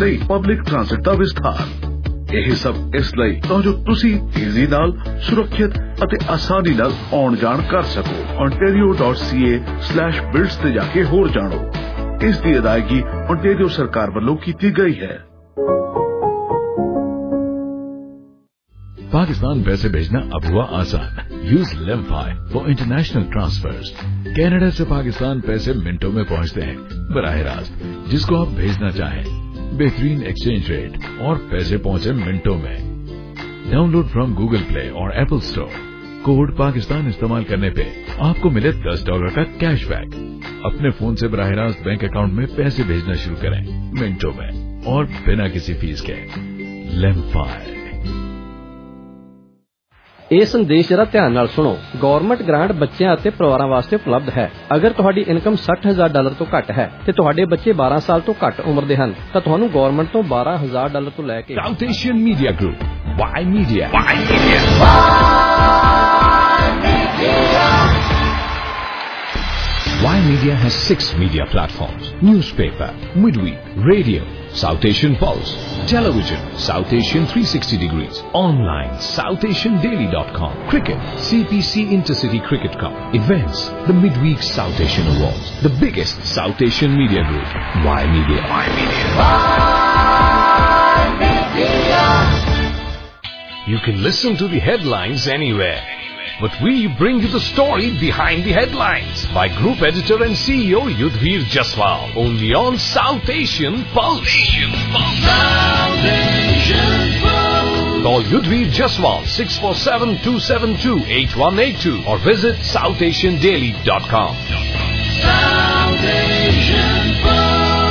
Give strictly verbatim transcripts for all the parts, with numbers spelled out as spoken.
ਲਈ public transport ਦਾ ਵਿਸਥਾਰ। ਇਹ ਸਭ ਇਸ ਲਈ ਤਾਂ ਜੋ ਤੁਸੀਂ ਤੇਜ਼ੀ ਨਾਲ, ਸੁਰੱਖਿਅਤ ਅਤੇ ਆਸਾਨੀ ਨਾਲ ਆਉਣ ਜਾਣ ਕਰ ਸਕੋ। ontario dot c a slash builds ਤੇ ਜਾ ਕੇ ਹੋਰ ਜਾਣੋ। ਇਸ ਦੀ ਅਦਾਇਗੀ ontario ਸਰਕਾਰ ਵੱਲੋਂ ਕੀਤੀ ਗਈ ਹੈ। पाकिस्तान पैसे भेजना अब हुआ आसान। Use Lemfi for international transfers. Canada से पाकिस्तान पैसे मिनटों में पहुंचते हैं बराह रास्त जिसको आप भेजना चाहें। बेहतरीन एक्सचेंज रेट और पैसे पहुंचे मिनटों में। डाउनलोड फ्रॉम गूगल प्ले और एप्पल स्टोर। कोड पाकिस्तान इस्तेमाल करने पे आपको मिले दस डॉलर का कैशबैक। अपने फोन से बराह रास्त बैंक अकाउंट में पैसे भेजना शुरू करें मिनटों में और बिना किसी फीस के। लेमफाई। ਇਹ ਸੰਦੇਸ਼ ਜਰਾ ਧਿਆਨ ਨਾਲ ਸੁਣੋ। ਗਵਰਨਮੈਂਟ ਗ੍ਰਾਂਟ ਬੱਚਿਆਂ ਅਤੇ ਪਰਿਵਾਰਾਂ ਵਾਸਤੇ ਉਪਲਬਧ ਹੈ। ਅਗਰ ਤੁਹਾਡੀ ਇਨਕਮ ਸੱਠ ਹਜ਼ਾਰ ਡਾਲਰ ਤੋਂ ਘੱਟ ਹੈ ਤੇ ਤੁਹਾਡੇ ਬੱਚੇ ਬਾਰਾਂ ਸਾਲ ਤੋਂ ਘੱਟ ਉਮਰ ਦੇ ਹਨ ਤਾਂ ਤੁਹਾਨੂੰ ਗਵਰਨਮੈਂਟ ਤੋਂ ਬਾਰਾਂ ਹਜ਼ਾਰ ਡਾਲਰ ਤੋਂ ਲੈ ਕੇ south Asian media group Y media Y media Y Media has six media platforms: newspaper, midweek, radio, South Asian Pulse, television, South Asian three sixty degrees, online, south asian daily dot com, cricket, C P C Intercity Cricket Cup, events, the midweek South Asian Awards, the biggest South Asian media group, Y Media. Y Media. Y Media. You can listen to the headlines anywhere. But we bring you the story behind the headlines by Group Editor and C E O Yudhvir Jaswal. Only on South Asian Pulse. Asian Pulse. South Asian Pulse. Call Yudhvir Jaswal six four seven, two seven two, eight one eight two or visit south asian daily dot com. South Asian Pulse.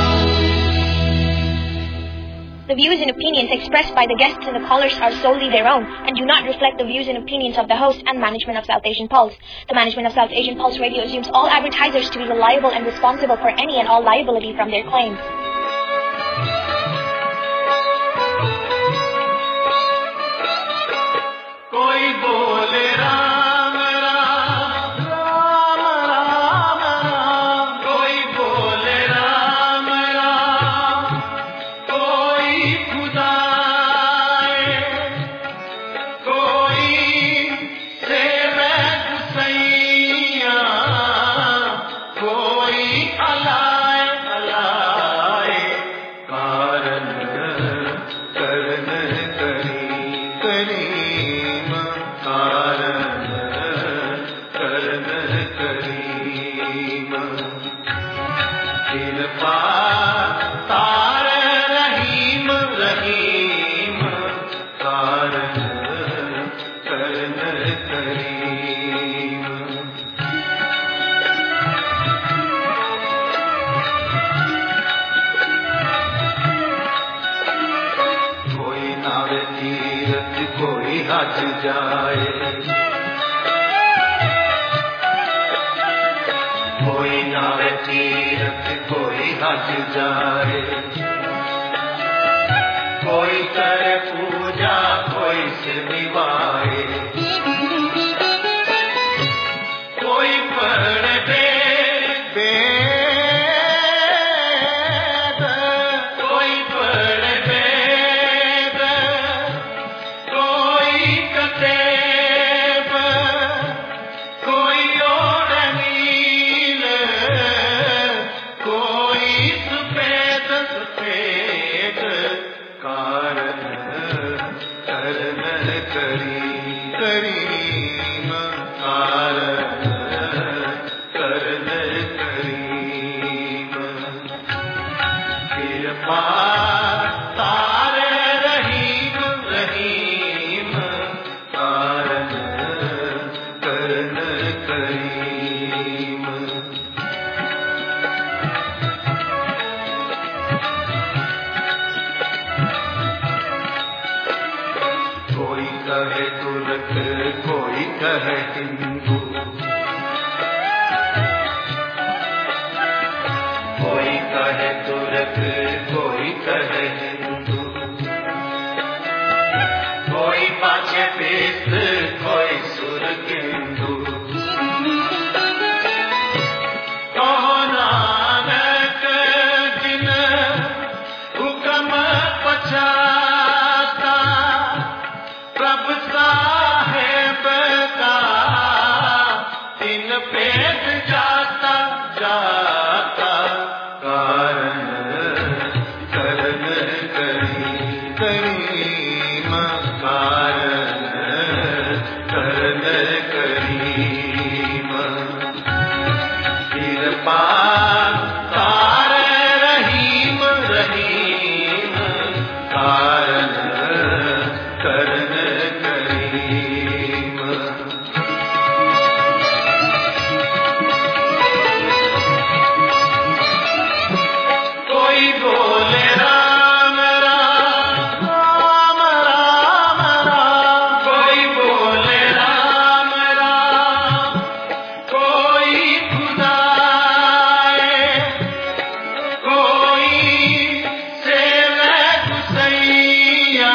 The views and opinions expressed by the guests and the callers are solely their own and do not reflect the views and opinions of the host and management of South Asian Pulse. The management of South Asian Pulse Radio assumes all advertisers to be liable and responsible for any and all liability from their claims. Koi bole Ram Ram, Ram Ram Ram. Koi bole Ram Ram, koi Khuda hai, koi seve Husaiya, koi alai alai. Karan karan kari kari. कोई हज जाए, कोई नावे तीरथ कोई हज जाए, कोई करे पूजा कोई सिर निभाए, कोई पढ़े वेद वेद, कोई पढ़े वेद, कोई कतेब, कोई और नील, कोई सफेद सफेद कारण करन करी। बचाता प्रभ साहेब का दिन पेट जाता जाता कारण करन करी करीम कारण करन करीम कृपा कार रहीम रहीम कारण करन करीम कोई बोले राम राम राम राम राम कोई बोले राम राम कोई खुदा है कोई सेवे गुसैया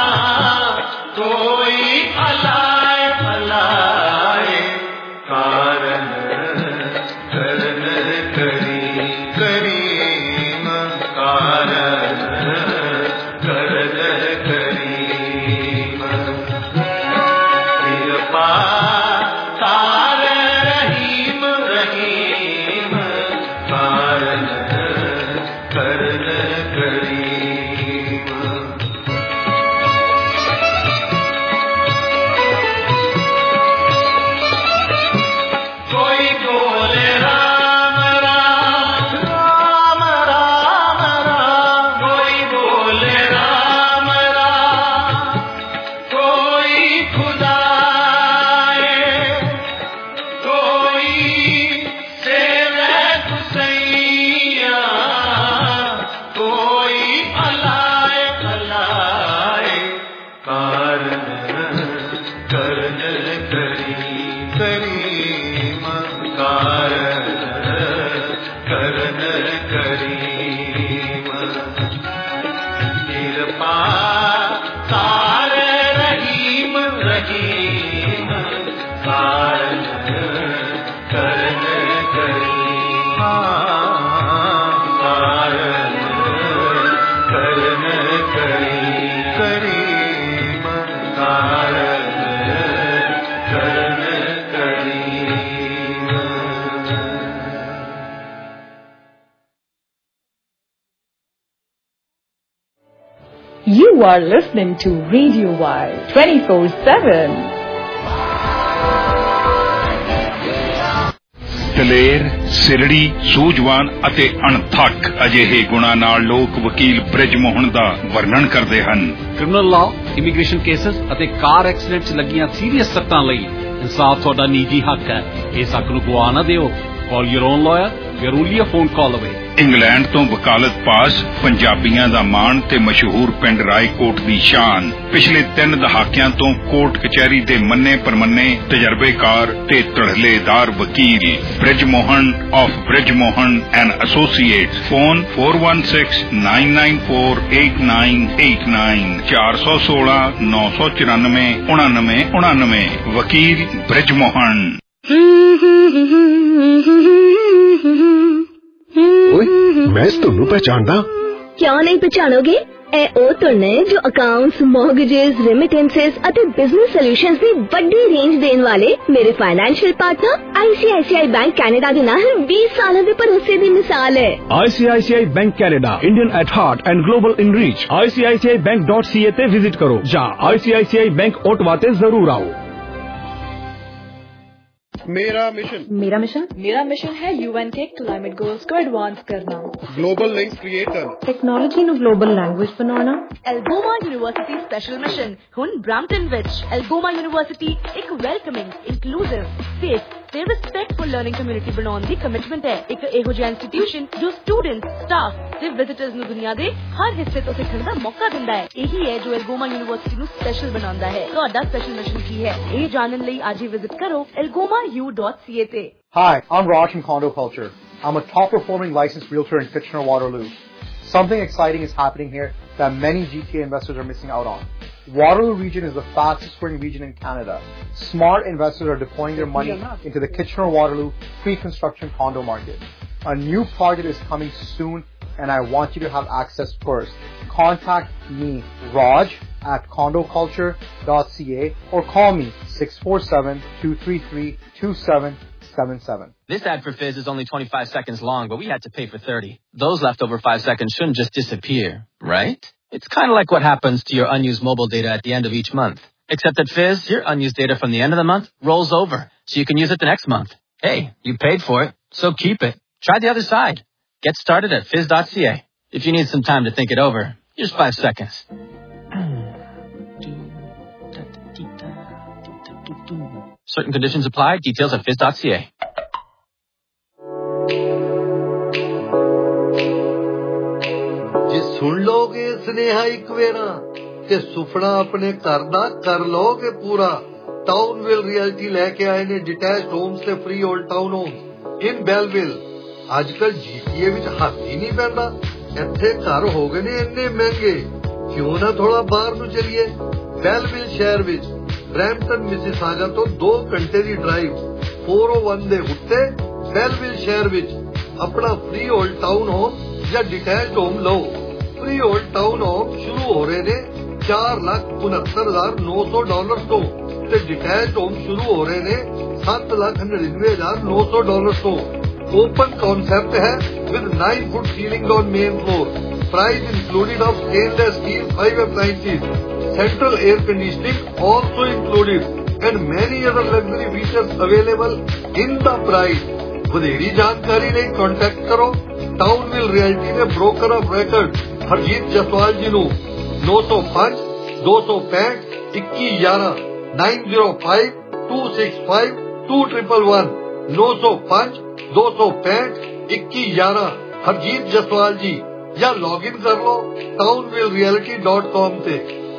कोई अलाए अलाए कारण करन करी करीम कारण करन करीम कृपा कार रहीम रहीम कारण करन करीम कोई बोले राम राम राम राम राम कोई बोले राम राम कोई खुदा है कोई सेवे गुसैया कोई अलाए अलाए कारण करन करी करीम कारण करन करीम कृपा कार रहीम रहीम कारण करन करीम कारण करन करी करीम कारण करन करीम You are listening to Radio Y twenty-four seven. ਦਲੇਰ ਸਿਰੜੀ ਸੂਝਵਾਨ ਅਤੇ ਅਣਥੱਕ ਅਜਿਹੇ ਗੁਣਾਂ ਨਾਲ ਲੋਕ ਵਕੀਲ ਬ੍ਰਿਜ ਮੋਹਨ ਦਾ ਵਰਣਨ ਕਰਦੇ ਹਨ। ਕ੍ਰਿਮੀਨਲ ਲਾਅ, ਇਮੀਗ੍ਰੇਸ਼ਨ ਕੇਸਸ ਅਤੇ ਕਾਰ ਐਕਸੀਡੈਂਟ 'ਚ ਲੱਗੀਆਂ ਸੀਰੀਅਸ ਸੱਟਾਂ ਲਈ ਇਨਸਾਫ ਤੁਹਾਡਾ ਨਿੱਜੀ ਹੱਕ ਹੈ। ਇਸ ਹੱਕ ਨੂੰ ਗਵਾ ਨਾ ਦਿਓ। Call your own lawyer. We are only a phone call away. England ਤੋਂ ਵਕਾਲਤ ਪਾਸ ਪੰਜਾਬੀਆਂ ਦਾ ਮਾਣ ਤੇ ਮਸ਼ਹੂਰ ਪਿੰਡ ਰਾਏਕੋਟ ਦੀ ਸ਼ਾਨ ਪਿਛਲੇ ਤਿੰਨ ਦਹਾਕਿਆਂ ਤੋਂ ਕੋਰਟ ਕਚਹਿਰੀ ਦੇ ਮੰਨੇ ਪਰਮੰਨੇ ਤਜਰਬੇਕਾਰ ਤੇ ਧੜਲੇਦਾਰ ਵਕੀਲ Brij Mohan of Brij Mohan and associates phone four one six nine nine four eight nine eight nine ਚਾਰ ਸੌ ਸੋਲਾਂ ਨੌ ਸੌ ਚੁਰਾਨਵੇਂ ਉਣਾਨਵੇਂ ਉਣਾਨਵੇਂ ਵਕੀਲ ਬ੍ਰਿਜ ਮੋਹਨ। ਓਏ ਮੈਂ ਤੁਹਾਨੂੰ ਪਹਿਚਾਣਦਾ। ਕਿਉਂ ਨਹੀਂ ਪਛਾਣੋਗੇ? ਇਹ ਉਹ ਤੋਂ ਨੇ ਜੋ ਅਕਾਊਂਟਸ, ਮੌਰਗੇजेस, ਰੈਮਿਟੈਂਸਸ ਅਤੇ ਬਿਜ਼ਨਸ ਸੋਲੂਸ਼ਨਸ ਦੀ ਵੱਡੀ ਰੇਂਜ ਦੇਣ ਵਾਲੇ ਮੇਰੇ financial partner I C I C I bank Canada ਦੇ ਨਾਲ twenty ਸਾਲਾਂ ਦੇ ਭਰੋਸੇ ਦੀ ਮਿਸਾਲ ਹੈ। I C I C I Bank Canada, Indian at heart and global in reach. I C I C I bank dot c a ਤੇ visit ਕਰੋ ਜਾਂ I C I C I Bank Ottawa ਤੇ ਜ਼ਰੂਰ ਆਓ। मेरा mission मेरा mission मेरा mission है यूएन के क्लाइमेट गोल्स को एडवांस करना, ग्लोबल लिंक्स क्रिएट करना, टेक्नोलॉजी ਨੂੰ ਗਲੋਬਲ ਲੈਂਗੁਏਜ ਬਣਾਉਣਾ। ਐਲਗੋਮਾ ਯੂਨੀਵਰਸਿਟੀ ਸਪੈਸ਼ਲ ਮਿਸ਼ਨ ਹੁਣ ਬ੍ਰੈਂਪਟਨ ਵਿੱਚ। ਐਲਗੋਮਾ ਯੂਨੀਵਰਸਿਟੀ ਇੱਕ ਵੈਲਕਮਿੰਗ, ਇਨਕਲੂਸਿਵ, ਸੇਫ ਤੇ ਰਿਸਪੈਕਟਫੁਲ ਲਰਨਿੰਗ ਕਮਿਊਨਿਟੀ ਬਣਾਉਣ ਦੀ ਕਮਿਟਮੈਂਟ ਹੈ। ਇੱਕ ਇਹੋ ਜਿਹਾ ਇੰਸਟੀਟਿਊਸ਼ਨ ਜੋ ਸਟੂਡੈਂਟਸ, ਸਟਾਫ ਤੇ ਵਿਜ਼ਿਟਰਸ ਨੂੰ ਦੁਨੀਆ ਦੇ ਹਰ ਹਿੱਸੇ ਤੋਂ ਸਿੱਖਣ ਦਾ ਮੌਕਾ ਦਿੰਦਾ ਹੈ। ਇਹੀ ਹੈ ਜੋ ਐਲਗੋਮਾ ਯੂਨੀਵਰਸਿਟੀ ਨੂੰ ਸਪੈਸ਼ਲ ਬਣਾਉਂਦਾ ਹੈ। ਤੁਹਾਡਾ ਸਪੈਸ਼ਲ ਮਿਸ਼ਨ ਕੀ ਹੈ? ਇਹ ਜਾਣਨ ਲਈ ਅੱਜ ਹੀ ਵਿਜ਼ਿਟ ਕਰੋ ਐਲਗੋਮਾ ਯੂ ਡਾਟ ਸੀ ਏ ਤੇ। Hi, I'm Raj from Condo Culture. I'm a top-performing licensed realtor in Kitchener-Waterloo. Something exciting is happening here that many G T A investors are missing out on. Waterloo region is the fastest-growing region in Canada. Smart investors are deploying their money into the Kitchener-Waterloo pre-construction condo market. A new project is coming soon, and I want you to have access first. Contact me, Raj, at condoculture dot c a or call me six four seven, two three three, two seven seven seven. This ad for Fizz is only twenty-five seconds long, but we had to pay for thirty. Those leftover five seconds shouldn't just disappear, right? It's kind of like what happens to your unused mobile data at the end of each month. Except at Fizz, your unused data from the end of the month rolls over, so you can use it the next month. Hey, you paid for it, so keep it. Try the other side. Get started at fizz dot c a. If you need some time to think it over, here's five seconds. Certain conditions apply. Details at fizz dot c a. ਜੇ ਸੁਣ ਲੋਗੇ ਸੁਨੇਹਾ ਇੱਕ vera ਤੇ ਸੁਪਨਾ ਆਪਣੇ ਘਰ ਦਾ ਕਰ ਲੋਗੇ ਪੂਰਾ। ਟਾਊਨਵਿਲ ਰਿਐਲਟੀ ਲੈ ਕੇ ਆਏ ਨੇ ਡਿਟੈਚਡ ਹੋਮਸ ਤੇ freehold town homes in Belleville. ਅੱਜ ਕੱਲ ਜੀਟੀਏ ਵਿੱਚ ਹੱਥ ਹੀ ਨਹੀਂ ਪੈਂਦਾ। ਇੱਥੇ ਘਰ ਹੋ ਗਏ ਨੇ ਇੰਨੇ ਮਹਿੰਗੇ, ਕਿਉਂ ਨਾ ਥੋੜਾ ਬਾਹਰ ਨੂੰ ਚਲੀਏ। ਬੈਲਵਿਲ ਸ਼ਹਿਰ ਵਿੱਚ ਬਰੈਂਪਟਨ ਮਿਸਿਸਾਗਾ ਤੋਂ ਦੋ ਘੰਟੇ ਦੀ ਡਰਾਈਵ ਚਾਰ ਸੌ ਇੱਕ ਦੇ ਉੱਤੇ ਬੈਲਵਿਲ ਸ਼ਹਿਰ ਵਿੱਚ ਆਪਣਾ ਫ੍ਰੀ ਓਲਡ ਟਾਊਨ ਹੋਮ ਜਾਂ ਡਿਟੈਚਡ ਹੋਮ ਲਓ। ਫ੍ਰੀ ਓਲਡ ਟਾਊਨ ਹੋਮ ਸ਼ੁਰੂ ਹੋ ਰਹੇ ਨੇ ਚਾਰ ਲੱਖ ਉਨੱਤਰ ਹਜ਼ਾਰ ਨੌ ਸੌ ਡਾਲਰ ਤੋਂ ਤੇ ਡਿਟੈਚਡ ਹੋਮ ਸ਼ੁਰੂ ਹੋ ਰਹੇ ਨੇ ਸੱਤ ਲੱਖ ਨੜਿਨਵੇਂ ਹਜ਼ਾਰ ਨੌ ਸੌ ਡਾਲਰ ਤੋਂ। ओपन concept है with nine foot ceiling on main floor. Price included of stainless steel five appliances. Central air conditioning also included and many other luxury features available in the price. ਵਧੇਰੀ ਜਾਣਕਾਰੀ ਲਈ contact ਕਰੋ Townville realty ਦੇ broker of record Harjeet Jaswal ji ਨੂੰ ਨੌ ਸੌ ਪੰਜ ਦੋ ਸੌ ਪੈਂਹਠ ਇੱਕੀ ਗਿਆਰਾਂ nine zero five two six five two triple one ਨੌ ਸੌ ਪੰਜ ਦੋ ਸੌ ਪੈਂਹਠ ਇੱਕੀ ਗਿਆਰਾਂ ਹਰਜੀਤ ਜਸਵਾਲ ਜੀ ਜਾਂ ਲੌਗਇਨ ਕਰ ਲਓ ਟਾਊਨਵਿਲ ਰਿਐਲਿਟੀ ਡਾਟ ਕਾਮ ਤੇ।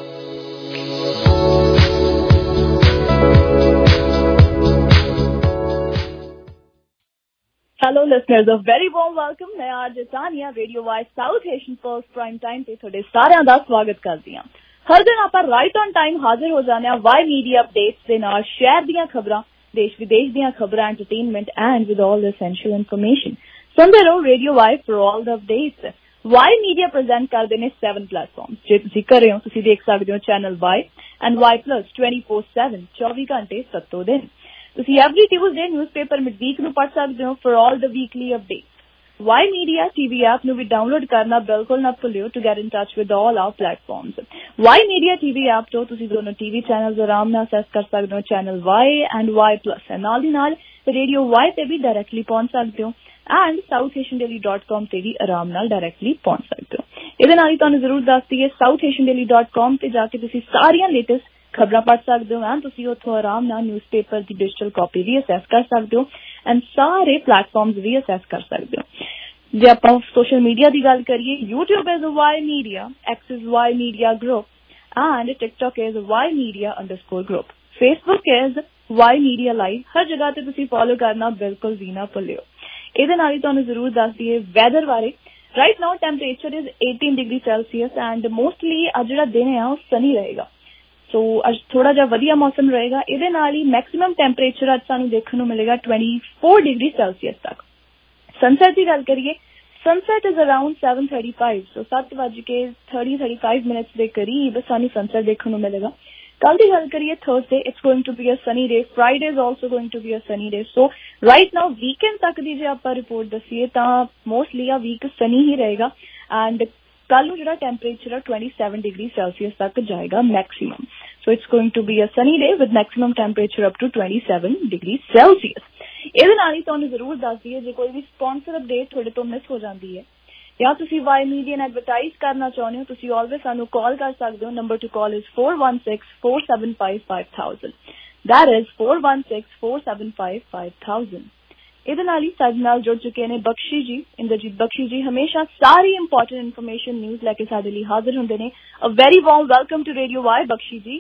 Hello listeners, a very warm welcome. मैं आज Tania radio voice south Asian pulse prime time ਤੇ ਤੁਹਾਡੇ ਸਾਰਿਆਂ ਦਾ ਸਵਾਗਤ ਕਰਦੀ ਹਾਂ। ਹਰ ਦਿਨ ਆਪਾਂ ਰਾਈਟ ਔਨ ਟਾਈਮ ਹਾਜ਼ਰ ਹੋ ਜਾਂਦੇ ਹਾਂ ਵਾਈ ਮੀਡੀਆ ਅਪਡੇਟਸ ਦੇ ਨਾਲ, ਸ਼ਹਿਰ ਦੀਆਂ ਖਬਰਾਂ, ਦੇਸ਼ ਵਿਦੇਸ਼ ਦੀਆਂ ਖਬਰਾਂ, entertainment and with all the essential information. ਸੁਣਦੇ ਰਹੋ radio Y for all the updates. Y media present ਕਰਦੇ ਨੇ ਸੈਵਨ ਪਲੇਟਫਾਰਮਸ। ਜੇ ਤੁਸੀਂ ਕਰ ਰਹੇ ਹੋ ਤੁਸੀਂ ਦੇਖ ਸਕਦੇ ਹੋ channel Y and Y plus twenty four seven ਚੌਵੀ ਘੰਟੇ ਸੱਤੋਂ ਦਿਨ। ਤੁਸੀਂ ਐਵਰੀ ਟਿਊਜ਼ਡੇ ਨਿਊਜ਼ਪੇਪਰ ਮਿਡਵੀਕ ਨੂੰ ਪੜ੍ਹ ਸਕਦੇ ਹੋ for all the weekly updates. Y media TV app ਨੂੰ ਵੀ ਡਾਊਨਲੋਡ ਕਰਨਾ ਬਿਲਕੁਲ ਨਾ ਭੁੱਲਿਓ to get in touch with all our platforms. Y media TV app ਤੋਂ ਤੁਸੀਂ ਦੋਨੋਂ ਟੀਵੀ ਚੈਨਲਸ ਆਰਾਮ ਨਾਲ ਅਸੈਸ ਕਰ ਸਕਦੇ ਹੋ, channel Y and Y plus. ਨਾਲ ਦੀ ਨਾਲ ਰੇਡੀਓ ਵਾਈ ਤੇ ਵੀ ਡਾਇਰੈਕਟਲੀ ਪਹੁੰਚ ਸਕਦੇ ਹੋ and South Asian Daily dot com ਤੇ ਵੀ ਆਰਾਮ ਨਾਲ ਡਾਇਰੈਕਟਲੀ ਪਹੁੰਚ ਸਕਦੇ ਹੋ। ਇਹਦੇ ਨਾਲ ਹੀ ਤੁਹਾਨੂੰ ਜ਼ਰੂਰ ਦੱਸ ਦਈਏ south Asian Daily dot com ਤੇ ਜਾ ਕੇ ਤੁਸੀਂ ਸਾਰੀਆਂ ਲੇਟੈਸਟ ਖਬਰਾਂ ਪੜ੍ਹ ਸਕਦੇ ਹੋ ਐਂਡ ਤੁਸੀਂ ਉੱਥੋਂ ਆਰਾਮ ਨਾਲ ਨਿਊਜ਼ਪੇਪਰ ਦੀ ਡਿਜੀਟਲ ਕਾਪੀ ਵੀ ਅਸੈਸ ਕਰ ਸਕਦੇ ਹੋ ਐਂਡ ਸਾਰੇ ਪਲੇਟਫਾਰਮਸ ਵੀ ਅਸੈਸ ਕਰ ਸਕਦੇ ਹੋ। ਜੇ ਆਪਾਂ ਸੋਸ਼ਲ ਮੀਡੀਆ ਦੀ ਗੱਲ ਕਰੀਏ, YouTube is Y Media, X is Y Media group and TikTok is Y Media underscore group, Facebook is Y Media live. ਹਰ ਜਗ੍ਹਾ ਤੇ ਤੁਸੀਂ ਫੋਲੋ ਕਰਨਾ ਬਿਲਕੁਲ ਵੀ ਨਾ ਭੁੱਲਿਓ। ਇਹਦੇ ਨਾਲ ਹੀ ਤੁਹਾਨੂੰ ਜ਼ਰੂਰ ਦੱਸ ਦਈਏ ਵੈਦਰ ਬਾਰੇ। Right now temperature is eighteen degree Celsius and mostly ਅੱਜ ਜਿਹੜਾ ਦਿਨ ਹੈ ਉਹ ਸਨੀ ਰਹੇਗਾ। ਸੋ ਅੱਜ ਥੋੜਾ ਜਿਹਾ ਵਧੀਆ ਮੌਸਮ ਰਹੇਗਾ। ਇਹਦੇ ਨਾਲ ਹੀ ਮੈਕਸਿਮਮ ਟੈਂਪਰੇਚਰ ਅੱਜ ਸਾਨੂੰ ਦੇਖਣ ਨੂੰ ਮਿਲੇਗਾ ਟਵੈਂਟੀ ਫੋਰ ਡਿਗਰੀ ਸੈਲਸੀਅਸ ਤੱਕ। ਸਨਸੈਟ ਦੀ ਗੱਲ ਕਰੀਏ, sunset is around seven thirty five, so ਸੱਤ ਵੱਜ ਕੇ ਥਰਟੀ ਥਰਟੀ ਫਾਈਵ ਮਿੰਟਸ ਦੇ ਕਰੀਬ ਸਾਨੂੰ ਸਨਸੈਟ ਦੇਖਣ ਨੂੰ ਮਿਲੇਗਾ। ਕੱਲ ਦੀ ਗੱਲ ਕਰੀਏ Thursday, it's going to be a sunny day. Friday is also going to be a sunny day. So right now weekend ਤੱਕ ਦੀ ਜੇ ਆਪਾਂ ਰਿਪੋਰਟ ਦੱਸੀਏ ਤਾਂ ਮੋਸਟਲੀ ਆ ਵੀਕ ਸਨੀ ਹੀ ਰਹੇਗਾ ਐਂਡ ਕੱਲ ਨੂੰ ਜਿਹੜਾ ਟੈਂਪਰੇਚਰ ਆ ਟਵੈਂਟੀ ਸੈਵਨ ਡਿਗਰੀ ਸੈਲਸੀਅਸ ਤੱਕ ਜਾਏਗਾ maximum. So it's going to be a sunny day with maximum temperature up to twenty seven degree Celsius. ਇਹਦੇ ਨਾਲ ਹੀ ਤੁਹਾਨੂੰ ਜ਼ਰੂਰ ਦੱਸ ਦਈਏ ਜੇ ਕੋਈ ਵੀ ਸਪਾਂਸਰ ਅਪਡੇਟ ਤੁਹਾਡੇ ਤੋਂ ਮਿਸ ਹੋ ਜਾਂਦੀ ਹੈ ਜਾਂ ਤੁਸੀਂ ਵਾਈ ਮੀਡੀਆ ਨੂੰ ਐਡਵਰਟਾਈਜ਼ ਕਰਨਾ ਚਾਹੁੰਦੇ ਹੋ, ਤੁਸੀਂ ਆਲਵੇਜ਼ ਸਾਨੂੰ ਕਾਲ ਕਰ ਸਕਦੇ ਹੋ। Number to call is four one six four seven five five thousand, that is four one six four seven five five thousand। ਇਹਦੇ ਨਾਲ ਹੀ ਸਾਡੇ ਨਾਲ ਜੁੜ ਚੁੱਕੇ ਨੇ ਬਖਸ਼ੀ ਜੀ, ਇੰਦਰਜੀਤ ਬਖਸ਼ੀ ਜੀ। ਹਮੇਸ਼ਾ ਸਾਰੀ ਇੰਪੋਰਟੈਂਟ ਇਨਫੋਰਮੇਸ਼ਨ ਨਿਊਜ਼ ਲੈ ਕੇ ਸਾਡੇ ਲਈ ਹਾਜ਼ਰ ਹੁੰਦੇ ਨੇ। A very warm welcome to radio Y Bakhshi ji.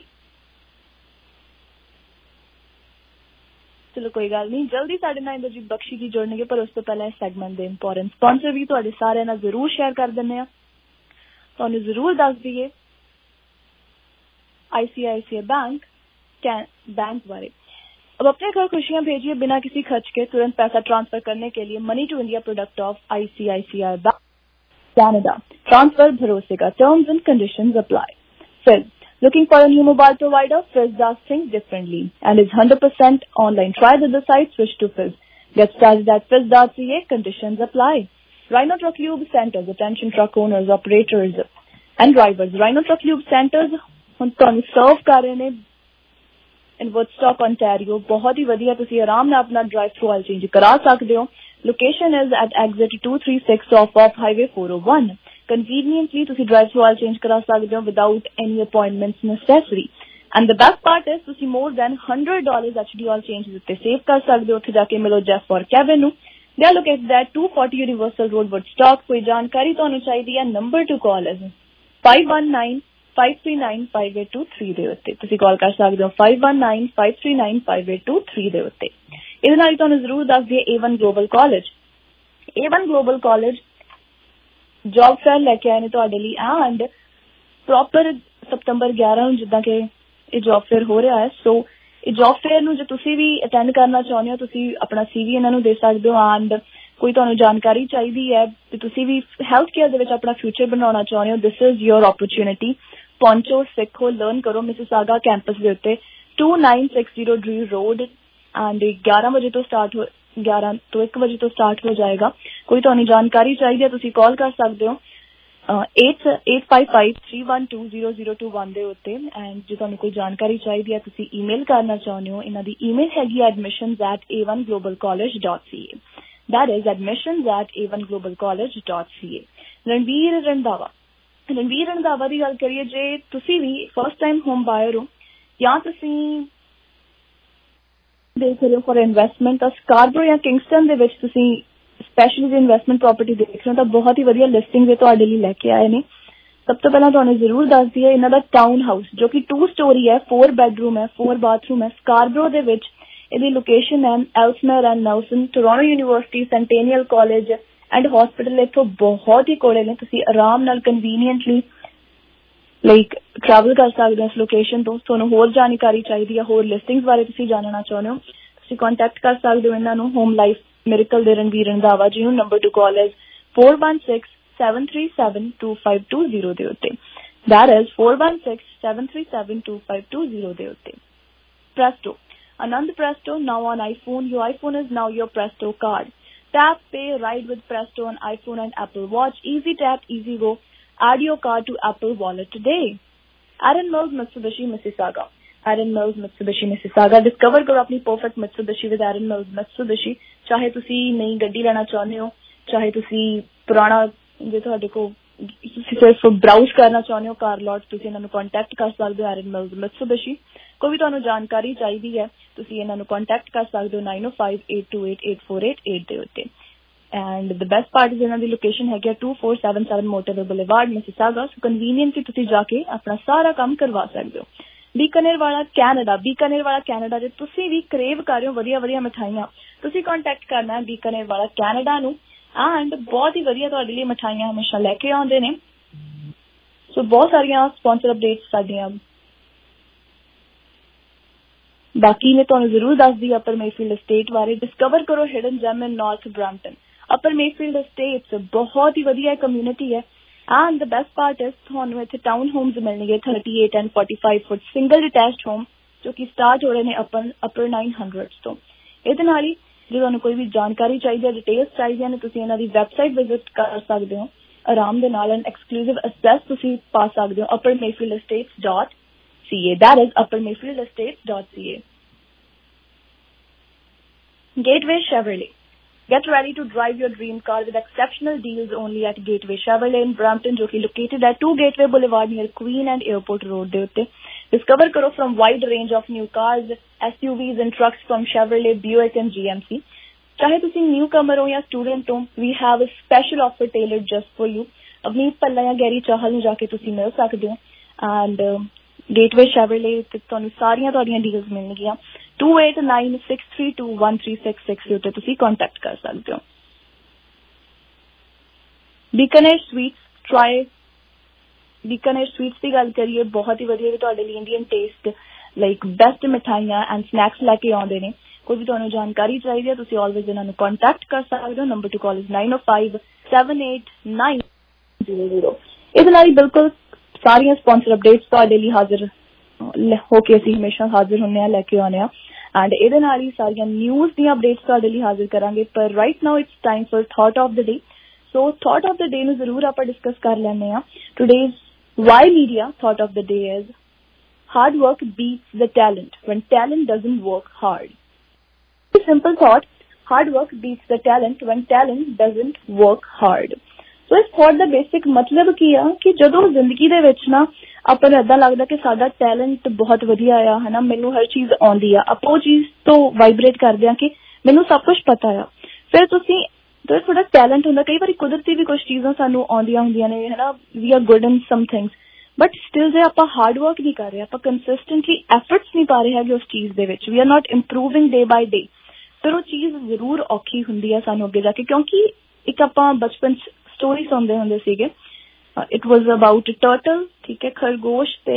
ਚਲੋ ਕੋਈ ਗੱਲ ਨਹੀਂ, ਜਲਦੀ ਸਾਡੇ ਨਾਲ ਇੰਦਰਜੀਤ ਬਖਸ਼ੀ ਜੀ ਜੁੜਨਗੇ, ਪਰ ਉਸ ਤੋਂ ਪਹਿਲਾਂ ਇਸ ਸੈਗਮੈਂਟ ਦੇ ਇੰਪੋਰਟੈਂਟ ਸਪਾਂਸਰ ਵੀ ਤੁਹਾਡੇ ਸਾਰਿਆਂ ਨਾਲ ਜ਼ਰੂਰ ਸ਼ੇਅਰ ਕਰ ਦਿੰਦੇ ਹਾਂ। ਤੁਹਾਨੂੰ ਜ਼ਰੂਰ ਦੱਸ ਦਈਏ आई C I C I bank bank बारे। अब अपने घर खुशियां भेजिए बिना किसी खर्च के, तुरंत पैसा ट्रांसफर करने के लिए money to India product of I C I C I bank Canada. Transfer भरोसे का, टर्म्स एंड कंडीशंस अप्लाई। फिर looking for a new mobile provider? Fizz does things differently and is one hundred percent online. Try the other site, switch to Fizz. Get started at fizz dot c a. Conditions apply. Rhino Truck Lube Centers, attention truck owners, operators and drivers. Rhino Truck Lube Centers ਹੁਣ ਤੁਹਾਨੂੰ ਸਰਵ ਕਰ ਰਹੇ ਨੇ in Woodstock, Ontario. बहुत ही ਵਧੀਆ, ਤੁਸੀਂ ਆਰਾਮ ਨਾਲ ਆਪਣਾ ਡਰਾਈਵ ਥਰੂ ਆਇਲ ਚੇਂਜ ਕਰਾ ਸਕਦੇ ਹੋ। Location is at exit two thirty-six off of Highway four oh one. Conveniently, ਤੁਸੀਂ ਡਰਾਈਵ ਥਰੂ ਆਇਲ ਚੇਂਜ ਕਰਾ ਸਕਦੇ ਹੋ without any appointments necessary. And the best part is ਤੁਸੀਂ more than one hundred dollars H D oil changes ਉੱਤੇ save ਕਰ ਸਕਦੇ ਹੋ। ਉੱਥੇ ਜਾ ਕੇ ਮਿਲੋ ਜੈਫ ਔਰ ਕੈਵਿਨ ਨੂੰ। They are located at two forty Universal Road, Woodstock. ਕੋਈ ਜਾਣਕਾਰੀ ਤੁਹਾਨੂੰ ਚਾਹੀਦੀ ਹੈ, number to call is five one nine five three nine five eight two three ਦੇ ਉੱਤੇ ਤੁਸੀਂ ਕਾਲ ਕਰ ਸਕਦੇ ਹੋ five one nine five three nine five eight two three ਦੇ ਉੱਤੇ। ਇਹਦੇ ਨਾਲ ਹੀ ਤੁਹਾਨੂੰ ਜ਼ਰੂਰ ਦੱਸ ਦਈਏ A one Global College. A one Global College job fair ਲੈ ਕੇ ਆਏ ਨੇ ਤੁਹਾਡੇ ਲਈ ਐਂਡ ਪ੍ਰੋਪਰ ਸਤੰਬਰ ਗਿਆਰਾਂ ਨੂੰ ਜਿੱਦਾਂ ਕਿ ਇਹ ਜੌਬ ਫੇਅਰ ਹੋ ਰਿਹਾ ਹੈ। ਸੋ ਇਹ ਜੌਬ ਫੇਅਰ ਨੂੰ ਜੇ ਤੁਸੀਂ ਵੀ ਅਟੈਂਡ ਕਰਨਾ ਚਾਹੁੰਦੇ ਹੋ, ਤੁਸੀਂ ਆਪਣਾ ਸੀਵੀ ਇਹਨਾਂ ਨੂੰ ਦੇ ਸਕਦੇ ਹੋ ਐਂਡ ਕੋਈ ਤੁਹਾਨੂੰ ਜਾਣਕਾਰੀ ਚਾਹੀਦੀ ਹੈ ਤੇ ਤੁਸੀਂ ਵੀ ਹੈਲਥ ਕੇਅਰ ਦੇ ਵਿੱਚ ਆਪਣਾ ਫਿਊਚਰ ਬਣਾਉਣਾ ਚਾਹੁੰਦੇ ਹੋ, ਦਿਸ ਇਜ਼ ਯੋਰ ਓਪਰਚੁਨਿਟੀ। ਪਹੁੰਚੋ, ਸਿੱਖੋ, ਲਰਨ ਕਰੋ ਮਿਸਿਸਾਗਾ ਕੈਂਪਸ ਦੇ ਉੱਤੇ two nine six zero Dree Road and ਗਿਆਰਾਂ ਵਜੇ ਤੋਂ ਸਟਾਰਟ ਹੋ ਗਿਆਰਾਂ ਤੋਂ ਇੱਕ ਵਜੇ ਤੋਂ ਸਟਾਰਟ ਹੋ ਜਾਏਗਾ। ਕੋਈ ਤੁਹਾਨੂੰ ਜਾਣਕਾਰੀ ਚਾਹੀਦੀ ਹੈ ਤੁਸੀਂ ਕਾਲ ਕਰ ਸਕਦੇ ਹੋ eight eight five five three one two zero zero two one ਦੇ ਉੱਤੇ ਐਂਡ ਜੇ ਤੁਹਾਨੂੰ ਕੋਈ ਜਾਣਕਾਰੀ ਚਾਹੀਦੀ ਹੈ ਤੁਸੀਂ ਈਮੇਲ ਕਰਨਾ ਚਾਹੁੰਦੇ ਹੋ, ਇਹਨਾਂ ਦੀ ਈਮੇਲ ਹੈਗੀ admissions at a one global college dot c a. that is admissions at a one global college dot c a. Ranveer Randhawa Ranveer Randhawa ਦੀ ਗੱਲ ਕਰੀਏ, ਜੇ ਤੁਸੀਂ ਵੀ ਫਸਟ ਟਾਈਮ ਹੋਮ ਬਾਇਰ ਹੋ ਜਾਂ ਤੁਸੀਂ ਦੇਖ ਰਹੇ ਹੋ ਫॉर ਇਨਵੈਸਟਮੈਂਟ ਤਾਂ ਸਕਾਰਬਰੋ ਜਾਂ ਕਿੰਗਸਟਨ ਦੇ ਵਿੱਚ ਤੁਸੀਂ ਸਪੈਸ਼ਲੀ ਜੇ ਇਨਵੈਸਟਮੈਂਟ ਪ੍ਰੋਪਰਟੀ ਦੇਖ ਰਹੇ ਹੋ ਤਾਂ ਬਹੁਤ ਹੀ ਵਧੀਆ ਲਿਸਟਿੰਗ ਦੇ ਤੁਹਾਡੇ ਲਈ ਲੈ ਕੇ ਆਏ ਨੇ। ਸਭ ਤੋਂ ਪਹਿਲਾਂ ਤੁਹਾਨੂੰ ਜ਼ਰੂਰ ਦੱਸ ਦਈਏ ਇਹਨਾਂ ਦਾ ਟਾਊਨ ਹਾਊਸ ਜੋ ਕਿ ਟੂ ਸਟੋਰੀ ਹੈ, ਫੋਰ ਬੈਡਰੂਮ ਹੈ, ਫੋਰ ਬਾਥਰੂਮ ਹੈ, ਸਕਾਰਬਰੋ ਦੇ ਵਿੱਚ ਇਹਦੀ ਲੋਕੇਸ਼ਨ ਹੈ Ellesmere and Nelson, Toronto University, Centennial College and hospital ਇੱਥੋਂ ਬਹੁਤ ਹੀ ਕੋਲੇ ਨੇ। ਤੁਸੀਂ ਆਰਾਮ ਨਾਲ ਕਨਵੀਨੀਐਂਟਲੀ ਲਾਈਕ ਟਰੈਵਲ ਕਰ ਸਕਦੇ ਹੋ ਇਸ ਲੋਕੇਸ਼ਨ ਤੋਂ। ਤੁਹਾਨੂੰ ਹੋਰ ਜਾਣਕਾਰੀ ਚਾਹੀਦੀ ਹੈ, ਹੋਰ ਲਿਸਟਿੰਗਸ ਬਾਰੇ ਤੁਸੀਂ ਜਾਣਨਾ ਚਾਹੁੰਦੇ ਹੋ, ਤੁਸੀਂ ਕੰਟੈਕਟ ਕਰ ਸਕਦੇ ਹੋ ਇਹਨਾਂ ਨੂੰ ਹੋਮ ਲਾਈਫ ਮਿਰਕਲ ਦੇ ਰਣਵੀਰ ਰੰਧਾਵਾ ਜੀ ਨੂੰ। Number to call is four one six seven three seven two five two zero ਦੇ ਉੱਤੇ, that is four one six seven three seven two five two zero ਦੇ ਉੱਤੇ। Presto, Anand Presto now on iPhone. Your iPhone is now your Presto card. Tap, pay, ride with Presto on iPhone and Apple Watch. Easy tap, easy go. Add your card to Apple Wallet today. Aaron Mills Mitsubishi Mississauga. Aaron Mills Mitsubishi Mississauga. Discover ਕਰੋ ਆਪਣੀ perfect Mitsubishi with Aaron Mills Mitsubishi. ਚਾਹੇ ਤੁਸੀਂ ਨਈ ਗੱਡੀ ਲੈਣਾ ਚਾਹੁੰਦੇ ਹੋ, ਚਾਹੇ ਤੁਸੀਂ ਪੁਰਾਣਾ ਜੇ ਤੁਹਾਡੇ ਕੋਲ ਤੁਸੀਂ ਸਿਰਫ ਬਰਾਊਜ਼ ਕਰਨਾ ਚਾਹੁੰਦੇ ਹੋ ਕਾਰ ਲੋਟ, ਤੁਸੀਂ ਇਹਨਾਂ ਨੂੰ ਕੰਟੈਕਟ ਕਰ ਸਕਦੇ ਹੋ Aaron Mills Mitsubishi। ਕੋਈ ਵੀ ਤੁਹਾਨੂੰ ਜਾਣਕਾਰੀ ਚਾਹੀਦੀ ਹੈ ਤੁਸੀਂ ਇਹਨਾਂ ਨੂੰ ਕੰਟੈਕਟ ਕਰ ਸਕਦੇ ਹੋ nine oh five eight two eight eight four eight eight ਦੇ ਉੱਤੇ। And the best part is ਇਹਨਾਂ ਦੀ ਲੋਕੇਸ਼ਨ ਹੈਗੀ ਹੈ two four seven seven Motorway Boulevard Mississauga। ਸੋ ਕਨਵੀਨੀਅੰਟਲੀ ਤੁਸੀਂ ਜਾ ਕੇ ਆਪਣਾ ਸਾਰਾ ਕੰਮ ਕਰਵਾ ਸਕਦੇ ਹੋ। ਬੀਕਾਨੇਰ ਵਾਲਾ ਕੈਨੇਡਾ, ਬੀਕਾਨੇਰ ਵਾਲਾ ਕੈਨੇਡਾ ਜੇ ਤੁਸੀਂ ਵੀ ਕਰੇਵ ਕਰ ਰਹੇ ਹੋ ਵਧੀਆ ਵਧੀਆ ਮਿਠਾਈਆਂ, ਤੁਸੀਂ ਕੰਟੈਕਟ ਕਰਨਾ ਹੈ ਬੀਕਾਨੇਰ ਵਾਲਾ ਕੈਨੇਡਾ ਨੂੰ ਐਂਡ ਬਹੁਤ ਹੀ ਵਧੀਆ ਤੁਹਾਡੇ ਲਈ ਮਿਠਾਈਆਂ ਹਮੇਸ਼ਾ ਲੈ ਕੇ ਆਉਂਦੇ ਨੇ। ਸੋ ਬਹੁਤ ਸਾਰੀਆਂ ਸਪਾਂਸਰ ਅਪਡੇਟਸ ਸਾਡੀਆਂ ਬਾਕੀ ਨੇ ਤੁਹਾਨੂੰ ਜ਼ਰੂਰ ਦੱਸਦੀ ਅਪਰ ਮੇਫੀਲਡ estate ਬਾਰੇ। ਡਿਸਕਵਰ ਕਰੋ hidden gem in North Brampton. Upper Mayfield estate ਬਹੁਤ ਹੀ ਵਧੀਆ ਕਮਿਊਨਿਟੀ ਹੈ and the best part is ਤੁਹਾਨੂੰ ਇੱਥੇ ਟਾਊਨ ਹੋਮਸ ਮਿਲਣਗੇ thirty-eight and forty-five foot single detached home ਜੋ ਕਿ ਸਟਾਰਟ ਹੋ ਰਹੇ ਨੇ ਅਪਰ ਅਪਰ nine hundreds ਤੋਂ। ਇਹਦੇ ਨਾਲ ਹੀ ਜੇ ਤੁਹਾਨੂੰ ਕੋਈ ਵੀ ਜਾਣਕਾਰੀ ਚਾਹੀਦੀ ਹੈ, ਡਿਟੇਲਸ ਚਾਹੀਦੀਆਂ ਨੇ, ਤੁਸੀਂ ਇਹਨਾਂ ਦੀ ਵੈਬਸਾਈਟ ਵਿਜ਼ਿਟ ਕਰ ਸਕਦੇ ਹੋ ਆਰਾਮ ਦੇ ਨਾਲ ਐਂਡ ਐਕਸਕਲੂਸਿਵ ਅਸੈਸ ਤੁਸੀਂ ਪਾ ਸਕਦੇ ਹੋ upper mayfield estates dot c a, that is upper mayfield estates dot c a. Gateway Chevrolet. Get ready to drive your dream car with exceptional deals only at Gateway Chevrolet in Brampton, जो कि located at two Gateway Boulevard near Queen and Airport Road ਦੇ ਉੱਤੇ। Discover करो from wide range of new cars, S U Vs and trucks from Chevrolet, Buick and G M C. चाहे तुसी newcomer हो या student हो, we have a special offer tailored just for you. अपनी पल्ला या गहरी चाहल ਨੂੰ ਜਾ ਕੇ ਤੁਸੀਂ ਮਿਲ ਸਕਦੇ ਹੋ and uh, Gateway Chevrolet ਤੇ ਤੁਹਾਨੂੰ ਸਾਰੀਆਂ ਤੁਹਾਡੀਆਂ ਡੀਲਸ ਮਿਲਣਗੀਆਂ। two eight nine six three two one three six six ਦੇ ਉੱਤੇ ਤੁਸੀਂ ਕੰਟੈਕਟ ਕਰ ਸਕਦੇ ਹੋ। Bikaner sweets try Bikaner sweets ਦੀ ਗੱਲ ਕਰੀਏ, ਬਹੁਤ ਹੀ ਵਧੀਆ ਤੁਹਾਡੇ ਲਈ ਇੰਡੀਅਨ ਟੇਸਟ ਲਾਈਕ ਬੈਸਟ ਮਿਠਾਈਆਂ ਐਂਡ ਸਨੈਕਸ ਲੈ ਕੇ ਆਉਂਦੇ ਨੇ। ਕੋਈ ਵੀ ਤੁਹਾਨੂੰ ਜਾਣਕਾਰੀ ਚਾਹੀਦੀ ਹੈ ਤੁਸੀਂ ਆਲਵੇਜ਼ ਇਹਨਾਂ ਨੂੰ ਕੰਟੈਕਟ ਕਰ ਸਕਦੇ ਹੋ। Number to call is nine oh five seven eight nine zero zero. ਇਹਦੇ ਨਾਲ ਹੀ ਬਿਲਕੁਲ ਸਾਰੀਆਂ ਸਪਾਂਸਰ ਅਪਡੇਟਸ ਤੁਹਾਡੇ ਲਈ ਹਾਜ਼ਰ ਹੋ ਕੇ ਅਸੀਂ ਹਮੇਸ਼ਾ ਹਾਜ਼ਰ ਹੁੰਦੇ ਹਾਂ, ਲੈ ਕੇ ਆਉਂਦੇ ਹਾਂ। ਐਂਡ ਇਹਦੇ ਨਾਲ ਹੀ ਸਾਰੀਆਂ ਨਿਊਜ਼ ਦੀਆਂ ਅਪਡੇਟਸ ਤੁਹਾਡੇ ਲਈ ਹਾਜ਼ਰ ਕਰਾਂਗੇ। ਪਰ right now it's time for thought of the day. So thought of the day ਨੂੰ ਜ਼ਰੂਰ ਆਪਾਂ ਡਿਸਕਸ ਕਰ ਲੈਂਦੇ ਹਾਂ। Today's Y Media thought of the day is hard work beats the talent when talent doesn't work hard. Simple thought, hard work beats the talent when talent doesn't work hard. So ਇਸ thought ਦਾ basic ਮਤਲਬ ਕੀ ਆ ਕਿ ਜਦੋਂ ਜ਼ਿੰਦਗੀ ਦੇ ਵਿੱਚ ਨਾ ਆਪਾਂ ਨੂੰ ਏਦਾਂ ਲੱਗਦਾ ਕਿ ਸਾਡਾ ਟੈਲੈਂਟ ਬਹੁਤ ਵਧੀਆ ਆ, ਹਨਾ, ਮੈਨੂੰ ਹਰ ਚੀਜ਼ ਆਉਂਦੀ ਆ, ਆਪਾਂ ਉਹ ਚੀਜ਼ ਤੋਂ ਵਾਈਬਰੇਟ ਕਰਦੇ ਆ ਕਿ ਮੈਨੂੰ ਸਭ ਕੁਝ ਪਤਾ ਆ। ਫਿਰ ਤੁਸੀਂ ਜੋ ਤੁਹਾਡਾ ਟੈਲੈਂਟ ਹੁੰਦਾ, ਕਈ ਵਾਰੀ ਕੁਦਰਤੀ ਵੀ ਕੁਝ ਚੀਜ਼ਾਂ ਸਾਨੂੰ ਆਉਂਦੀਆਂ ਹੁੰਦੀਆਂ ਨੇ, ਹਨਾ, we are good in some things, but still ਜੇ ਆਪਾਂ ਹਾਰਡ ਵਰਕ ਨਹੀਂ ਕਰ ਰਹੇ, ਆਪਾਂ ਕੰਸਿਸਟੈਂਟਲੀ ਐਫਰਟਸ ਨਹੀਂ ਪਾ ਰਹੇ ਹੈਗੇ ਉਸ ਚੀਜ਼ ਦੇ ਵਿੱਚ, ਵੀ ਆਰ ਨਾਟ ਇੰਪਰੂਵਿੰਗ ਡੇ ਬਾਈ ਡੇ, ਫਿਰ ਉਹ ਚੀਜ਼ ਜ਼ਰੂਰ ਔਖੀ ਹੁੰਦੀ ਆ ਸਾਨੂੰ ਅੱਗੇ ਜਾ ਕੇ। ਕਿਉਂਕਿ ਇੱਕ ਆਪਾਂ ਬਚਪਨ ਚ ਸਟੋਰੀ ਸੁਣਦੇ ਹੁੰਦੇ ਸੀਗੇ, ਇਟ ਵਾਜ਼ ਅਬਾਊਟ ਟਰਟਲ, ਠੀਕ ਹੈ, ਖਰਗੋਸ਼ ਤੇ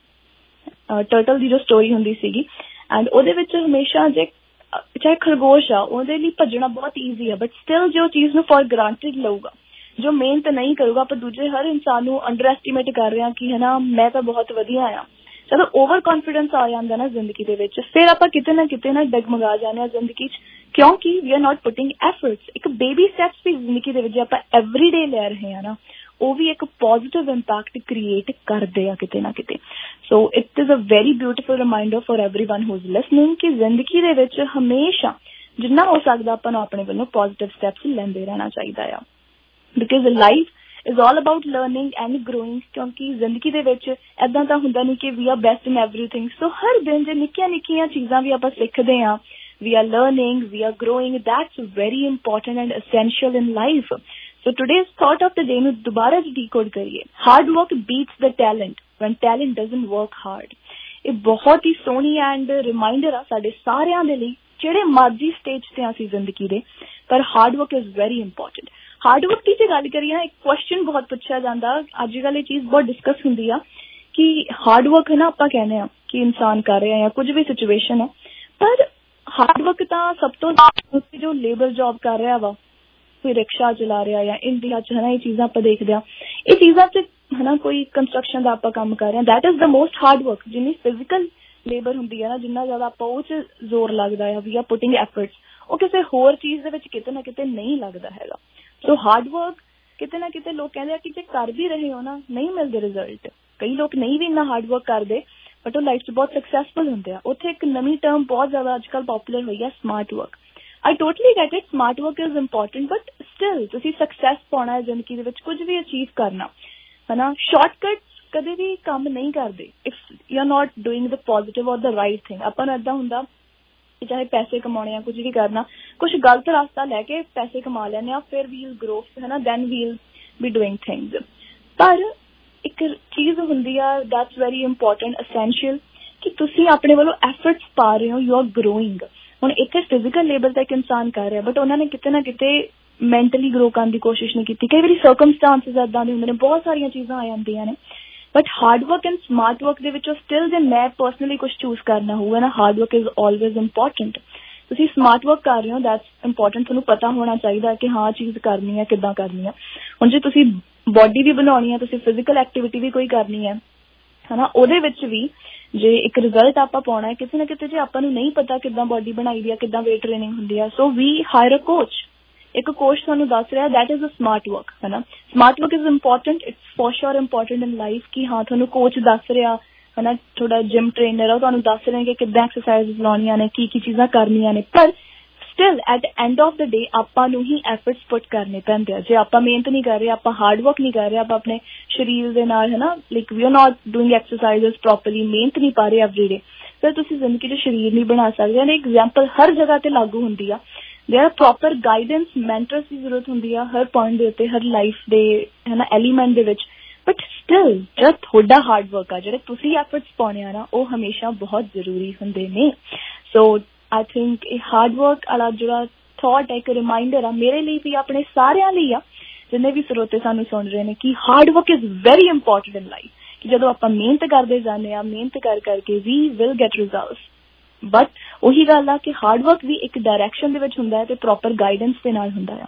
ਟਰਟਲ ਦੀ ਜੋ ਸਟੋਰੀ ਹੁੰਦੀ ਸੀਗੀ। ਐਂਡ ਉਹਦੇ ਵਿੱਚ ਹਮੇਸ਼ਾ ਜੇ ਚਾਹੇ ਖਰਗੋਸ਼ ਆ, ਉਹਦੇ ਲਈ ਭੱਜਣਾ ਬਹੁਤ ਈਜ਼ੀ ਆ, ਬਟ ਸਟਿਲ ਜੇ ਉਹ ਚੀਜ਼ ਨੂੰ ਫॉर ਗ੍ਰਾਂਟਡ ਲਊਗਾ, ਜੋ ਮਿਹਨਤ ਨਹੀਂ ਕਰੂਗਾ, ਆਪਾਂ ਦੂਜੇ ਹਰ ਇਨਸਾਨ ਨੂੰ ਅੰਡਰ ਐਸਟੀਮੇਟ ਕਰ ਰਹੇ ਹਾਂ ਕਿ ਹਨਾ ਮੈਂ ਤਾਂ ਬਹੁਤ ਵਧੀਆ ਆ। ਜਦੋਂ ਓਵਰ ਕੌਨਫੀਡੈਂਸ ਆ ਜਾਂਦਾ ਨਾ ਜ਼ਿੰਦਗੀ ਦੇ ਵਿੱਚ, ਫਿਰ ਆਪਾਂ ਕਿਤੇ ਨਾ ਕਿਤੇ ਨਾ ਡਗਮਗਾ ਜਾਂਦੇ ਹਾਂ ਜ਼ਿੰਦਗੀ 'ਚ, ਕਿਉਂਕਿ we are not putting efforts. ਇੱਕ ਬੇਬੀ ਸਟੈਪਸ ਵੀ ਜ਼ਿੰਦਗੀ ਦੇ ਵਿੱਚ ਜੇ ਆਪਾਂ ਐਵਰੀ ਡੇ ਲੈ ਰਹੇ ਹਾਂ ਨਾ, ਉਹ ਵੀ ਇੱਕ ਪੋਜ਼ਿਟਿਵ ਇੰਪੈਕਟ ਕ੍ਰੀਏਟ ਕਰਦੇ ਆ ਕਿਤੇ ਨਾ ਕਿਤੇ। So it is a very beautiful reminder for everyone who is listening ਕਿ ਜ਼ਿੰਦਗੀ ਦੇ ਵਿੱਚ ਹਮੇਸ਼ਾ ਜਿੰਨਾ ਹੋ ਸਕਦਾ ਆਪਾਂ ਨੂੰ ਆਪਣੇ ਵੱਲੋਂ ਪੋਜ਼ਿਟਿਵ ਸਟੈਪਸ ਲੈਂਦੇ ਰਹਿਣਾ ਚਾਹੀਦਾ ਆ, because life is all about learning and growing। ਕਿਉਂਕਿ ਜ਼ਿੰਦਗੀ ਦੇ ਵਿੱਚ ਏਦਾਂ ਤਾਂ ਹੁੰਦਾ ਨਹੀਂ ਕਿ we are best in everything। ਸੋ ਹਰ ਦਿਨ ਜੇ ਨਿੱਕੀਆਂ ਨਿੱਕੀਆਂ ਚੀਜ਼ਾਂ ਵੀ ਆਪਾਂ ਸਿੱਖਦੇ ਹਾਂ, we are learning, we are growing, that's very important and essential in life। So today's thought of the day ਨੂੰ ਦੁਬਾਰਾ ਡੀਕੋਡ ਕਰੀਏ, hard work beats the talent when talent doesn't work hard। ਇਹ ਬਹੁਤ ਹੀ ਸੋਹਣੀ ਐਂਡ ਰਿਮਾਈਂਡਰ ਆ ਸਾਡੇ ਸਾਰਿਆਂ ਦੇ ਲਈ, ਜਿਹੜੇ ਮਰਜ਼ੀ ਸਟੇਜ ਤੇ ਅਸੀਂ ਜ਼ਿੰਦਗੀ ਦੇ, ਪਰ hard work is very important. Hard work ਦੀ ਜੇ ਗੱਲ ਕਰੀਏ ਨਾ, ਇੱਕ ਕੁਐਸਚਨ ਬਹੁਤ ਪੁੱਛਿਆ ਜਾਂਦਾ, ਅੱਜ ਕੱਲ੍ਹ ਇਹ ਚੀਜ਼ ਬਹੁਤ ਡਿਸਕਸ ਹੁੰਦੀ ਆ ਕਿ ਹਾਰਡ ਵਰਕ ਹੈ ਨਾ, ਆਪਾਂ ਕਹਿੰਦੇ ਆ ਕਿ ਇਨਸਾਨ ਕਰ ਰਿਹਾ ਜਾਂ ਕੁਝ ਵੀ ਸਿਚੁਏਸ਼ਨ ਹੈ, ਪਰ ਹਾਰਡ ਵਰਕ ਤਾਂ ਸਭ ਤੋਂ ਜੋ ਲੇਬਰ ਜੌਬ ਕਰ ਰਿਹਾ ਵਾ, ਕੋਈ ਰਿਕਸ਼ਾ ਚਲਾ ਰਿਹਾ ਜਾਂ ਇੰਡੀਆ 'ਚ, ਹੈ ਨਾ, ਇਹ ਚੀਜ਼ਾਂ ਆਪਾਂ ਦੇਖਦੇ ਹਾਂ। ਇਹ ਚੀਜ਼ਾਂ 'ਚ ਹੈ ਨਾ, ਕੋਈ ਕੰਸਟਰਕਸ਼ਨ ਦਾ ਆਪਾਂ ਕੰਮ ਕਰ ਰਹੇ ਹਾਂ, that is the most hard work. ਜਿੰਨੀ ਫਿਜ਼ੀਕਲ ਲੇਬਰ ਹੁੰਦੀ ਹੈ ਨਾ, ਜਿੰਨਾ ਜ਼ਿਆਦਾ ਆਪਾਂ ਉਹ 'ਚ ਜ਼ੋਰ ਲੱਗਦਾ ਆ, ਵੀ ਆਰ ਪੁਟਿੰਗ ਐਫਰਟਸ, ਉਹ ਕਿਸੇ ਹੋਰ ਚੀਜ਼ ਦੇ ਵਿੱਚ ਕਿਤੇ ਨਾ ਕਿਤੇ ਨਹੀਂ ਲੱਗਦਾ ਹੈਗਾ। ਸੋ ਹਾਰਡ ਵਰਕ ਕਿਤੇ ਨਾ ਕਿਤੇ ਲੋਕ ਕਹਿੰਦੇ ਆ ਕਿ ਜੇ ਕਰ ਵੀ ਰਹੇ ਹੋ ਨਾ, ਨਹੀਂ ਮਿਲਦੇ ਰਿਜ਼ਲਟ। ਕਈ ਲੋਕ ਨਹੀਂ ਵੀ ਇੰਨਾ ਹਾਰਡ ਵਰਕ ਕਰਦੇ, ਬਟ ਉਹ ਲਾਈਫ 'ਚ ਬਹੁਤ ਸਕਸੈਸਫੁਲ ਹੁੰਦੇ ਆ। ਉੱਥੇ ਇੱਕ ਨਵੀਂ ਟਰਮ ਬਹੁਤ ਜ਼ਿਆਦਾ ਅੱਜ ਕੱਲ੍ਹ ਪੋਪੂਲਰ ਹੋਈ ਆ, smart work. I totally get it, smart work is important, but still ਤੁਸੀਂ ਸਕਸੈਸ ਪਾਉਣਾ ਹੈ ਜ਼ਿੰਦਗੀ ਦੇ ਵਿੱਚ, ਕੁਝ ਵੀ ਅਚੀਵ ਕਰਨਾ ਹੈ ਨਾ, ਸ਼ਾਰਟਕਟ ਕਦੇ ਵੀ ਕੰਮ ਨਹੀਂ ਕਰਦੇ if you are not doing the positive or the right thing. ਆਪਾਂ ਨੂੰ ਏਦਾਂ ਹੁੰਦਾ ਕਿ ਚਾਹੇ ਪੈਸੇ ਕਮਾਉਣੇ ਆ, ਕੁਝ ਵੀ ਕਰਨਾ, ਕੁਛ ਗਲਤ ਰਸਤਾ ਲੈ ਕੇ ਪੈਸੇ ਕਮਾ ਲੈਂਦੇ ਆ, ਫਿਰ ਵੀਲ ਗਰੋ, ਹੈ ਨਾ, then we'll be doing things. ਪਰ ਇੱਕ ਚੀਜ਼ ਹੁੰਦੀ ਆ ਦੈਟਸ ਵੈਰੀ ਇੰਪੋਰਟੈਂਟ, ਅਸੈਂਸ਼ੀਅਲ, ਕਿ ਤੁਸੀਂ ਆਪਣੇ ਵੱਲੋਂ ਐਫਰਟਸ ਪਾ ਰਹੇ ਹੋ, ਯੂ ਆਰ ਗਰੋਇੰਗ। ਹੁਣ ਇੱਥੇ ਫਿਜ਼ੀਕਲ ਲੇਬਰ ਦਾ ਇੱਕ ਇਨਸਾਨ ਕਰ ਰਿਹਾ, ਬਟ ਉਹਨਾਂ ਨੇ ਕਿਤੇ ਨਾ ਕਿਤੇ ਮੈਂਟਲੀ ਗਰੋ ਕਰਨ ਦੀ ਕੋਸ਼ਿਸ਼ ਨਹੀਂ ਕੀਤੀ। ਕਈ ਵਾਰੀ ਸਰਕਮਸਟਾਂਸਿਸ ਏਦਾਂ ਦੇ ਹੁੰਦੇ ਨੇ, ਬਹੁਤ ਸਾਰੀਆਂ ਚੀਜ਼ਾਂ ਆ ਜਾਂਦੀਆਂ ਨੇ, but hard work and smart work ਦੇ ਵਿੱਚੋਂ ਸਟਿਲ ਜੇ ਮੈਂ ਪਰਸਨਲੀ ਕੁਛ ਚੂਜ਼ ਕਰਨਾ ਹੋਊਗਾ ਨਾ, hard work is always important. ਤੁਸੀਂ ਸਮਾਰਟ ਵਰਕ ਕਰ ਰਹੇ ਹੋ, ਦੈਟਸ ਇੰਪੋਰਟੈਂਟ। ਤੁਹਾਨੂੰ ਪਤਾ ਹੋਣਾ ਚਾਹੀਦਾ ਕਿ ਹਾਂ ਚੀਜ਼ ਕਰਨੀ ਹੈ, ਕਿੱਦਾਂ ਕਰਨੀ ਹੈ। ਹੁਣ ਜੇ ਤੁਸੀਂ ਬੋਡੀ ਵੀ ਬਣਾਉਣੀ ਹੈ, ਤੁਸੀਂ ਫਿਜ਼ੀਕਲ ਐਕਟੀਵਿਟੀ ਵੀ ਕੋਈ ਕਰਨੀ ਹੈ, ਹੈ ਨਾ, ਉਹਦੇ ਵਿੱਚ ਵੀ ਜੇ ਇੱਕ ਰਿਜ਼ਲਟ ਆਪਾਂ ਪਾਉਣਾ ਹੈ, ਕਿਸੇ ਨਾ ਕਿਤੇ ਜੇ ਆਪਾਂ ਨੂੰ ਨਹੀਂ ਪਤਾ ਕਿੱਦਾਂ ਬੋਡੀ ਬਣਾਈ ਦੀ ਆ, ਕਿੱਦਾਂ ਵੇਟ ਟ੍ਰੇਨਿੰਗ ਹੁੰਦੀ ਆ, so we hire a coach. ਇੱਕ ਕੋਚ ਤੁਹਾਨੂੰ ਦੱਸ ਰਿਹਾ, that is a smart work, ਹੈ ਨਾ। Smart work is important, it's for sure important in life, ਕਿ ਹਾਂ ਤੁਹਾਨੂੰ ਕੋਚ ਦੱਸ ਰਿਹਾ, ਹੈ ਨਾ, ਤੁਹਾਡਾ ਜਿਮ ਟ੍ਰੇਨਰ ਆ, ਤੁਹਾਨੂੰ ਦੱਸ ਰਹੇ ਕਿ ਕਿੱਦਾਂ ਐਕਸਰਸਾਈਜ਼ ਲਾਉਣੀਆਂ ਨੇ, ਕੀ ਕੀ ਚੀਜ਼ਾਂ ਕਰਨੀਆਂ ਨੇ, ਪਰ still at end of the day ਆਪਾਂ ਨੂੰ ਹੀ ਐਫਰਟਸ ਪੁੱਟ ਕਰਨੇ ਪੈਂਦੇ ਆ। ਜੇ ਆਪਾਂ ਮਿਹਨਤ ਨਹੀਂ ਕਰ ਰਹੇ, ਆਪਾਂ ਹਾਰਡ ਵਰਕ ਨਹੀਂ ਕਰ ਰਹੇ, ਆਪਾਂ ਆਪਣੇ ਸਰੀਰ ਦੇ ਨਾਲ, ਹੈ ਨਾ, like we are not doing exercise properly, ਮਿਹਨਤ ਨਹੀਂ ਪਾ ਰਹੇ ਐਵਰੀ ਡੇ, ਫਿਰ ਤੁਸੀਂ ਜ਼ਿੰਦਗੀ 'ਚ ਸਰੀਰ ਨਹੀਂ ਬਣਾ ਸਕਦੇ। ਐਂਡ ਐਗਜ਼ਾਮਪਲ ਹਰ ਜਗ੍ਹਾ ਤੇ ਲਾਗੂ ਹੁੰਦੀ ਆ। There are proper guidance, mentors ਦੀ ਜ਼ਰੂਰਤ ਹੁੰਦੀ ਆ ਹਰ ਪੁਆਇੰਟ ਦੇ ਉੱਤੇ, ਹਰ ਲਾਈਫ ਦੇ, ਹੈ ਨਾ, ਐਲੀਮੈਂਟ ਦੇ ਵਿੱਚ। ਬਟ ਸਟਿਲ ਜਦ ਤੁਹਾਡਾ ਹਾਰਡ ਵਰਕ ਆ, ਜਿਹੜੇ ਤੁਸੀਂ ਐਫਰਟਸ ਪਾਉਣੇ ਆ ਨਾ, ਉਹ ਹਮੇਸ਼ਾ ਬਹੁਤ ਜ਼ਰੂਰੀ ਹੁੰਦੇ ਨੇ। ਸੋ ਆਈ ਥਿੰਕ ਇਹ ਹਾਰਡ ਵਰਕ ਵਾਲਾ ਜਿਹੜਾ ਥਾਟ ਹੈ, ਇੱਕ ਰਿਮਾਈਂਡਰ ਆ ਮੇਰੇ ਲਈ ਵੀ, ਆਪਣੇ ਸਾਰਿਆਂ ਲਈ ਆ, ਜਿੰਨੇ ਵੀ ਸਰੋਤੇ ਸਾਨੂੰ ਸੁਣ ਰਹੇ ਨੇ, ਕਿ hard work is very important in life. ਕਿ ਜਦੋਂ ਆਪਾਂ ਮਿਹਨਤ ਕਰਦੇ ਜਾਂਦੇ ਹਾਂ, ਮਿਹਨਤ ਕਰ ਕਰਕੇ we will get results, but ਉਹੀ ਗੱਲ ਆ ਕਿ ਹਾਰਡ ਵਰਕ ਵੀ ਇੱਕ ਡਾਇਰੈਕਸ਼ਨ ਦੇ ਵਿੱਚ ਹੁੰਦਾ ਹੈ ਤੇ ਪ੍ਰੋਪਰ ਗਾਈਡੈਂਸ ਦੇ ਨਾਲ ਹੁੰਦਾ ਆ।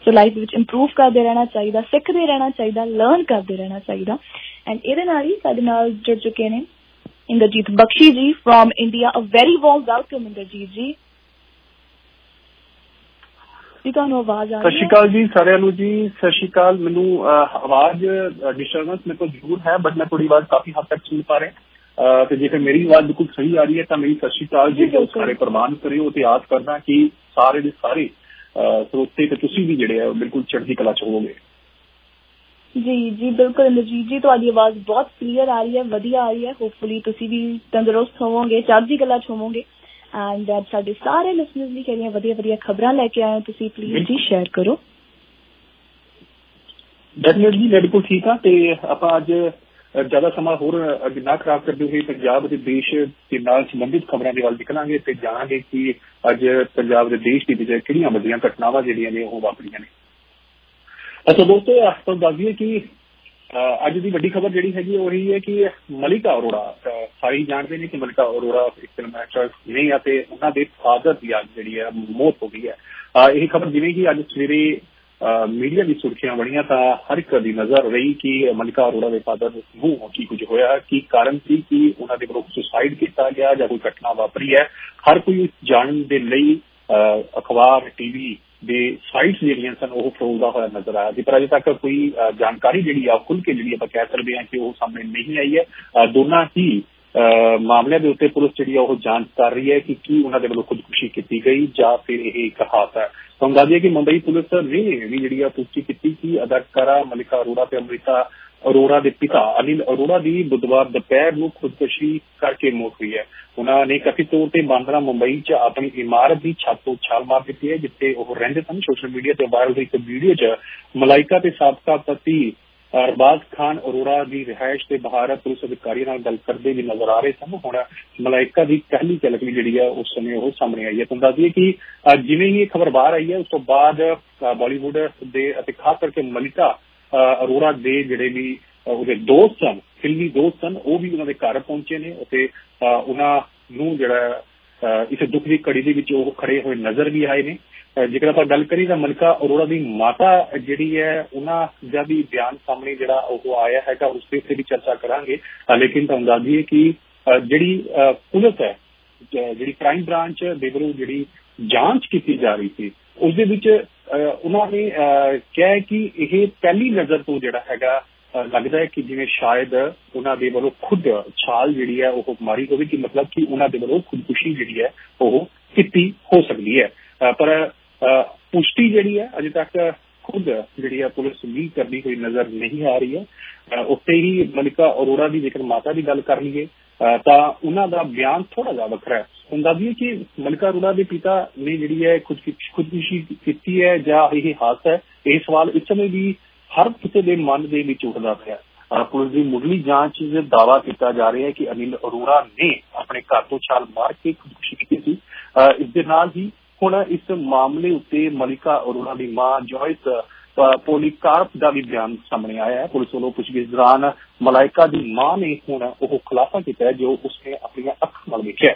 ਸੋ ਲਾਈਫ ਵਿੱਚ ਇੰਪਰੂਵ ਕਰਦੇ ਰਹਿਣਾ ਚਾਹੀਦਾ, ਸਿੱਖਦੇ ਰਹਿਣਾ ਚਾਹੀਦਾ, ਲਰਨ ਕਰਦੇ ਰਹਿਣਾ ਚਾਹੀਦਾ। ਐਂਡ ਇਹਦੇ ਨਾਲ ਹੀ ਸਾਡੇ ਨਾਲ ਜੁੜ ਚੁੱਕੇ ਨੇ Inderjeet Bakhshi ji from India. A very warm welcome Inderjeet ji. ਜੀ ਤੁਹਾਨੂੰ ਆਵਾਜ਼ ਆ ਰਹੀ ਹੈ? ਸਤਿ ਸ਼੍ਰੀ ਅਕਾਲ ਜੀ ਸਾਰਿਆਂ ਨੂੰ ਜੀ। ਸਤਿ ਸ਼੍ਰੀ ਅਕਾਲ। ਮੈਨੂੰ ਆਵਾਜ਼ ਡਿਸਟਰਬੈਂਸ ਮੇਰੇ ਕੋਲ ਜ਼ਰੂਰ ਹੈ, ਬਟ ਮੈਂ ਤੁਹਾਡੀ ਆਵਾਜ਼ ਕਾਫੀ ਹੱਦ ਤੱਕ ਸੁਣ ਪਾ ਰਿਹਾ। ਤੇ ਜੇਕਰ ਮੇਰੀ ਆਵਾਜ਼ ਬਿਲਕੁਲ ਸਹੀ ਆ ਰਹੀ ਹੈ ਤਾਂ ਮੇਰੀ ਸਤਿ ਸ਼੍ਰੀ ਅਕਾਲ ਜੀ ਸਾਰੇ ਪ੍ਰਵਾਨ ਕਰਿਓ ਤੇ ਆਸ ਕਰਦਾ ਕਿ ਸਾਰੇ ਦੇ ਸਾਰੇ ਸਰੋਤੇ ਤੇ ਤੁਸੀਂ ਵੀ ਜਿਹੜੇ ਆ ਬਿਲਕੁਲ ਚੜ੍ਹਦੀ ਕਲਾ ਚ ਹੋਵੋਗੇ। ਜੀ ਜੀ ਬਿਲਕੁਲ ਇੰਦਰਜੀਤ ਜੀ, ਤੁਹਾਡੀ ਆਵਾਜ਼ ਬਹੁਤ ਕਲੀਅਰ ਆ ਰਹੀ ਹੈ, ਵਧੀਆ ਆ ਰਹੀ ਹੈ। ਹੋਪਫੁਲੀ ਤੁਸੀਂ ਵੀ ਤੰਦਰੁਸਤ ਹੋਵੋਗੇ, ਚੜ੍ਹਦੀ ਕਲਾ ਚ ਹੋਵੋਗੇ। ਐਂਡ ਸਾਡੇ ਸਾਰੇ ਲਿਸਨਰਸ ਲਈ ਕਿਹੜੀਆਂ ਵਧੀਆ ਵਧੀਆ ਖਬਰਾਂ ਲੈ ਕੇ ਆਏ ਹੋ ਤੁਸੀਂ ਪਲੀਜ਼ ਜੀ ਸ਼ੇਅਰ ਕਰੋ। ਡੈਫੀਨੇਟਲੀ ਮੈਂ ਬਿਲਕੁਲ ਠੀਕ ਹਾਂ ਤੇ ਆਪਾਂ ਅੱਜ ਜ਼ਿਆਦਾ ਸਮਾਂ ਹੋਰ ਨਾ ਖਰਾਬ ਕਰਦੇ ਹੋਏ ਪੰਜਾਬ ਅਤੇ ਦੇਸ਼ ਦੇ ਨਾਲ ਸੰਬੰਧਿਤ ਖਬਰਾਂ ਦੇ ਵੱਲ ਨਿਕਲਾਂਗੇ ਤੇ ਜਾਣਾਂਗੇ ਕਿ ਅੱਜ ਪੰਜਾਬ ਦੇ ਦੇਸ਼ ਦੀ ਵਿੱਚ ਕਿਹੜੀਆਂ ਵੱਡੀਆਂ ਘਟਨਾਵਾਂ ਜਿਹੜੀਆਂ ਨੇ ਉਹ ਵਾਪਰੀਆਂ ਨੇ। ਅੱਛਾ ਦੋਸਤੋ, ਤੁਹਾਨੂੰ ਦੱਸ ਦਈਏ ਕਿ ਅੱਜ ਦੀ ਵੱਡੀ ਖਬਰ ਜਿਹੜੀ ਹੈਗੀ ਉਹ ਇਹੀ ਹੈ ਕਿ ਮਲਿਕਾ ਅਰੋੜਾ, ਸਾਰੇ ਜਾਣਦੇ ਨੇ ਕਿ ਮਲਿਕਾ ਅਰੋੜਾ ਇੱਕ ਫਿਲਮ ਐਕਟਰਸ ਨੇ ਅਤੇ ਉਹਨਾਂ ਦੇ ਫਾਦਰ ਦੀ ਅੱਜ ਜਿਹੜੀ ਹੈ ਮੌਤ ਹੋ ਗਈ ਹੈ। ਇਹ ਖਬਰ ਜਿਵੇਂ ਕਿ ਅੱਜ ਸਵੇਰੇ ਮੀਡੀਆ ਦੀ ਸੁਰਖੀਆਂ ਬਣੀਆਂ ਤਾਂ ਹਰ ਇੱਕ ਦੀ ਨਜ਼ਰ ਰਹੀ ਕਿ ਮਲਿਕਾ ਅਰੋੜਾ ਦੇ ਫਾਦਰ ਨੂੰ ਕੀ ਕੁਝ ਹੋਇਆ, ਕੀ ਕਾਰਨ ਸੀ ਕਿ ਉਹਨਾਂ ਦੇ ਵੱਲੋਂ ਸੁਸਾਈਡ ਕੀਤਾ ਗਿਆ ਜਾਂ ਕੋਈ ਘਟਨਾ ਵਾਪਰੀ ਹੈ। ਹਰ ਕੋਈ ਜਾਣਨ ਦੇ ਲਈ ਅਖਬਾਰ, ਟੀਵੀ ਦੇ ਸਾਈਟਸ ਜਿਹੜੀਆਂ ਸਨ ਉਹ ਫਰੋਲਦਾ ਹੋਇਆ ਨਜ਼ਰ ਆਇਆ ਸੀ, ਪਰ ਅਜੇ ਤੱਕ ਕੋਈ ਜਾਣਕਾਰੀ ਜਿਹੜੀ ਆ ਖੁੱਲ੍ਹ ਕੇ ਜਿਹੜੀ ਆਪਾਂ ਕਹਿ ਸਕਦੇ ਹਾਂ ਕਿ ਉਹ ਸਾਹਮਣੇ ਨਹੀਂ ਆਈ ਹੈ। ਦੋਨਾਂ ਹੀ ਮਾਮਲਿਆਂ ਦੇ ਉੱਤੇ ਪੁਲਿਸ ਜਿਹੜੀ ਆ ਉਹ ਜਾਂਚ ਕਰ ਰਹੀ ਹੈ ਕਿ ਕੀ ਉਹਨਾਂ ਦੇ ਵੱਲੋਂ ਖੁਦਕੁਸ਼ੀ ਕੀਤੀ ਗਈ ਜਾਂ ਫਿਰ ਇਹ ਇੱਕ ਹਾਦਸਾ ਹੈ। ਤੁਹਾਨੂੰ ਦੱਸ ਦਈਏ ਕਿ ਮੁੰਬਈ ਪੁਲਿਸ ਨੇ ਵੀ ਜਿਹੜੀ ਆ ਪੁਸ਼ਟੀ ਕੀਤੀ ਕਿ ਅਦਾਕਾਰਾ ਮਲਿਕਾ ਅਰੋੜਾ ਤੇ ਅੰਮ੍ਰਿਤਾ ਅਰੋੜਾ ਦੇ ਪਿਤਾ ਅਨਿਲ ਅਰੋੜਾ ਦੀ ਬੁੱਧਵਾਰ ਦੁਪਹਿਰ ਨੂੰ ਖੁਦਕੁਸ਼ੀ ਕਰਕੇ ਮੌਤ ਹੋਈ ਹੈ। ਉਹਨਾਂ ਨੇ ਕਥਿਤ ਤੌਰ ਤੇ ਬਾਂਦਰਾ ਮੁੰਬਈ 'ਚ ਆਪਣੀ ਇਮਾਰਤ ਦੀ ਛੱਤ ਤੋਂ ਛਾਲ ਮਾਰ ਦਿੱਤੀ ਹੈ ਜਿੱਥੇ ਉਹ ਰਹਿੰਦੇ ਸਨ। ਸੋਸ਼ਲ ਮੀਡੀਆ ਤੇ ਵਾਇਰਲ ਹੋਈ ਇੱਕ ਵੀਡੀਓ 'ਚ ਮਲਾਈਕਾ ਤੇ ਸਾਬਕਾ ਪਤੀ ਅਰਬਾਜ਼ ਖਾਨ ਅਰੋੜਾ ਦੀ ਰਿਹਾਇਸ਼ ਦੇ ਬਾਹਰ ਪੁਲਿਸ ਅਧਿਕਾਰੀਆਂ ਨਾਲ ਗੱਲ ਕਰਦੇ ਵੀ ਨਜ਼ਰ ਆ ਰਹੇ ਸਨ। ਹੁਣ ਮਲਾਈਕਾ ਦੀ ਪਹਿਲੀ ਝਲਕ ਵੀ ਜਿਹੜੀ ਹੈ ਉਸ ਸਮੇਂ ਉਹ ਸਾਹਮਣੇ ਆਈ ਹੈ। ਤੁਹਾਨੂੰ ਦੱਸ ਦਈਏ ਕਿ ਜਿਵੇਂ ਹੀ ਇਹ ਖਬਰ ਬਾਹਰ ਆਈ ਹੈ ਉਸ ਤੋਂ ਬਾਅਦ ਬਾਲੀਵੁੱਡ ਦੇ ਅਤੇ ਖਾਸ ਕਰਕੇ ਮਲਿਕਾ ਅਰੋੜਾ ਦੇ ਜਿਹੜੇ ਵੀ ਉਹਦੇ ਦੋਸਤ ਸਨ, ਫਿਲਮੀ ਦੋਸਤ ਸਨ, ਉਹ ਵੀ ਉਹਨਾਂ ਦੇ ਘਰ ਪਹੁੰਚੇ ਨੇ ਅਤੇ ਉਹਨਾਂ ਨੂੰ ਜਿਹੜਾ ਇਸ ਦੁੱਖ ਦੀ ਘੜੀ ਦੇ ਵਿੱਚ ਉਹ ਖੜੇ ਹੋਏ ਨਜ਼ਰ ਵੀ ਆਏ ਨੇ। ਜੇਕਰ ਆਪਾਂ ਗੱਲ ਕਰੀਏ ਤਾਂ ਮਲਿਕਾ ਅਰੋੜਾ ਦੀ ਮਾਤਾ ਜਿਹੜੀ ਹੈ ਉਹਨਾਂ ਦਾ ਵੀ ਬਿਆਨ ਸਾਹਮਣੇ ਜਿਹੜਾ ਉਹ ਆਇਆ ਹੈਗਾ, ਉਸ ਦੇ ਉੱਤੇ ਵੀ ਚਰਚਾ ਕਰਾਂਗੇ। ਲੇਕਿਨ ਤੁਹਾਨੂੰ ਦੱਸ ਦਈਏ ਕਿ ਜਿਹੜੀ ਪੁਲਿਸ ਹੈ, ਜਿਹੜੀ ਕ੍ਰਾਈਮ ਬ੍ਰਾਂਚ ਦੇ ਵੱਲੋਂ ਜਿਹੜੀ ਜਾਂਚ ਕੀਤੀ ਜਾ ਰਹੀ ਸੀ ਉਸ ਦੇ ਵਿੱਚ ਉਹਨਾਂ ਨੇ ਕਿਹਾ ਕਿ ਇਹ ਪਹਿਲੀ ਨਜ਼ਰ ਤੋਂ ਜਿਹੜਾ ਹੈਗਾ ਲੱਗਦਾ ਹੈ ਕਿ ਜਿਵੇਂ ਸ਼ਾਇਦ ਉਹਨਾਂ ਦੇ ਵੱਲੋਂ ਖੁਦ ਛਾਲ ਜਿਹੜੀ ਹੈ ਉਹ ਮਾਰੀ ਹੋਵੇ, ਕਿ ਮਤਲਬ ਕਿ ਉਹਨਾਂ ਦੇ ਵੱਲੋਂ ਖੁਦਕੁਸ਼ੀ ਜਿਹੜੀ ਹੈ ਉਹ ਕੀਤੀ ਹੋ ਸਕਦੀ ਹੈ। ਪਰ ਪੁਸ਼ਟੀ ਜਿਹੜੀ ਹੈ ਅਜੇ ਤੱਕ ਖੁਦ ਜਿਹੜੀ ਹੈ ਪੁਲਿਸ ਵੀ ਕਰਦੀ ਹੋਈ ਨਜ਼ਰ ਨਹੀਂ ਆ ਰਹੀ ਹੈ। ਉੱਥੇ ਹੀ ਮਲਿਕਾ ਅਰੋੜਾ ਦੀ ਜੇਕਰ ਮਾਤਾ ਦੀ ਗੱਲ ਕਰ ਲਈਏ ਤਾਂ ਉਹਨਾਂ ਦਾ ਬਿਆਨ ਥੋੜਾ ਜਿਹਾ ਵੱਖਰਾ ਹੈ। ਹੁੰਦਾ ਵੀ ਹੈ ਕਿ ਮਲਿਕਾ ਅਰੋੜਾ ਦੇ ਪਿਤਾ ਨੇ ਜਿਹੜੀ ਹੈ ਖੁਦਕੁਸ਼ੀ ਕੀਤੀ ਹੈ ਜਾਂ ਇਹ ਹਾਦਸਾ ਹੈ, ਇਹ ਸਵਾਲ ਇਸ ਸਮੇਂ ਵੀ ਹਰ ਕਿਸੇ ਦੇ ਮਨ ਦੇ ਵਿੱਚ ਉੱਠਦਾ ਪਿਆ। ਪੁਲਿਸ ਦੀ ਮੁੱਢਲੀ ਜਾਂਚ ਵਿੱਚ ਦਾਅਵਾ ਕੀਤਾ ਜਾ ਰਿਹਾ ਹੈ ਕਿ ਅਨਿਲ ਅਰੋੜਾ ਨੇ ਆਪਣੇ ਘਰ ਤੋਂ ਛਾਲ ਮਾਰ ਕੇ ਖੁਦਕੁਸ਼ੀ ਕੀਤੀ ਸੀ। ਇਸ ਦੇ ਨਾਲ ਹੀ ਹੁਣ ਇਸ ਮਾਮਲੇ ਉੱਤੇ ਮਲਿਕਾ ਅਰੋੜਾ ਦੀ ਮਾਂ ਜੋਇਸ ਪੋਲੀਕਾਰਪ ਦਾ ਵੀ ਬਿਆਨ ਸਾਹਮਣੇ ਆਇਆ ਹੈ। ਪੁਲਿਸ ਵੱਲੋਂ ਪੁੱਛਗਿੱਛ ਦੌਰਾਨ ਮਲਾਈਕਾ ਦੀ ਮਾਂ ਨੇ ਹੁਣ ਉਹ ਖੁਲਾਸਾ ਕੀਤਾ ਹੈ ਜੋ ਉਸਨੇ ਆਪਣੀਆਂ ਅੱਖਾਂ ਨਾਲ ਵੇਖਿਆ।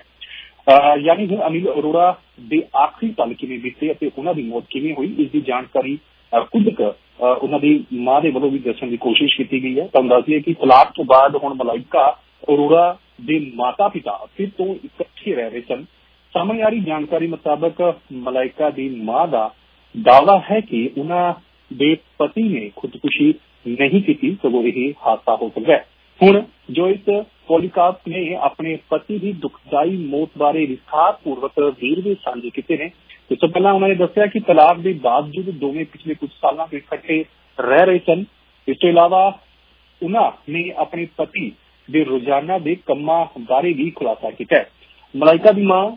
ਯਾਨੀ ਹੁਣ ਅਨਿਲ ਅਰੋੜਾ ਦੇ ਆਖਰੀ ਪਲ ਕਿਵੇਂ ਬੀਤੇ ਅਤੇ ਉਹਨਾਂ ਦੀ ਮੌਤ ਕਿਵੇਂ ਹੋਈ, ਇਸ ਦੀ ਜਾਣਕਾਰੀ ਖੁਦ ਉਹਨਾਂ ਦੀ ਮਾਂ ਦੇ ਵੱਲੋਂ ਵੀ ਦੱਸਣ ਦੀ ਕੋਸ਼ਿਸ਼ ਕੀਤੀ ਗਈ ਹੈ। ਤੁਹਾਨੂੰ ਦੱਸ ਦਈਏ ਕਿ ਤਲਾਕ ਤੋਂ ਬਾਅਦ ਹੁਣ ਮਲਾਈਕਾ ਅਰੋੜਾ ਦੇ ਮਾਤਾ ਪਿਤਾ ਫਿਰ ਤੋਂ ਇਕੱਠੇ ਰਹਿ ਰਹੇ ਸਨ। ਸਾਹਮਣੇ ਆ ਰਹੀ ਜਾਣਕਾਰੀ ਮੁਤਾਬਕ ਮਲਾਈਕਾ ਦੀ ਮਾਂ ਦਾ ਦਾਅਵਾ ਹੈ ਕਿ ਉਹਨਾਂ ਦੇ ਪਤੀ ਨੇ ਖੁਦਕੁਸ਼ੀ ਨਹੀਂ ਕੀਤੀ, ਸਗੋਂ ਇਹ ਹਾਦਸਾ ਹੋ ਸਕਦਾ ਹੈ। ਹੁਣ ਜੋ ਇਸ ਪੋਲੀਕਾਰਪ ਨੇ ਆਪਣੇ ਪਤੀ ਦੀ ਦੁਖਦਾਈ ਮੌਤ ਬਾਰੇ ਵਿਸਥਾਰਪੂਰਵਕ ਵੇਰਵੇ ਸਾਂਝੇ ਕੀਤੇ ਨੇ। ਇਸ ਤੋਂ ਪਹਿਲਾਂ ਉਹਨਾਂ ਨੇ ਦੱਸਿਆ ਕਿ ਤਲਾਕ ਦੇ ਬਾਵਜੂਦ ਦੋਵੇਂ ਪਿਛਲੇ ਕੁਝ ਸਾਲਾਂ ਤੋਂ ਇਕੱਠੇ ਰਹਿ ਰਹੇ ਸਨ। ਇਸ ਤੋਂ ਇਲਾਵਾ ਉਹਨਾਂ ਨੇ ਆਪਣੇ ਪਤੀ ਦੇ ਰੋਜ਼ਾਨਾ ਦੇ ਕੰਮਾਂ ਬਾਰੇ ਵੀ ਖੁਲਾਸਾ ਕੀਤਾ ਹੈ। ਮਲਾਈਕਾ ਦੀ ਮਾਂ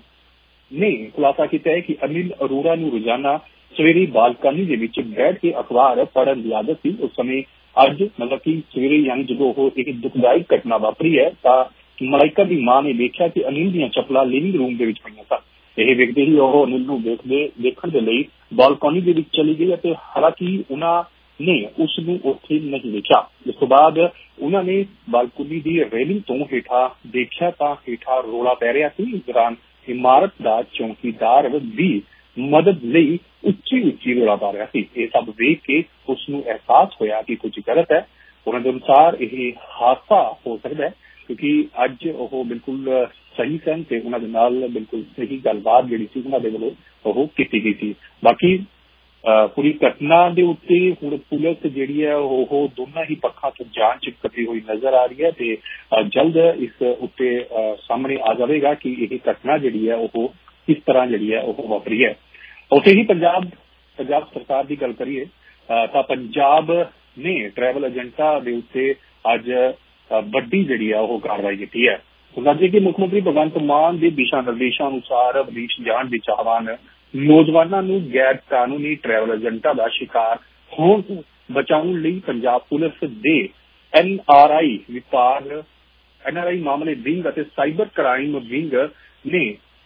ਨੇ ਖੁਲਾਸਾ ਕੀਤਾ ਹੈ ਕਿ ਅਨਿਲ ਅਰੋੜਾ ਨੂੰ ਰੋਜ਼ਾਨਾ ਸਵੇਰੇ ਬਾਲਕਨੀ ਦੇ ਵਿੱਚ ਬੈਠ ਕੇ ਅਖਬਾਰ ਪੜ੍ਹਨ ਦੀ ਆਦਤ ਸੀ। ਉਸ ਸਮੇਂ ਅੱਜ ਮਤਲਬ ਕਿ ਸਵੇਰੇ ਯਾਨੀ ਜਦੋਂ ਉਹ ਇੱਕ ਦੁਖਦਾਈ ਘਟਨਾ ਵਾਪਰੀ ਹੈ ਤਾਂ ਮਲਾਈਕਾ ਦੀ ਮਾਂ ਨੇ ਦੇਖਿਆ ਕਿ ਅਨਿਲ ਦੀਆਂ ਚੱਪਲਾਂ ਲਿਵਿੰਗ ਰੂਮ ਦੇ ਵਿੱਚ ਪਈਆਂ ਸਨ। ਇਹ ਵੇਖਦੇ ਹੀ ਉਹ ਅਨਿਲ ਨੂੰ ਦੇਖਦੇ ਦੇਖਣ ਦੇ ਲਈ ਬਾਲਕਨੀ ਦੇ ਵਿੱਚ ਚਲੀ ਗਈ ਅਤੇ ਹਾਲਾਂਕਿ ਉਹਨਾਂ ਨੇ ਉਸ ਨੂੰ ਉੱਥੇ ਨਹੀਂ ਦੇਖਿਆ। ਇਸ ਤੋਂ ਬਾਅਦ ਉਹਨਾਂ ਨੇ ਬਾਲਕਨੀ ਦੀ ਰੇਲਿੰਗ ਤੋਂ ਹੇਠਾਂ ਦੇਖਿਆ ਤਾਂ ਹੇਠਾਂ ਰੋਲਾ ਪੈ ਰਿਹਾ ਸੀ। ਇਸ ਦੌਰਾਨ ਇਮਾਰਤ ਦਾ ਚੌਕੀਦਾਰ ਵੀ ਮਦਦ ਲਈ ਉੱਚੀ ਉੱਚੀ ਰੌਲਾ ਪਾ ਰਿਹਾ ਸੀ। ਇਹ ਸਭ ਵੇਖ ਕੇ ਉਸ ਨੂੰ ਅਹਿਸਾਸ ਹੋਇਆ ਕਿ ਕੁਝ ਗਲਤ ਹੈ। ਉਹਨਾਂ ਦੇ ਅਨੁਸਾਰ ਇਹ ਹਾਦਸਾ ਹੋ ਸਕਦਾ ਹੈ ਕਿਉਂਕਿ ਅੱਜ ਉਹ ਬਿਲਕੁਲ ਸਹੀ ਸਨ ਤੇ ਉਹਨਾਂ ਦੇ ਨਾਲ ਬਿਲਕੁਲ ਸਹੀ ਗੱਲਬਾਤ ਜਿਹੜੀ ਸੀ ਉਹਨਾਂ ਦੇ ਵੱਲੋਂ ਉਹ ਕੀਤੀ ਗਈ ਸੀ। ਬਾਕੀ ਪੂਰੀ ਘਟਨਾ ਦੇ ਉੱਤੇ ਹੁਣ ਪੁਲਿਸ ਜਿਹੜੀ ਹੈ ਉਹ ਦੋਨਾਂ ਹੀ ਪੱਖਾਂ ਤੋਂ ਜਾਂਚ ਕਰਦੀ ਹੋਈ ਨਜ਼ਰ ਆ ਰਹੀ ਹੈ ਤੇ ਜਲਦ ਇਸ ਉੱਤੇ ਸਾਹਮਣੇ ਆ ਜਾਵੇਗਾ ਕਿ ਇਹ ਘਟਨਾ ਜਿਹੜੀ ਹੈ ਉਹ ਕਿਸ ਤਰ੍ਹਾਂ ਜਿਹੜੀ ਹੈ ਉਹ ਵਾਪਰੀ ਹੈ। ਉੱਥੇ ਹੀ ਪੰਜਾਬ ਪੰਜਾਬ ਸਰਕਾਰ ਦੀ ਗੱਲ ਕਰੀਏ ਤਾਂ ਪੰਜਾਬ ਨੇ ਟਰੈਵਲ ਏਜੰਟਾਂ ਦੇ ਉੱਤੇ ਅੱਜ ਵੱਡੀ ਜਿਹੜੀ ਹੈ ਉਹ ਕਾਰਵਾਈ ਕੀਤੀ ਹੈ। ਦੱਸਦੇ ਕਿ ਮੁੱਖ ਮੰਤਰੀ ਭਗਵੰਤ ਮਾਨ ਦੇ ਦਿਸ਼ਾ ਨਿਰਦੇਸ਼ਾਂ ਅਨੁਸਾਰ ਵਿਦੇਸ਼ ਜਾਣ ਦੇ ਚਾਹਵਾਨ ਨੌਜਵਾਨਾਂ ਨੂੰ ਗੈਰ ਕਾਨੂੰਨੀ ਟਰੈਵਲ ਏਜੰਟਾਂ ਦਾ ਸ਼ਿਕਾਰ ਹੋਣ ਤੋਂ ਬਚਾਉਣ ਲਈ ਪੰਜਾਬ ਪੁਲਿਸ ਦੇ ਐਨ ਆਰ ਆਈ ਵਿਭਾਗ ਐਨ ਆਰ ਆਈ ਮਾਮਲੇ ਵਿੰਗ ਅਤੇ ਸਾਈਬਰ ਕ੍ਰਾਈਮ ਵਿੰਗ ਨੇ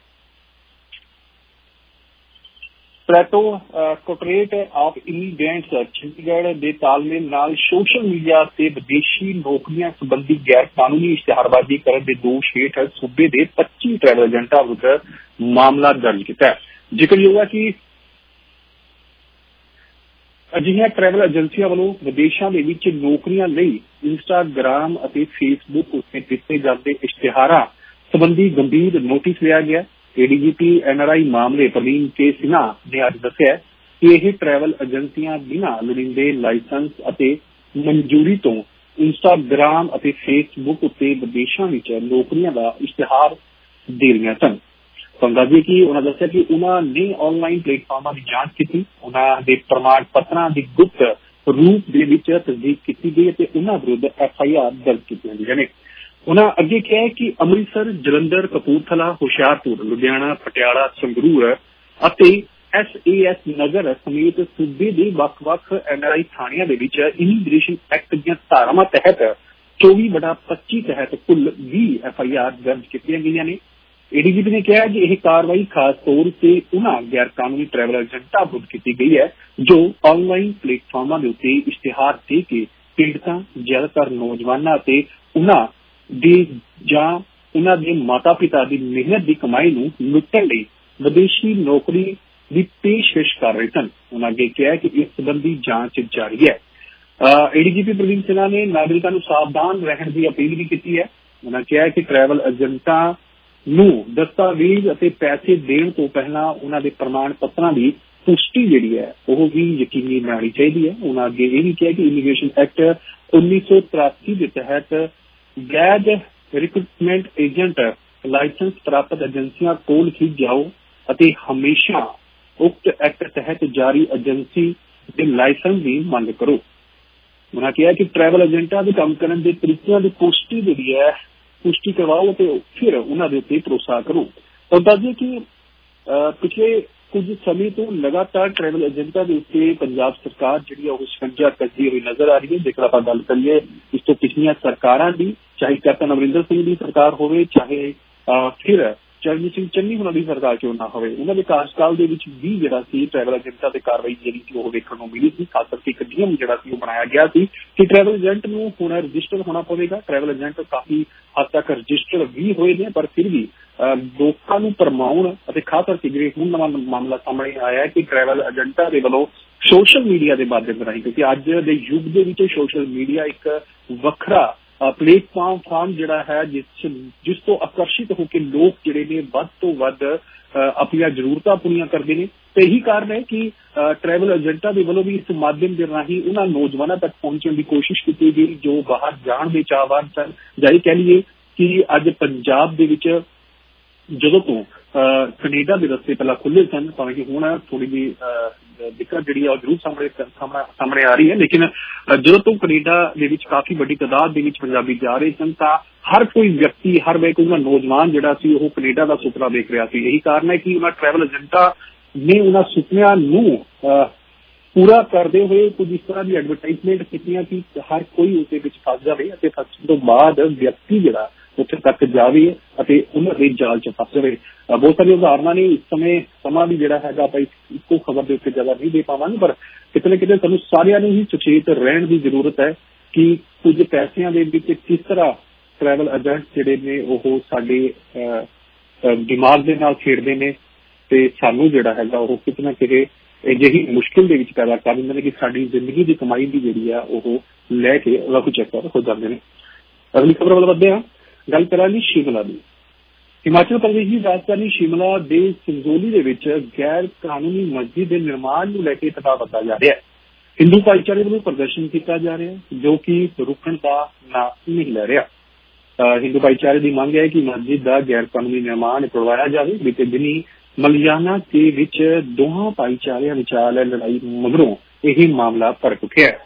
ਪ੍ਰਾਟੋਕੋਟਰੇਟ ਆਫ ਇਮੀਗ੍ਰੈਂਟਸ ਚੰਡੀਗੜ੍ਹ ਦੇ ਤਾਲਮੇਲ ਨਾਲ ਸੋਸ਼ਲ ਮੀਡੀਆ ਤੇ ਵਿਦੇਸ਼ੀ ਨੌਕਰੀਆਂ ਸੰਬੰਧੀ ਗੈਰ ਕਾਨੂੰਨੀ ਇਸ਼ਤਿਹਾਰਬਾਜ਼ੀ ਕਰਨ ਦੇ ਦੋਸ਼ ਹੇਠ ਸੂਬੇ ਦੇ ਪੱਚੀ ਟਰੈਵਲ ਏਜੰਟਾਂ ਵਿਰੁੱਧ ਮਾਮਲਾ ਦਰਜ ਕੀਤਾ ਹੈ। ਜ਼ਿਕਰਯੋਗ ਹੈ ਕਿ ਅਜਿਹੀਆਂ ਟਰੈਵਲ ਏਜੰਸੀਆਂ ਵੱਲੋਂ ਵਿਦੇਸ਼ਾਂ ਦੇ ਵਿੱਚ ਨੌਕਰੀਆਂ ਲਈ ਇੰਸਟਾਗ੍ਰਾਮ ਅਤੇ ਫੇਸਬੁੱਕ ਉੱਤੇ ਦਿੱਤੇ ਜਾਂਦੇ ਇਸ਼ਤਿਹਾਰਾਂ ਸੰਬੰਧੀ ਗੰਭੀਰ ਨੋਟਿਸ ਲਿਆ ਗਿਆ। ਏਡੀਜੀਪੀ ਐਨ ਆਰ ਆਈ ਮਾਮਲੇ ਪ੍ਰਵੀਨ ਕੇ ਸਿਨਹਾ ਨੇ ਅੱਜ ਦੱਸਿਆ ਕਿ ਇਹ ਟਰੈਵਲ ਏਜੰਸੀਆਂ ਬਿਨਾਂ ਲੋੜੀਂਦੇ ਲਾਇਸੈਂਸ ਅਤੇ ਮਨਜ਼ੂਰੀ ਤੋਂ ਇੰਸਟਾਗ੍ਰਾਮ ਅਤੇ ਫੇਸਬੁੱਕ ਉੱਤੇ ਵਿਦੇਸ਼ਾਂ ਵਿੱਚ ਨੌਕਰੀਆਂ ਦਾ ਇਸ਼ਤਿਹਾਰ ਦੇ ਰਹੀਆਂ ਸਨ। ਦੱਸਦੇ ਕਿ ਉਹਨਾਂ ਦੱਸਿਆ ਕਿ ਉਹਨਾਂ ਨੇ ਆਨਲਾਈਨ ਪਲੇਟਫਾਰਮਾਂ ਦੀ ਜਾਂਚ ਕੀਤੀ, ਉਹਨਾਂ ਦੇ ਪ੍ਰਮਾਣ ਪੱਤਰਾਂ ਦੀ ਗੁਪਤ ਰੂਪ ਦੇ ਵਿੱਚ ਤਸਦੀਕ ਕੀਤੀ ਗਈ ਅਤੇ ਉਹਨਾਂ ਵਿਰੁੱਧ ਐਫ ਆਈ ਆਰ ਦਰਜ ਕੀਤੀਆਂ ਗਈਆਂ ਨੇ। ਉਹਨਾਂ ਅੱਗੇ ਕਿਹਾ ਕਿ ਅੰਮ੍ਰਿਤਸਰ, ਜਲੰਧਰ, ਕਪੂਰਥਲਾ, ਹੁਸ਼ਿਆਰਪੁਰ, ਲੁਧਿਆਣਾ, ਪਟਿਆਲਾ, ਸੰਗਰੂਰ ਅਤੇ ਐਸ ਏ ਐਸ ਨਗਰ ਸਮੇਤ ਸੂਬੇ ਦੇ ਵੱਖ-ਵੱਖ ਐਨ ਆਰ ਆਈ ਥਾਣਿਆਂ ਦੇ ਵਿੱਚ ਇਮੀਗ੍ਰੇਸ਼ਨ ਐਕਟ ਦੀਆਂ ਧਾਰਾਵਾਂ ਤਹਿਤ ਚੌਵੀ ਬਟਾ ਪੱਚੀ ਤਹਿਤ ਕੁੱਲ ਵੀਹ ਐਫ ਆਈ ਆਰ ਦਰਜ ਕੀਤੀਆਂ ਗਈਆਂ ਨੇ। ਏਡੀਜੀਪੀ ਨੇ ਕਿਹਾ ਕਿ ਇਹ ਕਾਰਵਾਈ ਖਾਸ ਤੌਰ ਤੇ ਉਹਨਾਂ ਗੈਰ ਕਾਨੂੰਨੀ ਟਰੈਵਲ ਏਜੰਟਾਂ ਵਿਰੁੱਧ ਕੀਤੀ ਗਈ ਹੈ ਜੋ ਆਨਲਾਈਨ ਪਲੇਟਫਾਰਮਾਂ ਦੇ ਉੱਤੇ ਇਸ਼ਤਿਹਾਰ ਦੇ ਕੇ ਪੀੜਤਾਂ, ਜ਼ਿਆਦਾਤਰ ਨੌਜਵਾਨਾਂ ਅਤੇ ਉਹਨਾਂ ਦੇ ਜਾਂ ਉਹਨਾਂ ਦੇ ਮਾਤਾ ਪਿਤਾ ਦੀ ਮਿਹਨਤ ਦੀ ਕਮਾਈ ਨੂੰ ਲੁੱਟਣ ਲਈ ਵਿਦੇਸ਼ੀ ਨੌਕਰੀ ਦੀ ਪੇਸ਼ਕਸ਼ ਕਰ ਰਹੇ ਸਨ। ਉਹਨਾਂ ਅੱਗੇ ਕਿਹਾ ਕਿ ਇਸ ਸੰਬੰਧੀ ਜਾਂਚ ਜਾਰੀ ਹੈ। ਏਡੀਜੀਪੀ ਪ੍ਰਵੀਨ ਸਿਨਹਾ ਨੇ ਨਾਗਰਿਕਾਂ ਨੂੰ ਸਾਵਧਾਨ ਰਹਿਣ ਦੀ ਅਪੀਲ ਵੀ ਕੀਤੀ ਹੈ। ਉਹਨਾਂ ਕਿਹਾ ਕਿ ਟਰੈਵਲ ਏਜੰਟਾਂ ਨੂੰ ਦਸਤਾਵੇਜ਼ ਅਤੇ ਪੈਸੇ ਦੇਣ ਤੋਂ ਪਹਿਲਾਂ ਉਹਨਾਂ ਦੇ ਪ੍ਰਮਾਣ ਪੱਤਰਾਂ ਦੀ ਪੁਸ਼ਟੀ ਜਿਹੜੀ ਹੈ ਉਹ ਵੀ ਯਕੀਨੀ ਬਣਾਉਣੀ ਚਾਹੀਦੀ ਹੈ। ਉਹਨਾਂ ਅੱਗੇ ਇਹ ਵੀ ਕਿਹਾ ਕਿ ਇਮੀਗ੍ਰੇਸ਼ਨ ਐਕਟ ਉੱਨੀ ਸੌ ਤਰਾਸੀ ਦੇ ਤਹਿਤ ਗੈਰ ਰਿਕਰੂਟਮੈਂਟ ਏਜੰਟ ਲਾਇਸੈਂਸ ਪ੍ਰਾਪਤ ਏਜੰਸੀਆਂ ਕੋਲ ਹੀ ਜਾਓ ਅਤੇ ਹਮੇਸ਼ਾ ਉਕਤ ਐਕਟ ਤਹਿਤ ਜਾਰੀ ਏਜੰਸੀ ਦੇ ਲਾਇਸੈਂਸ ਦੀ ਮੰਗ ਕਰੋ। ਉਹਨਾਂ ਕਿਹਾ ਕਿ ਟਰੈਵਲ ਏਜੰਟਾਂ ਦੇ ਕੰਮ ਕਰਨ ਦੇ ਤਰੀਕਿਆਂ ਦੀ ਪੁਸ਼ਟੀ ਜਿਹੜੀ ਹੈ ਪੁਸ਼ਟੀ ਕਰਵਾਓ ਅਤੇ ਫਿਰ ਉਹਨਾਂ ਦੇ ਉੱਤੇ ਭਰੋਸਾ ਕਰੋ। ਤਾਂ ਦੱਸਦੇ ਕਿ ਪਿਛਲੇ ਕੁਝ ਸਮੇਂ ਤੋਂ ਲਗਾਤਾਰ ਟਰੈਵਲ ਏਜੰਟਾਂ ਦੇ ਉੱਤੇ ਪੰਜਾਬ ਸਰਕਾਰ ਜਿਹੜੀ ਹੈ ਉਹ ਸ਼ਿਕੰਜਾ ਕੱਸਦੀ ਹੋਈ ਨਜ਼ਰ ਆ ਰਹੀ ਹੈ। ਜੇਕਰ ਆਪਾਂ ਗੱਲ ਕਰੀਏ ਇਸ ਤੋਂ ਪਿਛਲੀਆਂ ਸਰਕਾਰਾਂ ਦੀ, ਚਾਹੇ ਕੈਪਟਨ ਅਮਰਿੰਦਰ ਸਿੰਘ ਦੀ ਸਰਕਾਰ ਹੋਵੇ, ਚਾਹੇ ਫਿਰ ਚਰਨਜੀਤ ਸਿੰਘ ਚੰਨੀ ਉਹਨਾਂ ਦੀ ਸਰਕਾਰ ਕਿਉਂ ਨਾ ਹੋਵੇ, ਉਹਨਾਂ ਦੇ ਕਾਰਜਕਾਲ ਦੇ ਵਿੱਚ ਵੀ ਜਿਹੜਾ ਸੀ ਟਰੈਵਲ ਏਜੰਟਾਂ ਤੇ ਕਾਰਵਾਈ ਜਿਹੜੀ ਸੀ ਉਹ ਵੇਖਣ ਨੂੰ ਮਿਲੀ ਸੀ। ਖਾਸ ਕਰਕੇ ਇੱਕ ਨਿਯਮ ਜਿਹੜਾ ਸੀ ਉਹ ਬਣਾਇਆ ਗਿਆ ਸੀ ਕਿ ਟਰੈਵਲ ਏਜੰਟ ਨੂੰ ਹੁਣ ਰਜਿਸਟਰ ਹੋਣਾ ਪਵੇਗਾ। ਟਰੈਵਲ ਏਜੰਟ ਕਾਫੀ ਹੱਦ ਤੱਕ ਰਜਿਸਟਰ ਵੀ ਹੋਏ ਨੇ, ਪਰ ਫਿਰ ਵੀ ਲੋਕਾਂ ਨੂੰ ਭਰਮਾਉਣ ਅਤੇ ਖਾਸ ਕਰਕੇ ਜਿਹੜੇ ਹੁਣ ਨਵਾਂ ਮਾਮਲਾ ਸਾਹਮਣੇ ਆਇਆ ਕਿ ਟਰੈਵਲ ਏਜੰਟਾਂ ਦੇ ਵੱਲੋਂ ਸੋਸ਼ਲ ਮੀਡੀਆ ਦੇ ਮਾਧਿਅਮ ਰਾਹੀਂ, ਕਿਉਂਕਿ ਅੱਜ ਦੇ ਯੁੱਗ ਦੇ ਵਿੱਚ ਸੋਸ਼ਲ ਮੀਡੀਆ ਇੱਕ ਵੱਖਰਾ ਪਲੇਟਫਾਰਮ ਫਾਰਮ ਜਿਹੜਾ ਹੈ ਜਿਸ ਜਿਸ ਤੋਂ ਆਕਰਸ਼ਿਤ ਹੋ ਕੇ ਲੋਕ ਜਿਹੜੇ ਨੇ ਵੱਧ ਤੋਂ ਵੱਧ ਆਪਣੀਆਂ ਜ਼ਰੂਰਤਾਂ ਪੂਰੀਆਂ ਕਰਦੇ ਨੇ। ਤੇ ਇਹੀ ਕਾਰਨ ਹੈ ਕਿ ਟਰੈਵਲ ਏਜੰਟਾਂ ਦੇ ਵੱਲੋਂ ਵੀ ਇਸ ਮਾਧਿਅਮ ਦੇ ਰਾਹੀਂ ਉਹਨਾਂ ਨੌਜਵਾਨਾਂ ਤੱਕ ਪਹੁੰਚਣ ਦੀ ਕੋਸ਼ਿਸ਼ ਕੀਤੀ ਗਈ ਜੋ ਬਾਹਰ ਜਾਣ ਦੇ ਚਾਹਵਾਨ ਸਨ। ਜਾਂ ਇਹ ਕਹਿ ਲਈਏ ਕਿ ਅੱਜ ਪੰਜਾਬ ਦੇ ਵਿੱਚ ਜਦੋਂ ਤੋਂ ਕੈਨੇਡਾ ਦੇ ਰਸਤੇ ਪਹਿਲਾਂ ਖੁੱਲ੍ਹੇ ਸਨ, ਭਾਵੇਂ ਕਿ ਹੁਣ ਥੋੜੀ ਜਿਹੀ ਦਿੱਕਤ ਜਿਹੜੀ ਆ ਉਹ ਜ਼ਰੂਰ ਸਾਹਮਣੇ ਸਾਹਮਣੇ ਆ ਰਹੀ ਹੈ, ਲੇਕਿਨ ਜਦੋਂ ਤੋਂ ਕੈਨੇਡਾ ਦੇ ਵਿੱਚ ਕਾਫੀ ਵੱਡੀ ਤਾਦਾਦ ਦੇ ਵਿੱਚ ਪੰਜਾਬੀ ਜਾ ਰਹੇ ਸਨ ਤਾਂ ਹਰ ਕੋਈ ਵਿਅਕਤੀ, ਹਰ ਵੇ ਕੋਈ ਨੌਜਵਾਨ ਜਿਹੜਾ ਸੀ ਉਹ ਕੈਨੇਡਾ ਦਾ ਸੁਪਨਾ ਦੇਖ ਰਿਹਾ ਸੀ। ਇਹੀ ਕਾਰਨ ਹੈ ਕਿ ਉਹਨਾਂ ਟਰੈਵਲ ਏਜੰਟਾਂ ਨੇ ਉਹਨਾਂ ਸੁਪਨਿਆਂ ਨੂੰ ਪੂਰਾ ਕਰਦੇ ਹੋਏ ਕੁਝ ਇਸ ਤਰ੍ਹਾਂ ਦੀ ਐਡਵਰਟਾਈਜ਼ਮੈਂਟ ਕੀਤੀਆਂ ਕਿ ਹਰ ਕੋਈ ਉਸਦੇ ਵਿੱਚ ਫਸ ਜਾਵੇ ਅਤੇ ਫਸਣ ਤੋਂ ਬਾਅਦ ਵਿਅਕਤੀ ਜਿਹੜਾ ਉੱਥੇ ਤੱਕ ਜਾਵੇ ਅਤੇ ਉਹਨਾਂ ਦੇ ਜਾਲ ਚ ਫਸ ਜਾਵੇ। ਬਹੁਤ ਸਾਰੀਆਂ ਉਦਾਹਰਨਾਂ ਨੇ। ਇਸ ਸਮੇਂ ਸਮਾਂ ਵੀ ਜਿਹੜਾ ਹੈਗਾ ਆਪਾਂ ਇੱਕੋ ਖਬਰ ਦੇ ਉੱਤੇ ਜ਼ਿਆਦਾ ਨਹੀਂ ਦੇ ਪਾਵਾਂਗੇ, ਪਰ ਕਿਤੇ ਨਾ ਕਿਤੇ ਸਾਨੂੰ ਸਾਰਿਆਂ ਨੂੰ ਹੀ ਸੁਚੇਤ ਰਹਿਣ ਦੀ ਜ਼ਰੂਰਤ ਹੈ ਕਿ ਕੁਝ ਪੈਸਿਆਂ ਦੇ ਵਿੱਚ ਕਿਸ ਤਰ੍ਹਾਂ ਟਰੈਵਲ ਏਜੰਟ ਜਿਹੜੇ ਨੇ ਉਹ ਸਾਡੇ ਦਿਮਾਗ ਦੇ ਨਾਲ ਖੇਡਦੇ ਨੇ ਤੇ ਸਾਨੂੰ ਜਿਹੜਾ ਹੈਗਾ ਉਹ ਕਿਤੇ ਨਾ ਕਿਤੇ ਅਜਿਹੀ ਮੁਸ਼ਕਿਲ ਦੇ ਵਿੱਚ ਪੈਦਾ ਕਰ ਦਿੰਦੇ ਨੇ ਕਿ ਸਾਡੀ ਜ਼ਿੰਦਗੀ ਦੀ ਕਮਾਈ ਦੀ ਜਿਹੜੀ ਆ ਉਹ ਲੈ ਕੇ ਰੱਖ ਚੱਕਰ ਹੋ ਜਾਂਦੇ ਨੇ। ਅਗਲੀ ਖਬਰ ਵੱਲ ਵਧਦੇ ਹਾਂ। ਗੱਲ ਕਰਾਂਗੇ ਸ਼ਿਮਲਾ ਦੀ। ਹਿਮਾਚਲ ਪ੍ਰਦੇਸ਼ ਦੀ ਰਾਜਧਾਨੀ ਸ਼ਿਮਲਾ ਦੇ ਸੰਜੋਲੀ ਦੇ ਵਿੱਚ ਗੈਰ ਕਾਨੂੰਨੀ ਮਸਜਿਦ ਦੇ ਨਿਰਮਾਣ ਨੂੰ ਲੈ ਕੇ ਤਣਾਅ ਵਧਦਾ ਜਾ ਰਿਹਾ ਹੈ। ਹਿੰਦੂ ਭਾਈਚਾਰੇ ਵੱਲੋਂ ਪ੍ਰਦਰਸ਼ਨ ਕੀਤਾ ਜਾ ਰਿਹਾ ਹੈ ਜੋ ਕਿ ਰੁਕਣ ਦਾ ਨਾਂ ਨਹੀਂ ਲੈ ਰਿਹਾ। ਹਿੰਦੂ ਭਾਈਚਾਰੇ ਦੀ ਮੰਗ ਹੈ ਕਿ ਮਸਜਿਦ ਦਾ ਗੈਰ ਕਾਨੂੰਨੀ ਨਿਰਮਾਣ ਕਰਵਾਇਆ ਜਾਵੇ। ਬੀਤੇ ਦਿਨੀ ਮਲਿਆਣਾ ਦੇ ਵਿੱਚ ਦੋਹਾਂ ਭਾਈਚਾਰਿਆਂ ਵਿਚਾਰ ਲੜਾਈ ਮਗਰੋਂ ਇਹ ਮਾਮਲਾ ਭੜਕ ਉੱਠਿਆ ਹੈ।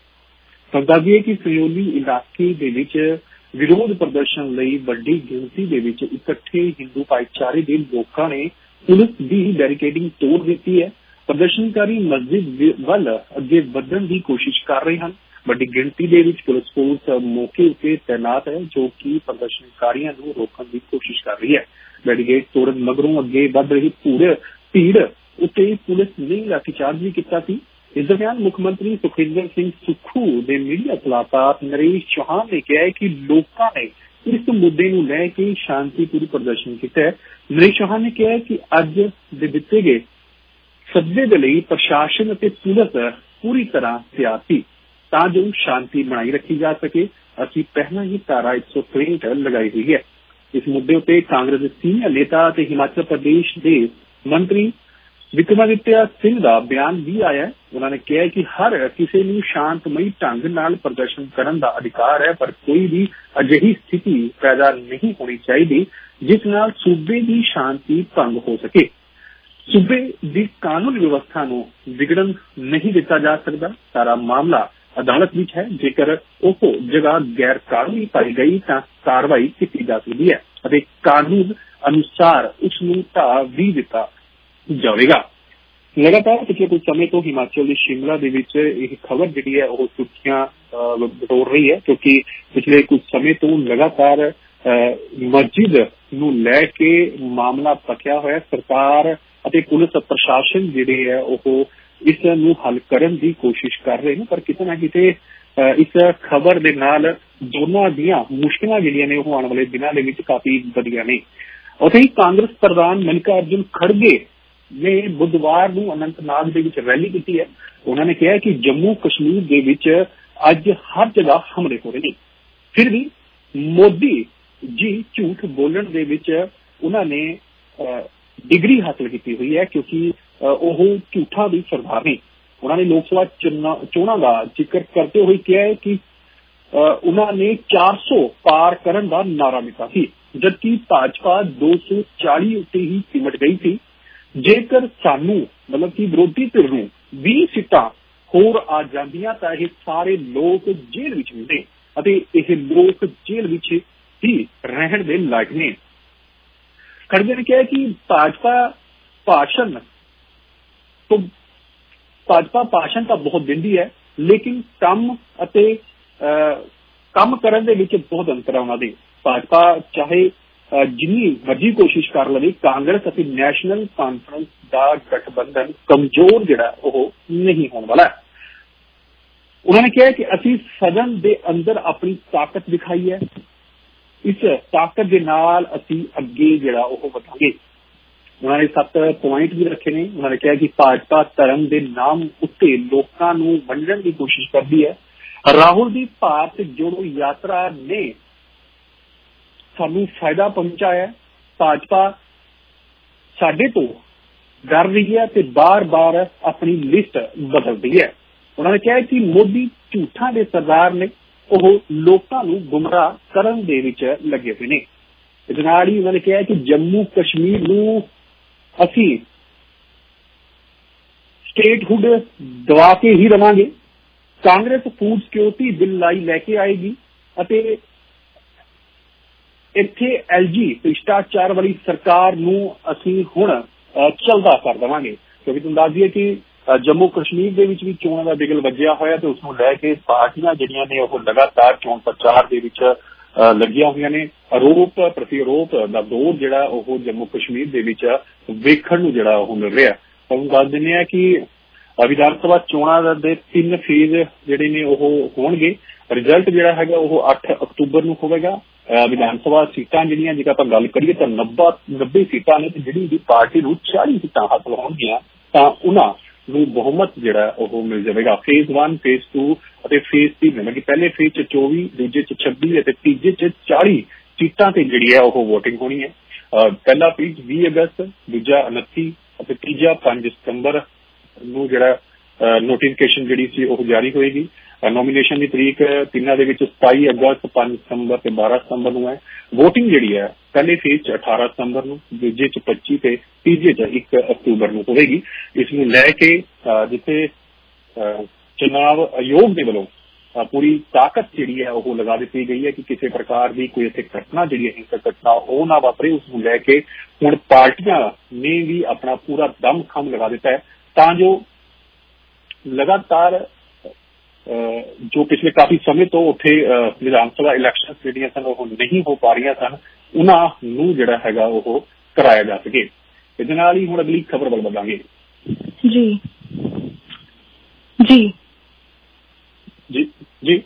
ਦੱਸ ਦਈਏ ਕਿ ਸੰਜੋਲੀ ਇਲਾਕੇ ਦੇ ਵਿੱਚ ਵਿਰੋਧ ਪ੍ਰਦਰਸ਼ਨ ਲਈ ਵੱਡੀ ਗਿਣਤੀ ਦੇ ਵਿੱਚ ਇਕੱਠੇ ਹਿੰਦੂ ਭਾਈਚਾਰੇ ਦੇ ਲੋਕਾਂ ਨੇ ਪੁਲਿਸ ਦੀ ਬੈਰੀਕੇਡਿੰਗ ਤੋੜ ਦਿੱਤੀ ਹੈ। ਪ੍ਰਦਰਸ਼ਨਕਾਰੀ ਮਸਜਿਦ ਵੱਲ ਅੱਗੇ ਵਧਣ ਦੀ ਕੋਸ਼ਿਸ਼ ਕਰ ਰਹੇ ਹਨ। ਵੱਡੀ ਗਿਣਤੀ ਦੇ ਵਿੱਚ ਪੁਲਿਸ ਫੋਰਸ ਮੌਕੇ ਉੱਤੇ ਤੈਨਾਤ ਹੈ ਜੋ ਕਿ ਪ੍ਰਦਰਸ਼ਨਕਾਰੀਆਂ ਨੂੰ ਰੋਕਣ ਦੀ ਕੋਸ਼ਿਸ਼ ਕਰ ਰਹੀ ਹੈ। ਬੈਰੀਕੇਡ ਤੋੜਨ ਮਗਰੋਂ ਅੱਗੇ ਵੱਧ ਰਹੀ ਪੂਰੇ ਭੀੜ ਉੱਤੇ ਪੁਲਿਸ ਨੇ ਲਾਠੀਚਾਰਜ ਵੀ ਕੀਤਾ ਸੀ। ਇਸ ਦਰਮਿਆਨ ਮੁੱਖ ਮੰਤਰੀ ਸੁਖਵਿੰਦਰ ਸਿੰਘ ਸੁੱਖੂ ਦੇ ਮੀਡੀਆ ਸਲਾਹਕਾਰ ਨਰੇਸ਼ ਚੌਹਾਨ ਨੇ ਕਿਹਾ ਹੈ ਕਿ ਲੋਕਾਂ ਨੇ ਇਸ ਮੁੱਦੇ ਨੂੰ ਲੈ ਕੇ ਸ਼ਾਂਤੀਪੂਰਨ ਪ੍ਰਦਰਸ਼ਨ ਕੀਤਾ ਹੈ। ਨਰੇਸ਼ ਚੌਹਾਨ ਨੇ ਕਿਹਾ ਕਿ ਅੱਜ ਦੇ ਦਿੱਤੇ ਗਏ ਸੱਦੇ ਦੇ ਲਈ ਪ੍ਰਸ਼ਾਸਨ ਅਤੇ ਪੁਲਿਸ ਪੂਰੀ ਤਰ੍ਹਾਂ ਤਿਆਰ ਸੀ ਤਾਂ ਜੋ ਸ਼ਾਂਤੀ ਬਣਾਈ ਰੱਖੀ ਜਾ ਸਕੇ। ਅਸੀਂ ਪਹਿਲਾਂ ਹੀ ਧਾਰਾ ਇੱਕ ਸੌ ਤਰੇਹਠ ਲਗਾਈ ਹੋਈ ਹੈ। ਇਸ ਮੁੱਦੇ ਉੱਤੇ ਕਾਂਗਰਸ ਦੇ ਸੀਨੀਅਰ ਨੇਤਾ ਅਤੇ ਹਿਮਾਚਲ ਪ੍ਰਦੇਸ਼ ਦੇ ਮੰਤਰੀ ਵਿਕਰਮਾਦਿੱਤਿਆ ਸਿੰਘ ਦਾ ਬਿਆਨ ਵੀ ਆਇਆ। ਉਹਨਾਂ ਨੇ ਕਿਹਾ ਕਿ ਹਰ ਕਿਸੇ ਨੂੰ ਸ਼ਾਂਤਮਈ ਢੰਗ ਨਾਲ ਪ੍ਰਦਰਸ਼ਨ ਕਰਨ ਦਾ ਅਧਿਕਾਰ ਹੈ ਪਰ ਕੋਈ ਵੀ ਅਜਿਹੀ ਸਥਿਤੀ ਪੈਦਾ ਨਹੀਂ ਹੋਣੀ ਚਾਹੀਦੀ ਜਿਸ ਨਾਲ ਸੂਬੇ ਦੀ ਸ਼ਾਂਤੀ ਭੰਗ ਹੋ ਸਕੇ। ਸੂਬੇ ਦੀ ਕਾਨੂੰਨ ਵਿਵਸਥਾ ਨੂੰ ਵਿਗੜਨ ਨਹੀਂ ਦਿੱਤਾ ਜਾ ਸਕਦਾ। ਸਾਰਾ ਮਾਮਲਾ ਅਦਾਲਤ ਵਿੱਚ ਹੈ। ਜੇਕਰ ਉਹ ਜਗ੍ਹਾ ਗੈਰ ਕਾਨੂੰਨੀ ਪਾਈ ਗਈ ਤਾਂ ਕਾਰਵਾਈ ਕੀਤੀ ਜਾ ਸਕਦੀ ਹੈ ਅਤੇ ਕਾਨੂੰਨ ਅਨੁਸਾਰ ਉਸ ਨੂੰ ਢਾਹ ਵੀ ਦਿੱਤਾ ਜਾਵੇਗਾ। ਲਗਾਤਾਰ ਪਿਛਲੇ ਕੁਝ ਸਮੇਂ ਤੋਂ ਹਿਮਾਚਲ ਦੇ ਸ਼ਿਮਲਾ ਦੇ ਵਿੱਚ ਇਹ ਖਬਰ ਜਿਹੜੀ ਹੈ ਉਹ ਸੁਰਖੀਆਂ ਬਟੋਰ ਰਹੀ ਹੈ ਕਿਉਂਕਿ ਪਿਛਲੇ ਕੁਝ ਸਮੇਂ ਤੋਂ ਲਗਾਤਾਰ ਮਸਜਿਦ ਨੂੰ ਲੈ ਕੇ ਮਾਮਲਾ ਪੱਕਿਆ ਹੋਇਆ। ਸਰਕਾਰ ਅਤੇ ਪੁਲਿਸ ਪ੍ਰਸ਼ਾਸਨ ਜਿਹੜੇ ਹੈ ਉਹ ਇਸ ਨੂੰ ਹੱਲ ਕਰਨ ਦੀ ਕੋਸ਼ਿਸ਼ ਕਰ ਰਹੇ ਨੇ ਪਰ ਕਿਤੇ ਨਾ ਕਿਤੇ ਇਸ ਖਬਰ ਦੇ ਨਾਲ ਦੋਨਾਂ ਦੀਆਂ ਮੁਸ਼ਕਿਲਾਂ ਜਿਹੜੀਆਂ ਨੇ ਉਹ ਆਉਣ ਵਾਲੇ ਦਿਨਾਂ ਦੇ ਵਿੱਚ ਕਾਫੀ ਵਧੀਆਂ ਨੇ। ਉੱਥੇ ਹੀ ਕਾਂਗਰਸ ਪ੍ਰਧਾਨ ਮਲਿਕਾ ਅਰਜੁਨ ਖੜਗੇ ਨੇ ਬੁੱਧਵਾਰ ਨੂੰ ਅਨੰਤਨਾਗ ਦੇ ਵਿੱਚ ਰੈਲੀ ਕੀਤੀ ਹੈ। ਉਹਨਾਂ ਨੇ ਕਿਹਾ ਕਿ ਜੰਮੂ ਕਸ਼ਮੀਰ ਦੇ ਵਿੱਚ ਅੱਜ ਹਰ ਜਗ੍ਹਾ ਹਮਲੇ ਹੋ ਰਹੇ ਨੇ ਫਿਰ ਵੀ ਮੋਦੀ ਜੀ ਝੂਠ ਬੋਲਣ ਦੇ ਵਿੱਚ ਉਹਨਾਂ ਨੇ ਡਿਗਰੀ ਹਾਸਲ ਕੀਤੀ ਹੋਈ ਹੈ ਕਿਉਂਕਿ ਉਹ ਝੂਠਾਂ ਦੀ ਸਰਦਾਰ ਨੇ। ਉਹਨਾਂ ਨੇ ਲੋਕ ਸਭਾ ਚੋਣਾਂ ਦਾ ਜ਼ਿਕਰ ਕਰਦੇ ਹੋਏ ਕਿਹਾ ਹੈ ਕਿ ਉਹਨਾਂ ਨੇ ਚਾਰ ਸੌ ਪਾਰ ਕਰਨ ਦਾ ਨਾਅਰਾ ਦਿੱਤਾ ਸੀ ਜਦਕਿ ਭਾਜਪਾ ਦੋ ਸੌ ਚਾਲੀ ਉੱਤੇ ਹੀ ਸਿਮਟ ਗਈ ਸੀ। ਜੇਕਰ ਸਾਨੂੰ ਮਤਲਬ ਕਿ ਵਿਰੋਧੀ ਧਿਰ ਨੂੰ ਵੀਹ ਸੀਟਾਂ ਹੋਰ ਆ ਜਾਂਦੀਆਂ ਤਾਂ ਇਹ ਸਾਰੇ ਲੋਕ ਜੇਲ੍ਹ ਵਿੱਚ ਹੁੰਦੇ ਅਤੇ ਇਹ ਲੋਕ ਜੇਲ੍ਹ ਵਿੱਚ ਹੀ ਰਹਿਣ ਦੇ ਲਾਇਕ ਨੇ। ਖੜਗੇ ਨੇ ਕਿਹਾ ਕਿ ਭਾਜਪਾ ਭਾਸ਼ਣ ਤੋਂ ਭਾਜਪਾ ਭਾਸ਼ਣ ਤਾਂ ਬਹੁਤ ਦਿੰਦੀ ਹੈ ਲੇਕਿਨ ਕੰਮ ਅਤੇ ਕੰਮ ਕਰਨ ਦੇ ਵਿੱਚ ਬਹੁਤ ਅੰਤਰ ਹੈ ਉਹਨਾਂ ਦੇ। ਭਾਜਪਾ ਚਾਹੇ ਜਿੰਨੀ ਮਰਜ਼ੀ ਕੋਸ਼ਿਸ਼ ਕਰ ਲਵੇ ਕਾਂਗਰਸ ਅਤੇ ਨੈਸ਼ਨਲ ਕਾਨਫਰੰਸ ਦਾ ਗਠਬੰਧਨ ਕਮਜ਼ੋਰ ਜਿਹੜਾ ਉਹ ਨਹੀਂ ਹੋਣ ਵਾਲਾ। ਉਹਨਾਂ ਨੇ ਕਿਹਾ ਕਿ ਅਸੀਂ ਸਦਨ ਦੇ ਅੰਦਰ ਆਪਣੀ ਤਾਕਤ ਦਿਖਾਈ ਹੈ। ਇਸ ਤਾਕਤ ਦੇ ਨਾਲ ਅਸੀਂ ਅੱਗੇ ਜਿਹੜਾ ਉਹ ਵਧਾਂਗੇ। ਉਹਨਾਂ ਨੇ ਸੱਤ ਪੁਆਇੰਟ ਵੀ ਰੱਖੇ ਨੇ। ਉਹਨਾਂ ਨੇ ਕਿਹਾ ਕਿ ਭਾਜਪਾ ਧਰਮ ਦੇ ਨਾਮ ਉੱਤੇ ਲੋਕਾਂ ਨੂੰ ਵੰਡਣ ਦੀ ਕੋਸ਼ਿਸ਼ ਕਰਦੀ ਹੈ। ਰਾਹੁਲ ਦੀ ਭਾਰਤ ਜੋੜੋ ਯਾਤਰਾ ਨੇ ਸਾਨੂੰ ਫਾਇਦਾ ਪਹੁੰਚਾਇਆ। ਭਾਜਪਾ ਸਾਡੇ ਤੋਂ ਡਰ ਰਹੀ ਹੈ ਤੇ ਬਾਰ-ਬਾਰ ਆਪਣੀ ਲਿਸਟ ਬਦਲਦੀ ਹੈ। ਉਹਨਾਂ ਨੇ ਕਿਹਾ ਕਿ ਮੋਦੀ ਝੂਠਾਂ ਦੇ ਸਰਦਾਰ ਨੇ ਉਹ ਲੋਕਾਂ ਨੂੰ ਗੁੰਮਰਾਹ ਕਰਨ ਦੇ ਵਿੱਚ ਲੱਗੇ ਹੋਏ ਨੇ। ਇਸ ਨਾਲ ਹੀ ਉਹਨਾਂ ਨੇ ਕਿਹਾ ਕਿ ਜੰਮੂ ਕਸ਼ਮੀਰ ਨੂੰ ਅਸੀਂ ਸਟੇਟਹੁੱਡ ਦਵਾ ਕੇ ਹੀ ਰਵਾਂਗੇ। ਕਾਂਗਰਸ ਫੂਡ ਸਿਕਿਉਰਿਟੀ ਬਿੱਲ ਲਾਈ ਲੈ ਕੇ ਆਏਗੀ ਅਤੇ ਇੱਥੇ ਐਲਜੀ ਭ੍ਰਿਸ਼ਟਾਚਾਰ ਵਾਲੀ ਸਰਕਾਰ ਨੂੰ ਅਸੀਂ ਹੁਣ ਚੱਲਦਾ ਕਰ ਦੇਵਾਂਗੇ ਕਿਉਂਕਿ ਤੁਹਾਨੂੰ ਦੱਸ ਦਈਏ ਕਿ ਜੰਮੂ ਕਸ਼ਮੀਰ ਦੇ ਵਿੱਚ ਵੀ ਚੋਣਾਂ ਦਾ ਬਿਗਲ ਵੱਜਿਆ ਹੋਇਆ ਤੇ ਉਸ ਨੂੰ ਲੈ ਕੇ ਪਾਰਟੀਆਂ ਜਿਹੜੀਆਂ ਨੇ ਉਹ ਲਗਾਤਾਰ ਚੋਣ ਪ੍ਰਚਾਰ ਦੇ ਵਿੱਚ ਲੱਗੀਆਂ ਹੋਈਆਂ ਨੇ। ਆਰੋਪ ਪ੍ਰਤੀ ਆਰੋਪ ਦਾ ਦੌਰ ਜਿਹੜਾ ਉਹ ਜੰਮੂ ਕਸ਼ਮੀਰ ਦੇ ਵਿੱਚ ਵੇਖਣ ਨੂੰ ਜਿਹੜਾ ਉਹ ਮਿਲ ਰਿਹਾ। ਤੁਹਾਨੂੰ ਦੱਸ ਦਿੰਦੇ ਹਾਂ ਕਿ ਵਿਧਾਨ ਸਭਾ ਚੋਣਾਂ ਦੇ ਤਿੰਨ ਫੇਜ਼ ਜਿਹੜੇ ਨੇ ਉਹ ਹੋਣਗੇ। ਰਿਜ਼ਲਟ ਜਿਹੜਾ ਹੈਗਾ ਉਹ ਅੱਠ ਅਕਤੂਬਰ ਨੂੰ ਹੋਵੇਗਾ। ਵਿਧਾਨ ਸਭਾ ਸੀਟਾਂ ਜਿਹੜੀਆਂ ਜੇਕਰ ਆਪਾਂ ਗੱਲ ਕਰੀਏ ਤਾਂ ਨੱਬਾ ਨੱਬੇ ਸੀਟਾਂ ਨੇ ਤੇ ਜਿਹੜੀ ਪਾਰਟੀ ਨੂੰ ਚਾਲੀ ਸੀਟਾਂ ਹਾਸਲ ਹੋਣਗੀਆਂ ਤਾਂ ਉਹਨਾਂ ਨੂੰ ਬਹੁਮਤ ਜਿਹੜਾ ਉਹ ਮਿਲ ਜਾਵੇਗਾ। ਫੇਜ਼ ਵਨ, ਫੇਜ਼ ਟੂ ਅਤੇ ਫੇਜ਼ ਥ੍ਰੀ ਮਤਲਬ ਕਿ ਪਹਿਲੇ ਫੇਜ਼ ਚ ਚੌਵੀ, ਦੂਜੇ ਚ ਛੱਬੀ ਅਤੇ ਤੀਜੇ ਚ ਚਾਲੀ ਸੀਟਾਂ ਤੇ ਜਿਹੜੀ ਹੈ ਉਹ ਵੋਟਿੰਗ ਹੋਣੀ ਹੈ। ਪਹਿਲਾ ਫੇਜ਼ ਵੀਹ ਅਗਸਤ, ਦੂਜਾ ਉਨੱਤੀ ਅਤੇ ਤੀਜਾ ਪੰਜ ਸਤੰਬਰ ਨੂੰ ਜਿਹੜਾ ਨੋਟੀਫਿਕੇਸ਼ਨ ਜਿਹੜੀ ਸੀ ਉਹ ਜਾਰੀ ਹੋਏਗੀ। ਨੋਮੀਨੇਸ਼ਨ ਦੀ ਤਰੀਕ ਤਿੰਨਾਂ ਦੇ ਵਿੱਚ ਸਤਾਈ ਅਗਸਤ, ਪੰਜ ਸਤੰਬਰ ਤੇ ਬਾਰਾਂ ਸਤੰਬਰ ਨੂੰ ਹੈ। ਵੋਟਿੰਗ ਜਿਹੜੀ ਹੈ ਪਹਿਲੇ ਫੇਜ਼ ਚ ਅਠਾਰਾਂ ਸਤੰਬਰ ਨੂੰ, ਦੂਜੇ ਚ ਪੱਚੀ ਤੇ ਤੀਜੇ ਚ ਇੱਕ ਅਕਤੂਬਰ ਨੂੰ ਹੋਵੇਗੀ। ਇਸ ਨੂੰ ਲੈ ਕੇ ਜਿੱਥੇ ਚੁਣਾਵ ਆਯੋਗ ਦੇ ਵੱਲੋਂ ਪੂਰੀ ਤਾਕਤ ਜਿਹੜੀ ਹੈ ਉਹ ਲਗਾ ਦਿੱਤੀ ਗਈ ਹੈ ਕਿ ਕਿਸੇ ਪ੍ਰਕਾਰ ਦੀ ਕੋਈ ਇੱਥੇ ਘਟਨਾ ਜਿਹੜੀ ਹੈ ਹਿੰਸਕ ਘਟਨਾ ਉਹ ਨਾ ਵਾਪਰੇ, ਉਸ ਨੂੰ ਲੈ ਕੇ ਹੁਣ ਪਾਰਟੀਆਂ ਨੇ ਵੀ ਆਪਣਾ ਪੂਰਾ ਦਮ ਖਮ ਲਗਾ ਦਿੱਤਾ ਹੈ ਤਾਂ ਜੋ ਲਗਾਤਾਰ ਜੋ ਪਿਛਲੇ ਕਾਫੀ ਸਮੇਂ ਤੋਂ ਉੱਥੇ ਵਿਧਾਨ ਸਭਾ ਇਲੈਕਸ਼ਨ ਜਿਹੜੀਆਂ ਸਨ ਉਹ ਨਹੀਂ ਹੋ ਪਾ ਰਹੀਆਂ ਸਨ ਉਹਨਾਂ ਨੂੰ ਜਿਹੜਾ ਹੈਗਾ ਉਹ ਕਰਾਇਆ ਜਾ ਸਕੇ। ਇਹਦੇ ਨਾਲ ਹੀ ਹੁਣ ਅਗਲੀ ਖਬਰ ਵੱਲ ਵਧਾਂਗੇ। ਜੀ ਜੀ ਜੀ ਜੀ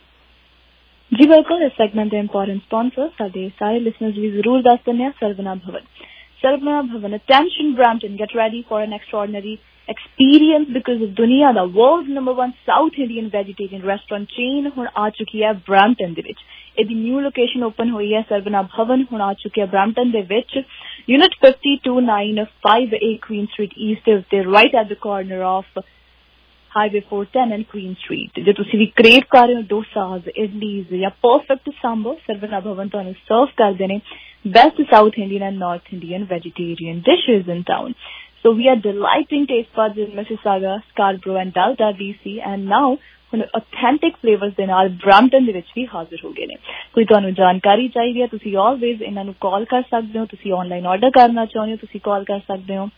ਜੀ ਬਿਲਕੁਲ। ਇਸ ਸੈਗਮੈਂਟ ਦੇ ਇੰਪੋਰਟੈਂਟ ਸਪਾਂਸਰ ਸਾਡੇ ਸਾਰੇ ਲਿਸਨਰਸ ਵੀ ਜ਼ਰੂਰ ਦੱਸ ਦਿੰਦੇ ਆ। Saravana Bhavan, Saravana Bhavan attention Brampton, get ready for an extraordinary experience because ਦੁਨੀਆ ਦਾ world number one South Indian vegetarian restaurant chain ਹੁਣ ਆ ਚੁੱਕੀ ਹੈ ਬ੍ਰੈਂਪਟਨ ਦੇ ਵਿੱਚ। ਇਹਦੀ ਨਿਊ ਲੋਕੇਸ਼ਨ ਓਪਨ ਹੋਈ ਹੈ। ਸਰਵਨਾ ਭਵਨ ਹੁਣ ਆ ਚੁੱਕੀ ਹੈ ਬ੍ਰੈਂਪਟਨ ਦੇ ਵਿੱਚ, unit fifty two nine five A Queen street East ਦੇ ਉੱਤੇ, right at the corner of highway four ten and Queen Street. ਜੇ ਤੁਸੀਂ ਵੀ ਕ੍ਰੇਵ ਕਰ ਰਹੇ ਹੋ ਡੋਸਾਜ਼, ਇਡਲੀਜ਼ ਜਾਂ ਪਰਫੈਕਟ ਸਾਂਬਰ, ਸਰਵਨਾ ਭਵਨ ਤੁਹਾਨੂੰ ਸਰਵ ਕਰਦੇ ਨੇ best South Indian and North Indian vegetarian dishes in town. So we are delighting taste buds in Mississauga, Scarborough and Delta D C, and now ਹੁਣ authentic flavors ਦੇ ਨਾਲ ਬ੍ਰੈਂਪਟਨ ਦੇ ਵਿੱਚ ਵੀ ਹਾਜ਼ਰ ਹੋ ਗਏ ਨੇ। ਕੋਈ ਤੁਹਾਨੂੰ ਜਾਣਕਾਰੀ ਚਾਹੀਦੀ ਹੈ ਤੁਸੀਂ ਆਲਵੇਜ਼ ਇਹਨਾਂ ਨੂੰ ਕਾਲ ਕਰ ਸਕਦੇ ਹੋ। ਤੁਸੀਂ ਆਨਲਾਈਨ ਆਰਡਰ ਕਰਨਾ ਚਾਹੁੰਦੇ ਹੋ ਤੁਸੀਂ ਕਾਲ ਕਰ ਸਕਦੇ ਹੋ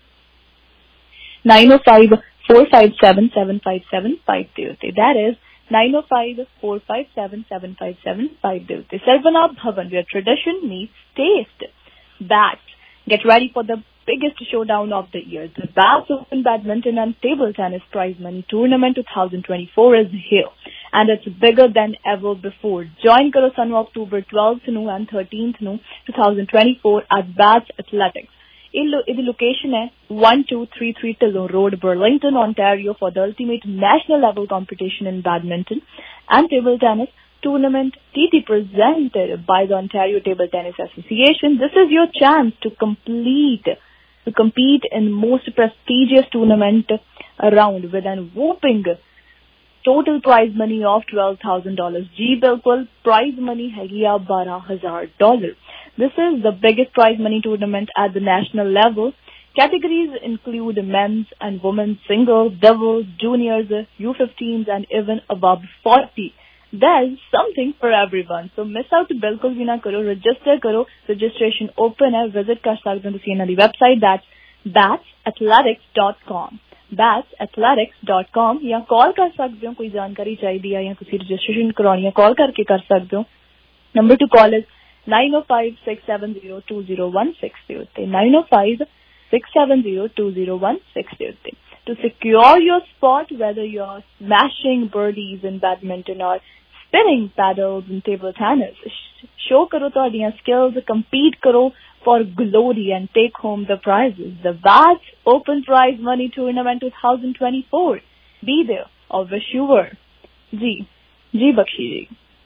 nine oh five, four five seven, seven five seven five ਦੇ ਉੱਤੇ। that is nine oh five, four five seven, seven five seven five ਦੇ ਉੱਤੇ। ਸਰਵਨਾ ਭਵਨ, where tradition meets taste. Backed. Get ready for the biggest showdown of the year. The Bass Open Badminton and Table Tennis Prize Money Tournament twenty twenty-four is here, and it's bigger than ever before. Join karo sanu October twelfth nu and thirteenth nu twenty twenty-four at Bass Athletics. The location is one two three three Tillon Road, Burlington, Ontario, for the ultimate national level competition in badminton and table tennis tournament. T T presented by the Ontario Table Tennis Association. This is your chance to complete to compete in most prestigious tournament around with an whopping total prize money of twelve thousand dollars. Ji bilkul, prize money hai ya twelve thousand dollars. This is the biggest prize money tournament at the national level. Categories include men's and women's single, double, juniors, U fifteens and even above forty. There's something for everyone. So miss out bilkul bhi na karo. Register karo. Registration open hai. Visit kar sakte ho tusi ਇਹਨਾਂ ਦੀ website, that's bats athletics dot com. bats athletics dot com ਜਾਂ ਕਾਲ ਕਰ ਸਕਦੇ ਹੋ ਕੋਈ ਜਾਣਕਾਰੀ ਚਾਹੀਦੀ ਹੈ ਜਾਂ ਤੁਸੀਂ ਰਜਿਸਟ੍ਰੇਸ਼ਨ ਕਰਾਉਣੀ ਹੈ ਕਾਲ ਕਰਕੇ ਕਰ ਸਕਦੇ ਹੋ। Number to call is nine oh five, six seven zero, two zero one six ਦੇ ਉੱਤੇ nine oh five, six seven zero, two zero one six ਦੇ ਉੱਤੇ। To secure your spot, whether you're smashing birdies in badminton or spinning paddles in table tennis, show karo ਤੁਹਾਡੀਆਂ skills, compete karo for glory and take home the prizes. The Bass Open Prize Money Tournament twenty twenty-four. Be there or wish you were. जी जी बख्शी जी।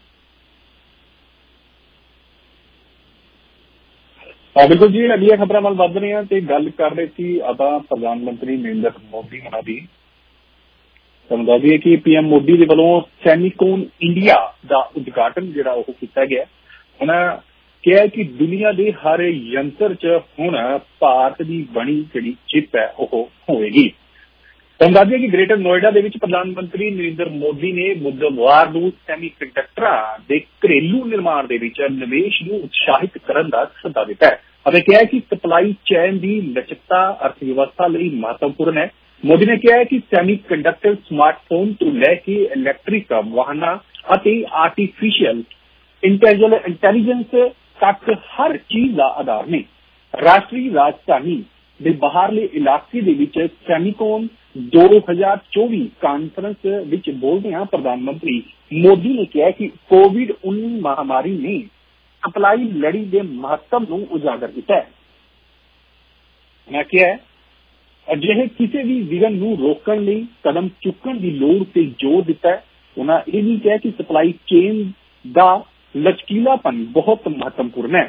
ਬਿਲਕੁਲ ਜੀ, ਅਗਲੀਆਂ ਖਬਰਾਂ ਵੱਲ ਵੱਧ ਰਹੇ ਹਾਂ ਤੇ ਗੱਲ ਕਰ ਰਹੇ ਸੀ ਆਪਾਂ ਪ੍ਰਧਾਨ ਮੰਤਰੀ ਨਰਿੰਦਰ ਮੋਦੀ ਹੋਣਾ ਦੀ। ਤੁਹਾਨੂੰ ਦੱਸ ਦਈਏ ਕਿ ਪੀਐਮ ਮੋਦੀ ਦੇ ਵੱਲੋਂ ਸੈਮੀਕੋਨ ਇੰਡੀਆ ਦਾ ਉਦਘਾਟਨ ਜਿਹੜਾ ਉਹ ਕੀਤਾ ਗਿਆ। ਉਹਨਾਂ ਕਿਹਾ ਕਿ ਦੁਨੀਆ ਦੇ ਹਰ ਯੰਤਰ 'ਚ ਹੁਣ ਭਾਰਤ ਦੀ ਬਣੀ ਜਿਹੜੀ ਚਿਪ ਹੈ ਉਹ ਹੋਵੇਗੀ। ਤੁਹਾਨੂੰ ਦੱਸ ਦਈਏ ਕਿ ਗ੍ਰੇਟਰ ਨੋਇਡਾ ਦੇ ਵਿੱਚ ਪ੍ਰਧਾਨ ਮੰਤਰੀ ਨਰਿੰਦਰ ਮੋਦੀ ਨੇ ਬੁੱਧਵਾਰ ਨੂੰ ਸੈਮੀ ਕੰਡਕਟਰਾਂ ਦੇ ਘਰੇਲੂ ਨਿਰਮਾਣ ਦੇ ਵਿੱਚ ਨਿਵੇਸ਼ ਨੂੰ ਉਤਸ਼ਾਹਿਤ ਕਰਨ ਦਾ ਸੱਦਾ ਦਿੱਤਾ ਹੈ ਅਤੇ ਕਿਹਾ ਕਿ ਸਪਲਾਈ ਚੇਨ ਦੀ ਲਚਕਤਾ ਅਰਥ ਵਿਵਸਥਾ ਲਈ ਮਹੱਤਵਪੂਰਨ ਹੈ। ਮੋਦੀ ਨੇ ਕਿਹਾ ਕਿ ਸੈਮੀ ਕੰਡਕਟਰ ਸਮਾਰਟਫੋਨ ਤੋਂ ਲੈ ਕੇ ਇਲੈਕਟ੍ਰਿਕ ਵਾਹਨਾਂ ਅਤੇ ਆਰਟੀਫਿਸ਼ੀਅਲ ਇੰਟੈਲੀਜੈਂਸ ਤੱਕ ਹਰ ਚੀਜ਼ ਦਾ ਆਧਾਰ ਨੇ। ਰਾਸ਼ਟਰੀ ਰਾਜਧਾਨੀ ਦੇ ਬਾਹਰਲੇ ਇਲਾਕੇ ਦੇ ਵਿੱਚ ਸੈਮੀਕੋਨ ਦੋ ਹਜ਼ਾਰ ਚੌਵੀ ਕਾਨਫਰੰਸ ਵਿੱਚ ਬੋਲਦਿਆਂ ਪ੍ਰਧਾਨ ਮੰਤਰੀ ਮੋਦੀ ਨੇ ਕਿਹਾ ਕਿ ਕੋਵਿਡ ਉੱਨੀ ਮਹਾਮਾਰੀ ਨੇ ਸਪਲਾਈ ਲੜੀ ਦੇ ਮਹੱਤਵ ਨੂੰ ਉਜਾਗਰ ਕੀਤਾ ਹੈ। ਮੈਂ ਕਿਹਾ ਅਜਿਹੇ ਕਿਸੇ ਵੀ ਵਿਘਨ ਨੂੰ ਰੋਕਣ ਲਈ ਕਦਮ ਚੁੱਕਣ ਦੀ ਲੋੜ ਤੇ ਜ਼ੋਰ ਦਿੱਤਾ ਹੈ। ਉਹਨਾਂ ਇਹ ਵੀ ਕਿਹਾ ਕਿ ਸਪਲਾਈ ਚੇਨ ਦਾ ਲਚਕੀਲਾਪਨ ਬਹੁਤ ਮਹੱਤਵਪੂਰਨ ਹੈ।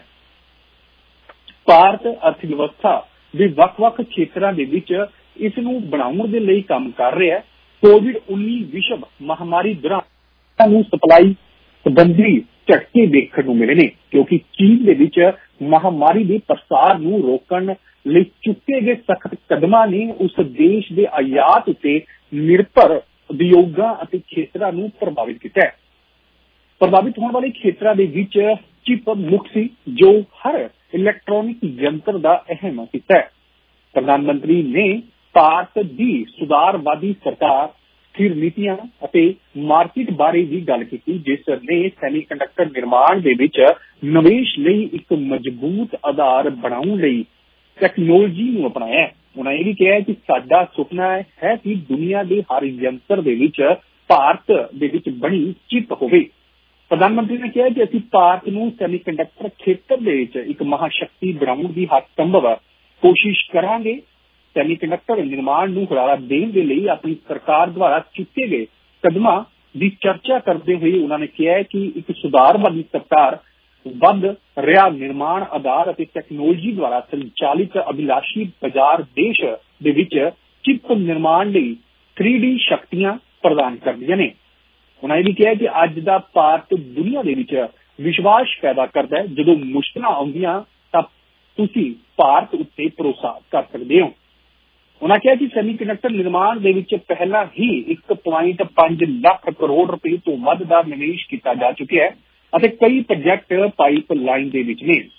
ਭਾਰਤ ਅਰਥ ਵਿਵਸਥਾ ਦੇ ਵੱਖ-ਵੱਖ ਖੇਤਰਾਂ ਦੇ ਵਿੱਚ ਇਸ ਨੂੰ ਬਣਾਉਣ ਦੇ ਲਈ ਕੰਮ ਕਰ ਰਿਹਾ ਹੈ। ਕੋਵਿਡ ਉੱਨੀ ਵਿਸ਼ਵ ਮਹਾਮਾਰੀ ਦੌਰਾਨ ਨੂੰ ਸਪਲਾਈ ਸੰਬੰਧੀ ਝਟਕੇ ਦੇਖਣ ਨੂੰ ਮਿਲੇ ਨੇ, ਕਿਉਂਕਿ ਚੀਨ ਦੇ ਵਿੱਚ ਮਹਾਮਾਰੀ ਦੇ ਪ੍ਰਸਾਰ ਨੂੰ ਰੋਕਣ ਲਈ ਚੁੱਕੇ ਗਏ ਸਖਤ ਕਦਮਾਂ ਨੇ ਉਸ ਦੇਸ਼ ਦੇ ਆਯਾਤ ਉੱਤੇ ਨਿਰਭਰ ਉਦਯੋਗਾਂ ਅਤੇ ਖੇਤਰਾਂ ਨੂੰ ਪ੍ਰਭਾਵਿਤ ਕੀਤਾ ਹੈ। ਪ੍ਰਭਾਵਿਤ ਹੋਣ ਵਾਲੇ ਖੇਤਰਾਂ ਦੇ ਵਿੱਚ ਚਿਪ ਮੁੱਖ ਸੀ, ਜੋ ਹਰ ਇਲੈਕਟ੍ਰੋਨਿਕ ਯੰਤਰ ਦਾ ਅਹਿਮ ਹਿੱਸਾ ਹੈ। ਪ੍ਰਧਾਨ ਮੰਤਰੀ ਨੇ ਭਾਰਤ ਦੀ ਸੁਧਾਰਵਾਦੀ ਸਰਕਾਰ, ਸਥਿਰ ਨੀਤੀਆਂ ਅਤੇ ਮਾਰਕੀਟ ਬਾਰੇ ਵੀ ਗੱਲ ਕੀਤੀ, ਜਿਸ ਨੇ ਸੈਮੀਕੰਡਕਟਰ ਨਿਰਮਾਣ ਦੇ ਵਿੱਚ ਨਿਵੇਸ਼ ਲਈ ਇੱਕ ਮਜ਼ਬੂਤ ਆਧਾਰ ਬਣਾਉਣ ਲਈ ਟੈਕਨੋਲੋਜੀ ਨੂੰ ਅਪਣਾਇਆ ਹੈ। ਉਹਨਾਂ ਇਹ ਵੀ ਕਿਹਾ ਕਿ ਸਾਡਾ ਸੁਪਨਾ ਹੈ ਕਿ ਦੁਨੀਆ ਦੇ ਹਰ ਯੰਤਰ ਦੇ ਵਿੱਚ ਭਾਰਤ ਦੇ ਵਿੱਚ ਬਣੀ ਚਿਪ ਹੋਵੇ। ਪ੍ਰਧਾਨ ਮੰਤਰੀ ਨੇ ਕਿਹਾ ਕਿ ਅਸੀਂ ਭਾਰਤ ਨੂੰ ਸੈਮੀਕੰਡਕਟਰ ਖੇਤਰ ਦੇ ਵਿੱਚ ਇੱਕ ਮਹਾਸ਼ਕਤੀ ਬਣਾਉਣ ਦੀ ਹਰ ਸੰਭਵ ਕੋਸ਼ਿਸ਼ ਕਰਾਂਗੇ। ਸੈਮੀਕੰਡਕਟਰ ਨਿਰਮਾਣ ਨੂੰ ਹੁਲਾਰਾ ਦੇਣ ਦੇ ਲਈ ਆਪਣੀ ਸਰਕਾਰ ਦੁਆਰਾ ਚੁੱਕੇ ਗਏ ਕਦਮਾਂ ਦੀ ਚਰਚਾ ਕਰਦੇ ਹੋਏ ਉਹਨਾਂ ਨੇ ਕਿਹਾ ਕਿ ਇੱਕ ਸੁਧਾਰਵਾਦੀ ਸਰਕਾਰ ਵੱਧ ਰਿਹਾ ਨਿਰਮਾਣ ਆਧਾਰ ਅਤੇ ਟੈਕਨੋਲੋਜੀ ਦੁਆਰਾ ਸੰਚਾਲਿਤ ਅਭਿਲਾਸ਼ੀ ਬਾਜ਼ਾਰ ਦੇਸ਼ ਦੇ ਵਿੱਚ ਚਿਪ ਨਿਰਮਾਣ ਲਈ ਥ੍ਰੀ ਡੀ ਸ਼ਕਤੀਆਂ ਪ੍ਰਦਾਨ ਕਰਦੀਆਂ ਨੇ। ਉਹਨਾਂ ਇਹ ਵੀ ਕਿਹਾ ਕਿ ਅੱਜ ਦਾ ਭਾਰਤ ਦੁਨੀਆ ਦੇ ਵਿੱਚ ਵਿਸ਼ਵਾਸ ਪੈਦਾ ਕਰਦਾ ਹੈ। ਜਦੋਂ ਮੁਸ਼ਕਲਾਂ ਆਉਂਦੀਆਂ ਤਾਂ ਤੁਸੀਂ ਭਾਰਤ ਉੱਤੇ ਭਰੋਸਾ ਕਰ ਸਕਦੇ ਹੋ। ਉਹਨਾਂ ਕਿਹਾ ਕਿ ਸੈਮੀਕੰਡਕਟਰ ਨਿਰਮਾਣ ਦੇ ਵਿੱਚ ਪਹਿਲਾਂ ਹੀ ਇੱਕ ਪੁਆਇੰਟ ਪੰਜ ਲੱਖ ਕਰੋੜ ਰੁਪਏ ਤੋਂ ਵੱਧ ਦਾ ਨਿਵੇਸ਼ ਕੀਤਾ ਜਾ ਚੁੱਕਿਆ ਹੈ ਅਤੇ ਕਈ ਪ੍ਰੋਜੈਕਟ ਪਾਈਪ ਲਾਈਨ ਦੇ ਵਿੱਚ ਨੇ।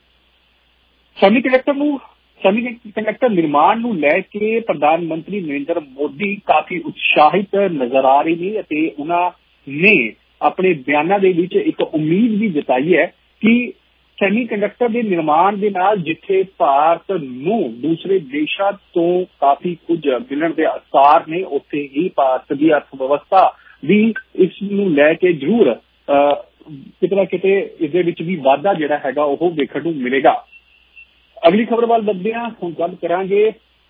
ਸੈਮੀਕੰਡਕਟਰ ਨੂੰ ਸੈਮੀਕੰਡਕਟਰ ਨਿਰਮਾਣ ਨੂੰ ਲੈ ਕੇ ਪ੍ਰਧਾਨ ਮੰਤਰੀ ਨਰਿੰਦਰ ਮੋਦੀ ਕਾਫੀ ਉਤਸ਼ਾਹਿਤ ਨਜ਼ਰ ਆ ਰਹੇ ਨੇ ਅਤੇ ਉਹਨਾਂ ਨੇ ਆਪਣੇ ਬਿਆਨਾਂ ਦੇ ਵਿੱਚ ਇੱਕ ਉਮੀਦ ਵੀ ਜਤਾਈ ਹੈ ਕਿ ਸੈਮੀਕੰਡਕਟਰ ਦੇ ਨਿਰਮਾਣ ਦੇ ਨਾਲ ਜਿੱਥੇ ਭਾਰਤ ਨੂੰ ਦੂਸਰੇ ਦੇਸ਼ਾਂ ਤੋਂ ਕਾਫੀ ਕੁਝ ਮਿਲਣ ਦੇ ਆਸਾਰ ਨੇ, ਉੱਥੇ ਹੀ ਭਾਰਤ ਦੀ ਅਰਥ ਵਿਵਸਥਾ ਵੀ ਇਸ ਨੂੰ ਲੈ ਕੇ ਜ਼ਰੂਰ ਕਿਤੇ ਨਾ ਕਿਤੇ ਇਸ ਦੇ ਵਿੱਚ ਵੀ ਵਾਧਾ ਜਿਹੜਾ ਹੈਗਾ ਉਹ ਵੇਖਣ ਨੂੰ ਮਿਲੇਗਾ। ਅਗਲੀ ਖਬਰ ਵੱਲ ਵਧਦੇ ਹਾਂ। ਹੁਣ ਗੱਲ ਕਰਾਂਗੇ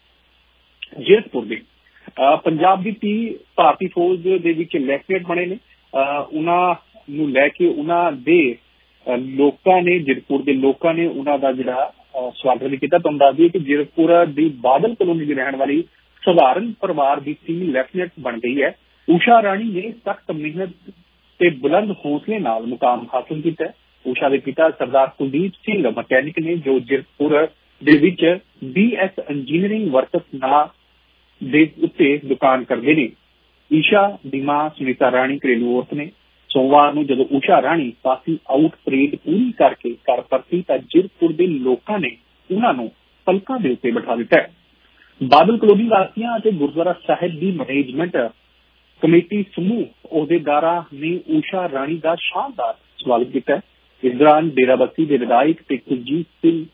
ਜੀਰਕਪੁਰ ਦੀ। ਪੰਜਾਬ ਦੀ ਧੀ ਭਾਰਤੀ ਫੌਜ ਦੇ ਵਿੱਚ ਲੈਫਟੀਨੈਂਟ ਬਣੇ ਨੇ। ਉਹਨਾਂ ਨੂੰ ਲੈ ਕੇ ਉਹਨਾਂ ਦੇ ਲੋਕਾਂ ਨੇ, ਜੀਰਕਪੁਰ ਦੇ ਲੋਕਾਂ ਨੇ ਉਹਨਾਂ ਦਾ ਜਿਹੜਾ ਸਵਾਗਤ ਵੀ ਕੀਤਾ। ਤੁਹਾਨੂੰ ਦੱਸ ਦਈਏ ਕਿ ਜੀਰਕਪੁਰ ਦੀ ਬਾਦਲ ਕਲੋਨੀ ਦੀ ਰਹਿਣ ਵਾਲੀ ਸਧਾਰਨ ਪਰਿਵਾਰ ਦੀ ਧੀ ਲੈਫਟੀਨੈਂਟ ਬਣ ਗਈ ਹੈ। ਊਸ਼ਾ ਰਾਣੀ ਨੇ ਸਖਤ ਮਿਹਨਤ ਤੇ ਬੁਲੰਦ ਹੌਸਲੇ ਨਾਲ ਮੁਕਾਮ ਹਾਸਲ ਕੀਤਾ ਹੈ। ਊਸ਼ਾ ਦੇ ਪਿਤਾ ਸਰਦਾਰ ਕੁਲਦੀਪ ਸਿੰਘ ਮਕੈਨਿਕ ਨੇ, ਜੋ ਜੀਰਕਪੁਰ ਦੇ ਵਿੱਚ ਬੀ ਐਸ ਇੰਜੀਨੀਅਰਿੰਗ ਵਰਕਸ ਨਾਂ ਦੇ ਉੱਤੇ ਦੁਕਾਨ ਕਰਦੇ ਨੇ। ਈਸ਼ਾ ਦੀ ਮਾਂ ਸੁਨੀਤਾ ਰਾਣੀ ਘਰੇਲੂ ਔਰਤ ਨੇ। ਸੋਮਵਾਰ ਨੂੰ ਜਦੋਂ Usha Rani passing out parade ਪੂਰੀ ਕਰਕੇ ਘਰ ਪਰਤੀ ਤਾਂ ਜੀਰਕਪੁਰ ਦੇ ਲੋਕਾਂ ਨੇ ਉਹਨਾਂ ਨੂੰ ਪਲਕਾਂ ਦੇ ਉੱਤੇ ਬਿਠਾ ਦਿੱਤਾ ਹੈ। ਬਾਦਲ ਕਲੋਨੀ ਵਾਸੀਆਂ ਅਤੇ ਗੁਰਦੁਆਰਾ ਸਾਹਿਬ ਦੀ ਮੈਨੇਜਮੈਂਟ ਕਮੇਟੀ ਸਮੂਹ ਅਹੁਦੇਦਾਰਾਂ ਨੇ ਊਸ਼ਾ ਰਾਣੀ ਦਾ ਸ਼ਾਨਦਾਰ ਸਵਾਗਤ ਕੀਤਾ। ਇਸ ਦੌਰਾਨ ਡੇਰਾਬੱਸੀ ਦੇ ਵਿਧਾਇਕ ਤੇ ਕੁਲਜੀਤ ਸਿੰਘ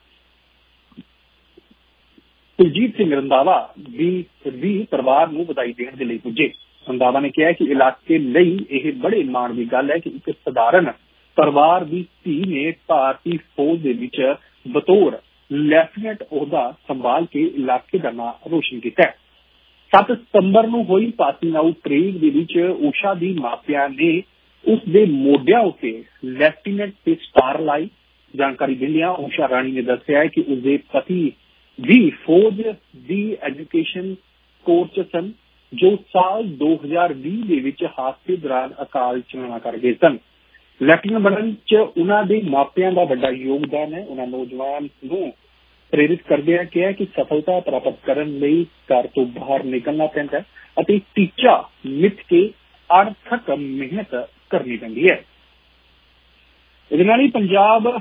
ਕੁਲਜੀਤ ਸਿੰਘ ਰੰਧਾਵਾ ਵੀ ਵੀ ਪਰਿਵਾਰ ਨੂੰ ਵਧਾਈ ਦੇਣ ਦੇ ਲਈ ਪੁੱਜੇ। ਰੰਧਾਵਾ ਨੇ ਕਿਹਾ ਕਿ ਇਲਾਕੇ ਲਈ ਇਹ ਬੜੇ ਮਾਣ ਦੀ ਗੱਲ ਹੈ ਕਿ ਇੱਕ ਸਧਾਰਨ ਪਰਿਵਾਰ ਦੀ ਧੀ ਨੇ ਭਾਰਤੀ ਫੌਜ ਦੇ ਵਿੱਚ ਬਤੌਰ ਲੈਫਟੀਨੈਂਟ ਅਹੁਦਾ ਸੰਭਾਲ ਕੇ ਇਲਾਕੇ ਦਾ ਨਾਂ ਰੋਸ਼ਨ ਕੀਤਾ ਹੈ। ਸੱਤ ਸਤੰਬਰ ਨੂੰ ਹੋਈ ਪਾਸਿੰਗ ਆਊਟ ਪਰੇਡ ਦੇ ਵਿੱਚ ਊਸ਼ਾ ਦੀ ਮਾਪਿਆਂ ਨੇ ਉਸ ਦੇ ਮੋਢਿਆਂ ਉੱਤੇ ਲੈਫਟੀਨੈਂਟ ਤੇ ਸਟਾਰ ਲਾਈ। ਜਾਣਕਾਰੀ ਦਿੰਦਿਆਂ ਊਸ਼ਾ ਰਾਣੀ ਨੇ ਦੱਸਿਆ ਕਿ ਉਸਦੇ ਪਤੀ ਵੀ ਫੌਜ ਦੀ ਐਜੂਕੇਸ਼ਨ ਕੋਰਸ ਸਨ, ਜੋ ਸਾਲ ਦੋ ਹਜ਼ਾਰ ਵੀਹ ਦੇ ਵਿੱਚ ਹਾਦਸੇ ਦੌਰਾਨ ਅਕਾਲ ਚਲਾਣਾ ਕਰ ਗਏ ਸਨ। ਲੈਫਟੀਨੈਂਟ ਬਣਨ ਚ ਉਹਨਾਂ ਦੇ ਮਾਪਿਆਂ ਦਾ ਵੱਡਾ ਯੋਗਦਾਨ ਹੈ। ਉਹਨਾਂ ਨੌਜਵਾਨ ਨੂੰ ਪ੍ਰੇਰਿਤ ਕਰਦਿਆਂ ਕਿਹਾ ਕਿ ਸਫਲਤਾ ਪ੍ਰਾਪਤ ਕਰਨ ਲਈ ਘਰ ਤੋਂ ਬਾਹਰ ਨਿਕਲਣਾ ਪੈਂਦਾ ਅਤੇ ਟੀਚਾ ਮਿੱਥ ਕੇ ਅਣਥੱਕ ਮਿਹਨਤ ਕਰਨੀ ਪੈਂਦੀ ਹੈ। ਇਹਦੇ ਨਾਲ ਹੀ ਪੰਜਾਬ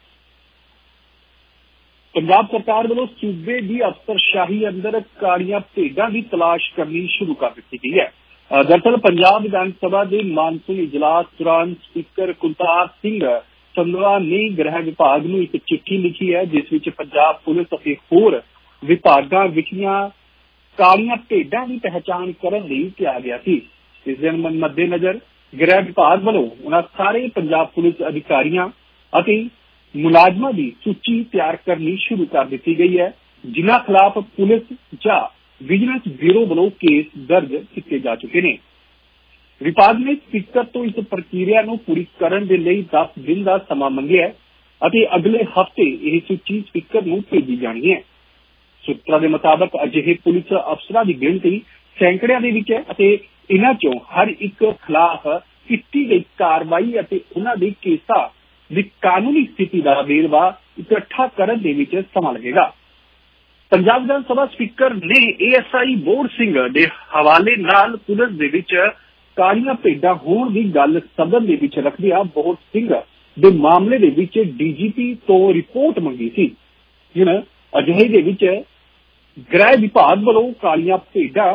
ਪੰਜਾਬ ਸਰਕਾਰ ਵੱਲੋਂ ਸੂਬੇ ਦੀ ਅਫਸਰਸ਼ਾਹੀ ਅੰਦਰ ਕਾਲੀਆਂ ਭੇਡਾਂ ਦੀ ਤਲਾਸ਼ ਕਰਨੀ ਸ਼ੁਰੂ ਕਰ ਦਿੱਤੀ ਗਈ ਹੈ। ਦਰਅਸਲ ਪੰਜਾਬ ਵਿਧਾਨ ਸਭਾ ਦੇ ਮਾਨਸੂਨ ਇਜਲਾਸ ਦੌਰਾਨ ਸਪੀਕਰ ਕੁਲਤਾਰ ਸਿੰਘ ਸੰਧਵਾ ਨੇ ਗ੍ਰਹਿ ਵਿਭਾਗ ਨੂੰ ਇੱਕ ਚਿੱਠੀ ਲਿਖੀ ਹੈ, ਜਿਸ ਵਿੱਚ ਪੰਜਾਬ ਪੁਲਿਸ ਅਤੇ ਹੋਰ ਵਿਭਾਗਾਂ ਵਿਚਲੀਆਂ ਕਾਲੀਆਂ ਭੇਡਾਂ ਦੀ ਪਹਿਚਾਣ ਕਰਨ ਲਈ ਕਿਹਾ ਗਿਆ ਸੀ। ਇਸ ਦੇ ਮੱਦੇਨਜ਼ਰ ਗ੍ਰਹਿ ਵਿਭਾਗ ਵੱਲੋਂ ਉਹਨਾਂ ਸਾਰੇ ਪੰਜਾਬ ਪੁਲਿਸ ਅਧਿਕਾਰੀਆਂ ਅਤੇ ਮੁਲਾਜ਼ਮਾਂ ਦੀ ਸੂਚੀ ਤਿਆਰ ਕਰਨੀ ਸ਼ੁਰੂ ਕਰ ਦਿੱਤੀ ਗਈ ਹੈ, ਜਿਨ੍ਹਾਂ ਖਿਲਾਫ ਪੁਲਿਸ ਜਾਂ ਵਿਜੀਲੈਂਸ ਬਿਊਰੋ ਵੱਲੋਂ ਕੇਸ ਦਰਜ ਕੀਤੇ ਜਾ ਚੁੱਕੇ ਨੇ। ਵਿਭਾਗ ਨੇ ਸਪੀਕਰ ਤੋਂ ਇਸ ਪ੍ਰਕਿਰਿਆ ਨੂੰ ਪੂਰੀ ਕਰਨ ਦੇ ਲਈ ਦਸ ਦਿਨ ਦਾ ਸਮਾਂ ਮੰਗਿਆ ਅਤੇ ਅਗਲੇ ਹਫ਼ਤੇ ਇਹ ਸੂਚੀ ਸਪੀਕਰ ਨੂੰ ਭੇਜੀ ਜਾਣੀ ਹੈ। ਸੂਤਰਾਂ ਦੇ ਮੁਤਾਬਕ ਅਜਿਹੇ ਪੁਲਿਸ ਅਫਸਰਾਂ ਦੀ ਗਿਣਤੀ ਸੈਂਕੜਿਆਂ ਦੇ ਵਿੱਚ ਹੈ ਅਤੇ ਇਹਨਾਂ ਚੋਂ ਹਰ ਇੱਕ ਖਿਲਾਫ ਕੀਤੀ ਗਈ ਕਾਰਵਾਈ ਅਤੇ ਉਹਨਾਂ ਦੇ ਕੇਸਾਂ ਦੀ ਕਾਨੂੰਨੀ ਸਥਿਤੀ ਦਾ ਵੇਰਵਾ ਇਕੱਠਾ ਕਰਨ ਦੇ ਵਿੱਚ ਸਮਾਂ ਲੱਗੇਗਾ। ਪੰਜਾਬ ਵਿਧਾਨ ਸਭਾ ਸਪੀਕਰ ਨੇ ਏ ਐਸ ਆਈ ਬੋੜ ਸਿੰਘ ਦੇ ਹਵਾਲੇ ਨਾਲ ਪੁਲਿਸ ਦੇ ਵਿੱਚ ਕਾਲੀਆਂ ਭੇਡਾਂ ਹੋਣ ਦੀ ਗੱਲ ਸਦਨ ਦੇ ਵਿੱਚ ਰੱਖਦਿਆਂ ਬੋੜ ਸਿੰਘ ਦੇ ਮਾਮਲੇ ਦੇ ਵਿੱਚ ਡੀ ਜੀ ਪੀ ਤੋਂ ਰਿਪੋਰਟ ਮੰਗੀ ਸੀ। ਹੁਣ ਅਜਿਹੇ ਦੇ ਵਿੱਚ ਗ੍ਰਹਿ ਵਿਭਾਗ ਵੱਲੋਂ ਕਾਲੀਆਂ ਭੇਡਾਂ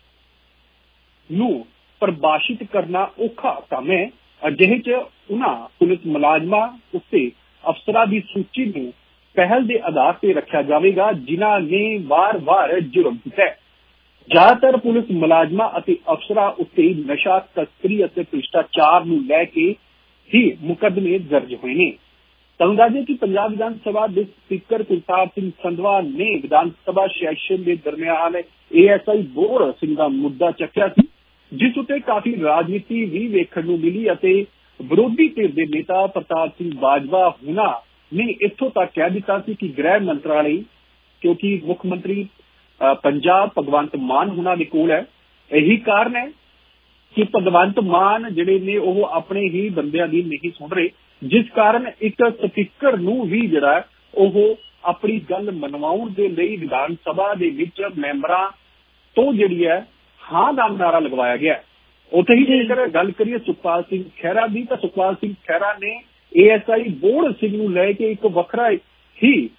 ਨੂੰ ਪਰਿਭਾਸ਼ਿਤ ਕਰਨਾ ਔਖਾ ਕੰਮ ਹੈ। ਅਜਿਹੇ ਚ ਉਹਨਾਂ ਪੁਲਿਸ ਮੁਲਾਜ਼ਮਾਂ ਉੱਤੇ ਅਫਸਰਾਂ ਦੀ ਸੂਚੀ ਨੂੰ ਪਹਿਲ ਦੇ ਆਧਾਰ ਤੇ ਰੱਖਿਆ ਜਾਵੇਗਾ ਜਿਨ੍ਹਾਂ ਨੇ ਵਾਰ-ਵਾਰ ਜੁਰਮ ਕੀਤਾ ਹੈ। ਜ਼ਿਆਦਾਤਰ ਪੁਲਿਸ ਮੁਲਾਜ਼ਮਾਂ ਅਤੇ ਅਫਸਰਾਂ ਉੱਤੇ ਨਸ਼ਾ ਤਸਕਰੀ ਅਤੇ ਭ੍ਰਿਸ਼ਟਾਚਾਰ ਨੂੰ ਲੈ ਕੇ ਹੀ ਮੁਕੱਦਮੇ ਦਰਜ ਹੋਏ ਨੇ। ਤੁਹਾਨੂੰ ਦੱਸ ਦੇਈਏ ਕਿ ਪੰਜਾਬ ਵਿਧਾਨ ਸਭਾ ਦੇ ਸਪੀਕਰ ਕੁਲਤਾਰ ਸਿੰਘ ਸੰਧਵਾ ਨੇ ਵਿਧਾਨ ਸਭਾ ਸੈਸ਼ਨ ਦੇ ਦਰਮਿਆਨ ਏ ਐਸ ਆਈ ਬੋੜ ਸਿੰਘ ਦਾ ਮੁੱਦਾ ਚੱਕਿਆ ਸੀ, ਜਿਸ ਉੱਤੇ ਕਾਫੀ ਰਾਜਨੀਤੀ ਵੀ ਵੇਖਣ ਨੂੰ ਮਿਲੀ ਅਤੇ ਵਿਰੋਧੀ ਧਿਰ ਦੇ ਨੇਤਾ ਪ੍ਰਤਾਪ ਸਿੰਘ ਬਾਜਵਾ ਹੁਣਾਂ ਨੇ ਇੱਥੋਂ ਤੱਕ ਕਹਿ ਦਿੱਤਾ ਸੀ ਕਿ ਗ੍ਰਹਿ ਮੰਤਰਾਲੇ, ਕਿਉਂਕਿ ਮੁੱਖ ਮੰਤਰੀ ਪੰਜਾਬ ਭਗਵੰਤ ਮਾਨ ਹੁਣਾਂ ਦੇ ਕੋਲ ਹੈ, ਇਹੀ ਕਾਰਨ ਹੈ ਕਿ ਭਗਵੰਤ ਮਾਨ ਜਿਹੜੇ ਨੇ ਉਹ ਆਪਣੇ ਹੀ ਬੰਦਿਆਂ ਦੀ ਨਹੀਂ ਸੁਣ ਰਹੇ, ਜਿਸ ਕਾਰਨ ਇੱਕ ਸਪੀਕਰ ਨੂੰ ਵੀ ਜਿਹੜਾ ਉਹ ਆਪਣੀ ਗੱਲ ਮਨਵਾਉਣ ਦੇ ਲਈ ਵਿਧਾਨ ਸਭਾ ਦੇ ਵਿੱਚ ਮੈਂਬਰਾਂ ਤੋਂ ਜਿਹੜੀ ਹੈ ਹਾਂ ਦਾ ਨਾਰਾ ਲਗਵਾਇਆ ਗਿਆ। ਉੱਥੇ ਹੀ ਜੇਕਰ ਗੱਲ ਕਰੀਏ ਸੁਖਪਾਲ ਸਿੰਘ ਖਹਿਰਾ ਦੀ, ਤਾਂ ਸੁਖਪਾਲ ਸਿੰਘ ਖਹਿਰਾ ਨੇ ਏ ਐਸ ਆਈ ਬੋੜ ਸਿੰਘ ਨੂੰ ਲੈ ਕੇ ਇੱਕ ਵੱਖਰਾ ਹੀ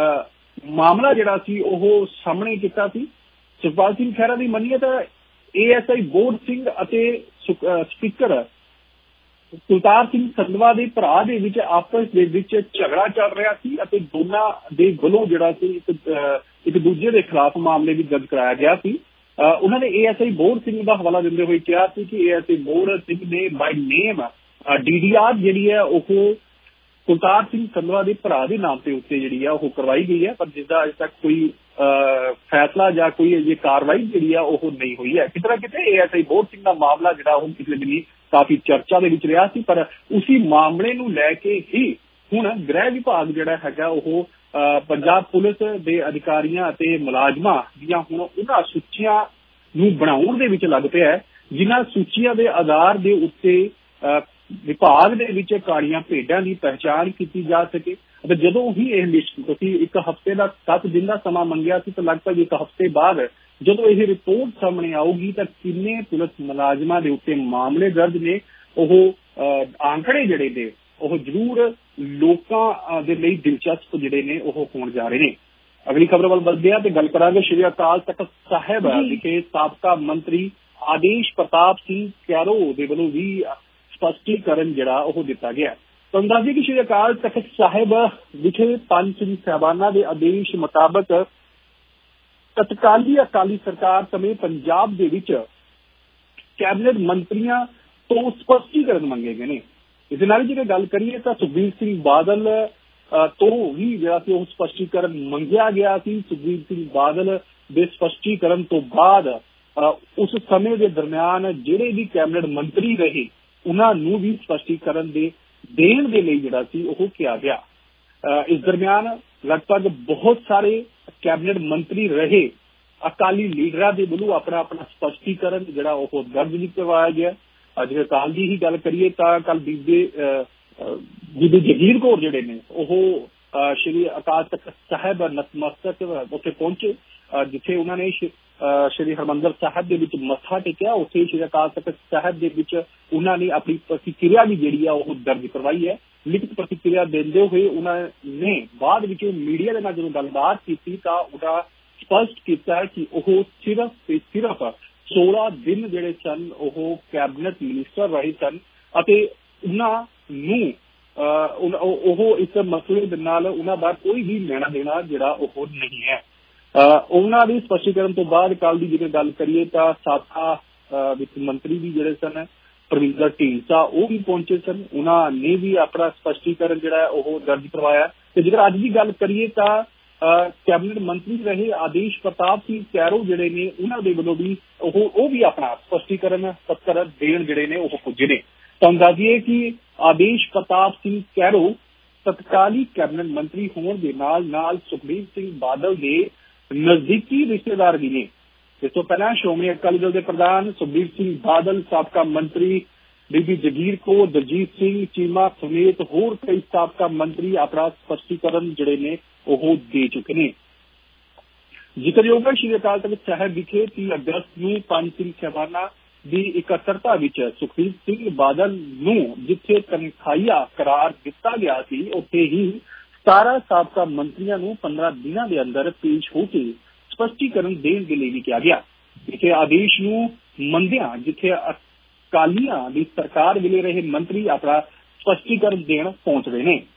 ਮਾਮਲਾ ਜਿਹੜਾ ਸੀ ਉਹ ਸਾਹਮਣੇ ਕੀਤਾ ਸੀ। ਸੁਖਪਾਲ ਸਿੰਘ ਖਹਿਰਾ ਦੀ ਮੰਨੀਏ ਤਾਂ ਏ ਐਸ ਆਈ ਬੋੜ ਸਿੰਘ ਅਤੇ ਸਪੀਕਰ ਕੁਲਤਾਰ ਸਿੰਘ ਸੰਧਵਾ ਦੇ ਭਰਾ ਦੇ ਵਿੱਚ ਆਪਸ ਦੇ ਵਿੱਚ ਝਗੜਾ ਚੱਲ ਰਿਹਾ ਸੀ ਅਤੇ ਦੋਨਾਂ ਦੇ ਵੱਲੋਂ ਜਿਹੜਾ ਸੀ ਇੱਕ ਇੱਕ ਦੂਜੇ ਦੇ ਖਿਲਾਫ ਮਾਮਲੇ ਵੀ ਦਰਜ ਕਰਾਇਆ ਗਿਆ ਸੀ। ਉਹਨਾਂ ਨੇ ਏ ਐਸ ਆਈ ਬੋੜ ਸਿੰਘ ਦਾ ਹਵਾਲਾ ਦਿੰਦੇ ਹੋਏ ਕਿਹਾ ਸੀ ਕਿ ਏ ਐਸ ਆਈ ਬੋੜ ਸਿੰਘ ਨੇ by name D D R ਜਿਹੜੀ ਹੈ ਉਹ ਕੁਲਤਾਰ ਸਿੰਘ ਸੰਧਵਾ ਦੇ ਭਰਾ ਦੇ ਨਾਮ ਦੇ ਉੱਤੇ ਜਿਹੜੀ ਆ ਉਹ ਕਰਵਾਈ ਗਈ ਹੈ, ਪਰ ਜਿਸਦਾ ਅਜੇ ਤੱਕ ਕੋਈ ਫੈਸਲਾ ਜਾਂ ਕੋਈ ਅਜੇ ਕਾਰਵਾਈ ਜਿਹੜੀ ਆ ਉਹ ਨਹੀਂ ਹੋਈ ਹੈ। ਕਿਤੇ ਨਾ ਕਿਤੇ ਏ ਐਸ ਆਈ ਬੋੜ ਸਿੰਘ ਦਾ ਮਾਮਲਾ ਜਿਹੜਾ ਉਹ ਪਿਛਲੇ ਦਿਨੀ ਕਾਫੀ ਚਰਚਾ ਦੇ ਵਿੱਚ ਰਿਹਾ ਸੀ, ਪਰ ਉਸੀ ਮਾਮਲੇ ਨੂੰ ਲੈ ਕੇ ਹੀ ਹੁਣ ਗ੍ਰਹਿ ਵਿਭਾਗ ਜਿਹੜਾ ਹੈਗਾ ਉਹ ਪੰਜਾਬ ਪੁਲਿਸ ਦੇ ਅਧਿਕਾਰੀਆਂ ਅਤੇ ਮੁਲਾਜ਼ਮਾਂ ਦੀਆਂ ਹੁਣ ਉਹਨਾਂ ਸੂਚੀਆਂ ਨੂੰ ਬਣਾਉਣ ਦੇ ਵਿੱਚ ਲੱਗ ਪਿਆ ਹੈ, ਜਿਨ੍ਹਾਂ ਸੂਚੀਆਂ ਦੇ ਆਧਾਰ ਦੇ ਉੱਤੇ ਵਿਭਾਗ ਦੇ ਵਿੱਚ ਕਾਲੀਆਂ ਭੇਡਾਂ ਦੀ ਪਹਿਚਾਣ ਕੀਤੀ ਜਾ ਸਕੇ। ਅਤੇ ਜਦੋਂ ਹੀ ਇਹ ਲਿਸਟ ਤੁਸੀਂ ਇੱਕ ਹਫ਼ਤੇ ਦਾ ਸੱਤ ਦਿਨ ਦਾ ਸਮਾਂ ਮੰਗਿਆ ਸੀ, ਤਾਂ ਲਗਭਗ ਇੱਕ ਹਫ਼ਤੇ ਬਾਅਦ ਜਦੋਂ ਇਹ ਰਿਪੋਰਟ ਸਾਹਮਣੇ ਆਊਗੀ ਤਾਂ ਕਿੰਨੇ ਪੁਲਿਸ ਮੁਲਾਜ਼ਮਾਂ ਦੇ ਉੱਤੇ ਮਾਮਲੇ ਦਰਜ ਨੇ ਉਹ ਆંકੜੇ ਜਿਹੜੇ ਨੇ ਉਹ ਜ਼ਰੂਰ ਲੋਕਾਂ ਦੇ ਲਈ ਦਿਲਚਸਪ ਜਿਹੜੇ ਨੇ ਉਹ ਹੋਣ ਜਾ ਰਹੇ ਨੇ। ਅਗਲੀ ਖਬਰ ਵੱਲ ਵਧਦੇ ਹਾਂ ਤੇ ਗੱਲ ਕਰਾਂਗੇ ਸ਼੍ਰੀ ਅਕਾਲ ਤਖ਼ਤ ਸਾਹਿਬ ਵਿਖੇ ਸਾਬਕਾ ਮੰਤਰੀ ਆਦੇਸ਼ ਪ੍ਰਤਾਪ ਸਿੰਘ ਕੈਰੋ ਦੇ ਵੱਲੋਂ ਵੀ ਸਪਸ਼ਟੀਕਰਨ ਜਿਹੜਾ ਉਹ ਦਿੱਤਾ ਗਿਆ। ਤੁਹਾਨੂੰ ਦੱਸ ਦਈਏ ਕਿ ਸ਼੍ਰੀ ਅਕਾਲ ਤਖ਼ਤ ਸਾਹਿਬ ਵਿਖੇ ਪੰਜ ਸ੍ਰੀ ਸਾਹਿਬਾਨਾਂ ਦੇ ਆਦੇਸ਼ ਮੁਤਾਬਕ ਤਤਕਾਲੀ ਅਕਾਲੀ ਸਰਕਾਰ ਸਮੇਤ ਪੰਜਾਬ ਦੇ ਵਿੱਚ ਕੈਬਨਿਟ ਮੰਤਰੀਆਂ ਤੋਂ ਸਪਸ਼ਟੀਕਰਨ ਮੰਗੇ ਗਏ ਨੇ। ਇਸ ਨਾਲ ਜੇ ਗੱਲ ਕਰੀਏ ਤਾਂ ਸੁਖਬੀਰ ਸਿੰਘ ਬਾਦਲ ਤੋਂ ਵੀ ਜਿਹੜਾ ਸੀ ਉਹ ਸਪਸ਼ਟੀਕਰਨ ਮੰਗਿਆ ਗਿਆ ਸੀ। ਸੁਖਬੀਰ ਸਿੰਘ ਬਾਦਲ ਦੇ ਸਪਸ਼ਟੀਕਰਨ ਤੋਂ ਬਾਅਦ ਉਸ ਸਮੇਂ ਦੇ ਦਰਮਿਆਨ ਜਿਹੜੇ ਵੀ ਕੈਬਨਿਟ ਮੰਤਰੀ ਰਹੇ ਉਹਨਾਂ ਨੂੰ ਵੀ ਸਪਸ਼ਟੀਕਰਨ ਦੇ ਦੇਣ ਦੇ ਲਈ ਜਿਹੜਾ ਸੀ ਉਹ ਕਿਹਾ ਗਿਆ। ਇਸ ਦਰਮਿਆਨ ਲਗਭਗ ਬਹੁਤ ਸਾਰੇ ਕੈਬਨਿਟ ਮੰਤਰੀ ਰਹੇ ਅਕਾਲੀ ਲੀਡਰਾਂ ਦੇ ਵੱਲੋਂ ਆਪਣਾ ਆਪਣਾ ਸਪਸ਼ਟੀਕਰਨ ਜਿਹੜਾ ਉਹ ਦਰਜ ਨਹੀਂ ਕਰਵਾਇਆ ਗਿਆ। ਜੇ ਅਕਾਲ ਦੀ ਹੀ ਗੱਲ ਕਰੀਏ ਤਾਂ ਕੱਲ ਬੀਬੀ ਬੀਬੀ ਜਗੀਰ ਕੌਰ ਜਿਹੜੇ ਨੇ ਉਹ ਸ਼੍ਰੀ ਅਕਾਲ ਤਖ਼ਤ ਸਾਹਿਬ ਨਤਮਸਤਕ ਉੱਥੇ ਪਹੁੰਚੇ, ਜਿੱਥੇ ਉਹਨਾਂ ਨੇ ਸ਼੍ਰੀ ਹਰਿਮੰਦਰ ਸਾਹਿਬ ਦੇ ਵਿੱਚ ਮੱਥਾ ਟੇਕਿਆ। ਉੱਥੇ ਸ਼੍ਰੀ ਅਕਾਲ ਤਖ਼ਤ ਸਾਹਿਬ ਦੇ ਵਿੱਚ ਉਹਨਾਂ ਨੇ ਆਪਣੀ ਪ੍ਰਤੀਕਿਰਿਆ ਵੀ ਜਿਹੜੀ ਆ ਉਹ ਦਰਜ ਕਰਵਾਈ ਹੈ। ਲਿਖਤ ਪ੍ਰਤੀਕਿਰਿਆ ਦਿੰਦੇ ਹੋਏ ਉਹਨਾਂ ਨੇ ਬਾਅਦ ਵਿੱਚ ਮੀਡੀਆ ਦੇ ਨਾਲ ਜਦੋਂ ਗੱਲਬਾਤ ਕੀਤੀ ਤਾਂ ਉਹਦਾ ਸਪਸ਼ਟ ਕੀਤਾ ਕਿ ਉਹ ਸਿਰਫ ਤੇ ਸਿਰਫ ਸੋਲਾਂ ਦਿਨ ਜਿਹੜੇ ਸਨ ਉਹ ਕੈਬਨਿਟ ਮਿਨਿਸਟਰ ਰਹੇ ਸਨ ਅਤੇ ਉਹਨਾਂ ਨੂੰ ਉਹ ਇਸ ਮਸਲੇ ਦੇ ਨਾਲ ਉਹਨਾਂ ਦਾ ਕੋਈ ਵੀ ਲੈਣਾ ਦੇਣਾ ਜਿਹੜਾ ਉਹ ਨਹੀਂ ਹੈ। ਉਹਨਾਂ ਦੀ ਸਪਸ਼ਟੀਕਰਨ ਤੋਂ ਬਾਅਦ ਕੱਲ ਦੀ ਜਿਵੇਂ ਗੱਲ ਕਰੀਏ ਤਾਂ ਸਾਬਕਾ ਵਿੱਤ ਮੰਤਰੀ ਵੀ ਜਿਹੜੇ ਸਨ परविंदर ढींडसा ਉਹ भी पहुंचे सन। उन्होंने ने भी अपना स्पष्टीकरण जिहड़ा है ਉਹ दर्ज करवाया। ਤੇ ਜੇਕਰ ਅੱਜ ਦੀ ਗੱਲ ਕਰੀਏ ਤਾਂ कैबिनेट मंत्री रहे आदेश प्रताप सिंह कैरो जिहड़े ने उन्हां दे वल्लों भी ਉਹ ਉਹ भी अपना स्पष्टीकरण पत्र देण जिहड़े ने ਉਹ पुजे ने। ਤੁਹਾਨੂੰ ਦੱਸ ਦਈਏ कि आदेश प्रताप सिंह कैरो तत्काली कैबिनेट मंत्री होने के नाल नाल सुखबीर सिंह बादल के नजदीकी रिश्तेदार भी ने। इस तो पहला श्रोमणी अकाली दल के प्रधान सुखबीर सिंह बादल, साबका मंत्री बीबी जगीर कौर, दलजीत सिंह चीमा समेत होर कई साबका मंत्री अपना स्पष्टीकरण जिहड़े ने ਉਹ ਦੇ ਚੁੱਕੇ ਨੇ। ਜ਼ਿਕਰਯੋਗ ਹੈ ਸ਼੍ਰੀ ਅਕਾਲ ਤਖਤ ਸਾਹਿਬ ਵਿਖੇ ਤੀਹ ਅਗਸਤ ਨੂੰ ਪੰਜ ਸਿੰਘ ਸਾਹਿਬਾਨਾਂ ਦੀ ਇਕੱਤਰਤਾ ਵਿੱਚ ਸੁਖਬੀਰ ਸਿੰਘ ਬਾਦਲ ਨੂੰ ਜਿੱਥੇ ਤਨਖਾਹੀਆ ਕਰਾਰ ਦਿੱਤਾ ਗਿਆ ਸੀ, ਉੱਥੇ ਹੀ ਸਤਾਰਾਂ ਸਾਬਕਾ ਮੰਤਰੀਆਂ ਨੂੰ ਪੰਦਰਾਂ ਦਿਨਾਂ ਦੇ ਅੰਦਰ ਪੇਸ਼ ਹੋ ਕੇ ਸਪਸ਼ਟੀਕਰਨ ਦੇਣ ਦੇ ਲਈ ਵੀ ਕਿਹਾ ਗਿਆ। ਇੱਥੇ ਆਦੇਸ਼ ਨੂੰ ਮੰਨਦਿਆਂ ਜਿੱਥੇ ਅਕਾਲੀਆਂ ਦੀ ਸਰਕਾਰ ਵੇਲੇ ਰਹੇ ਮੰਤਰੀ ਆਪਣਾ ਸਪਸ਼ਟੀਕਰਨ ਦੇਣ ਪਹੁੰਚ ਰਹੇ ਨੇ।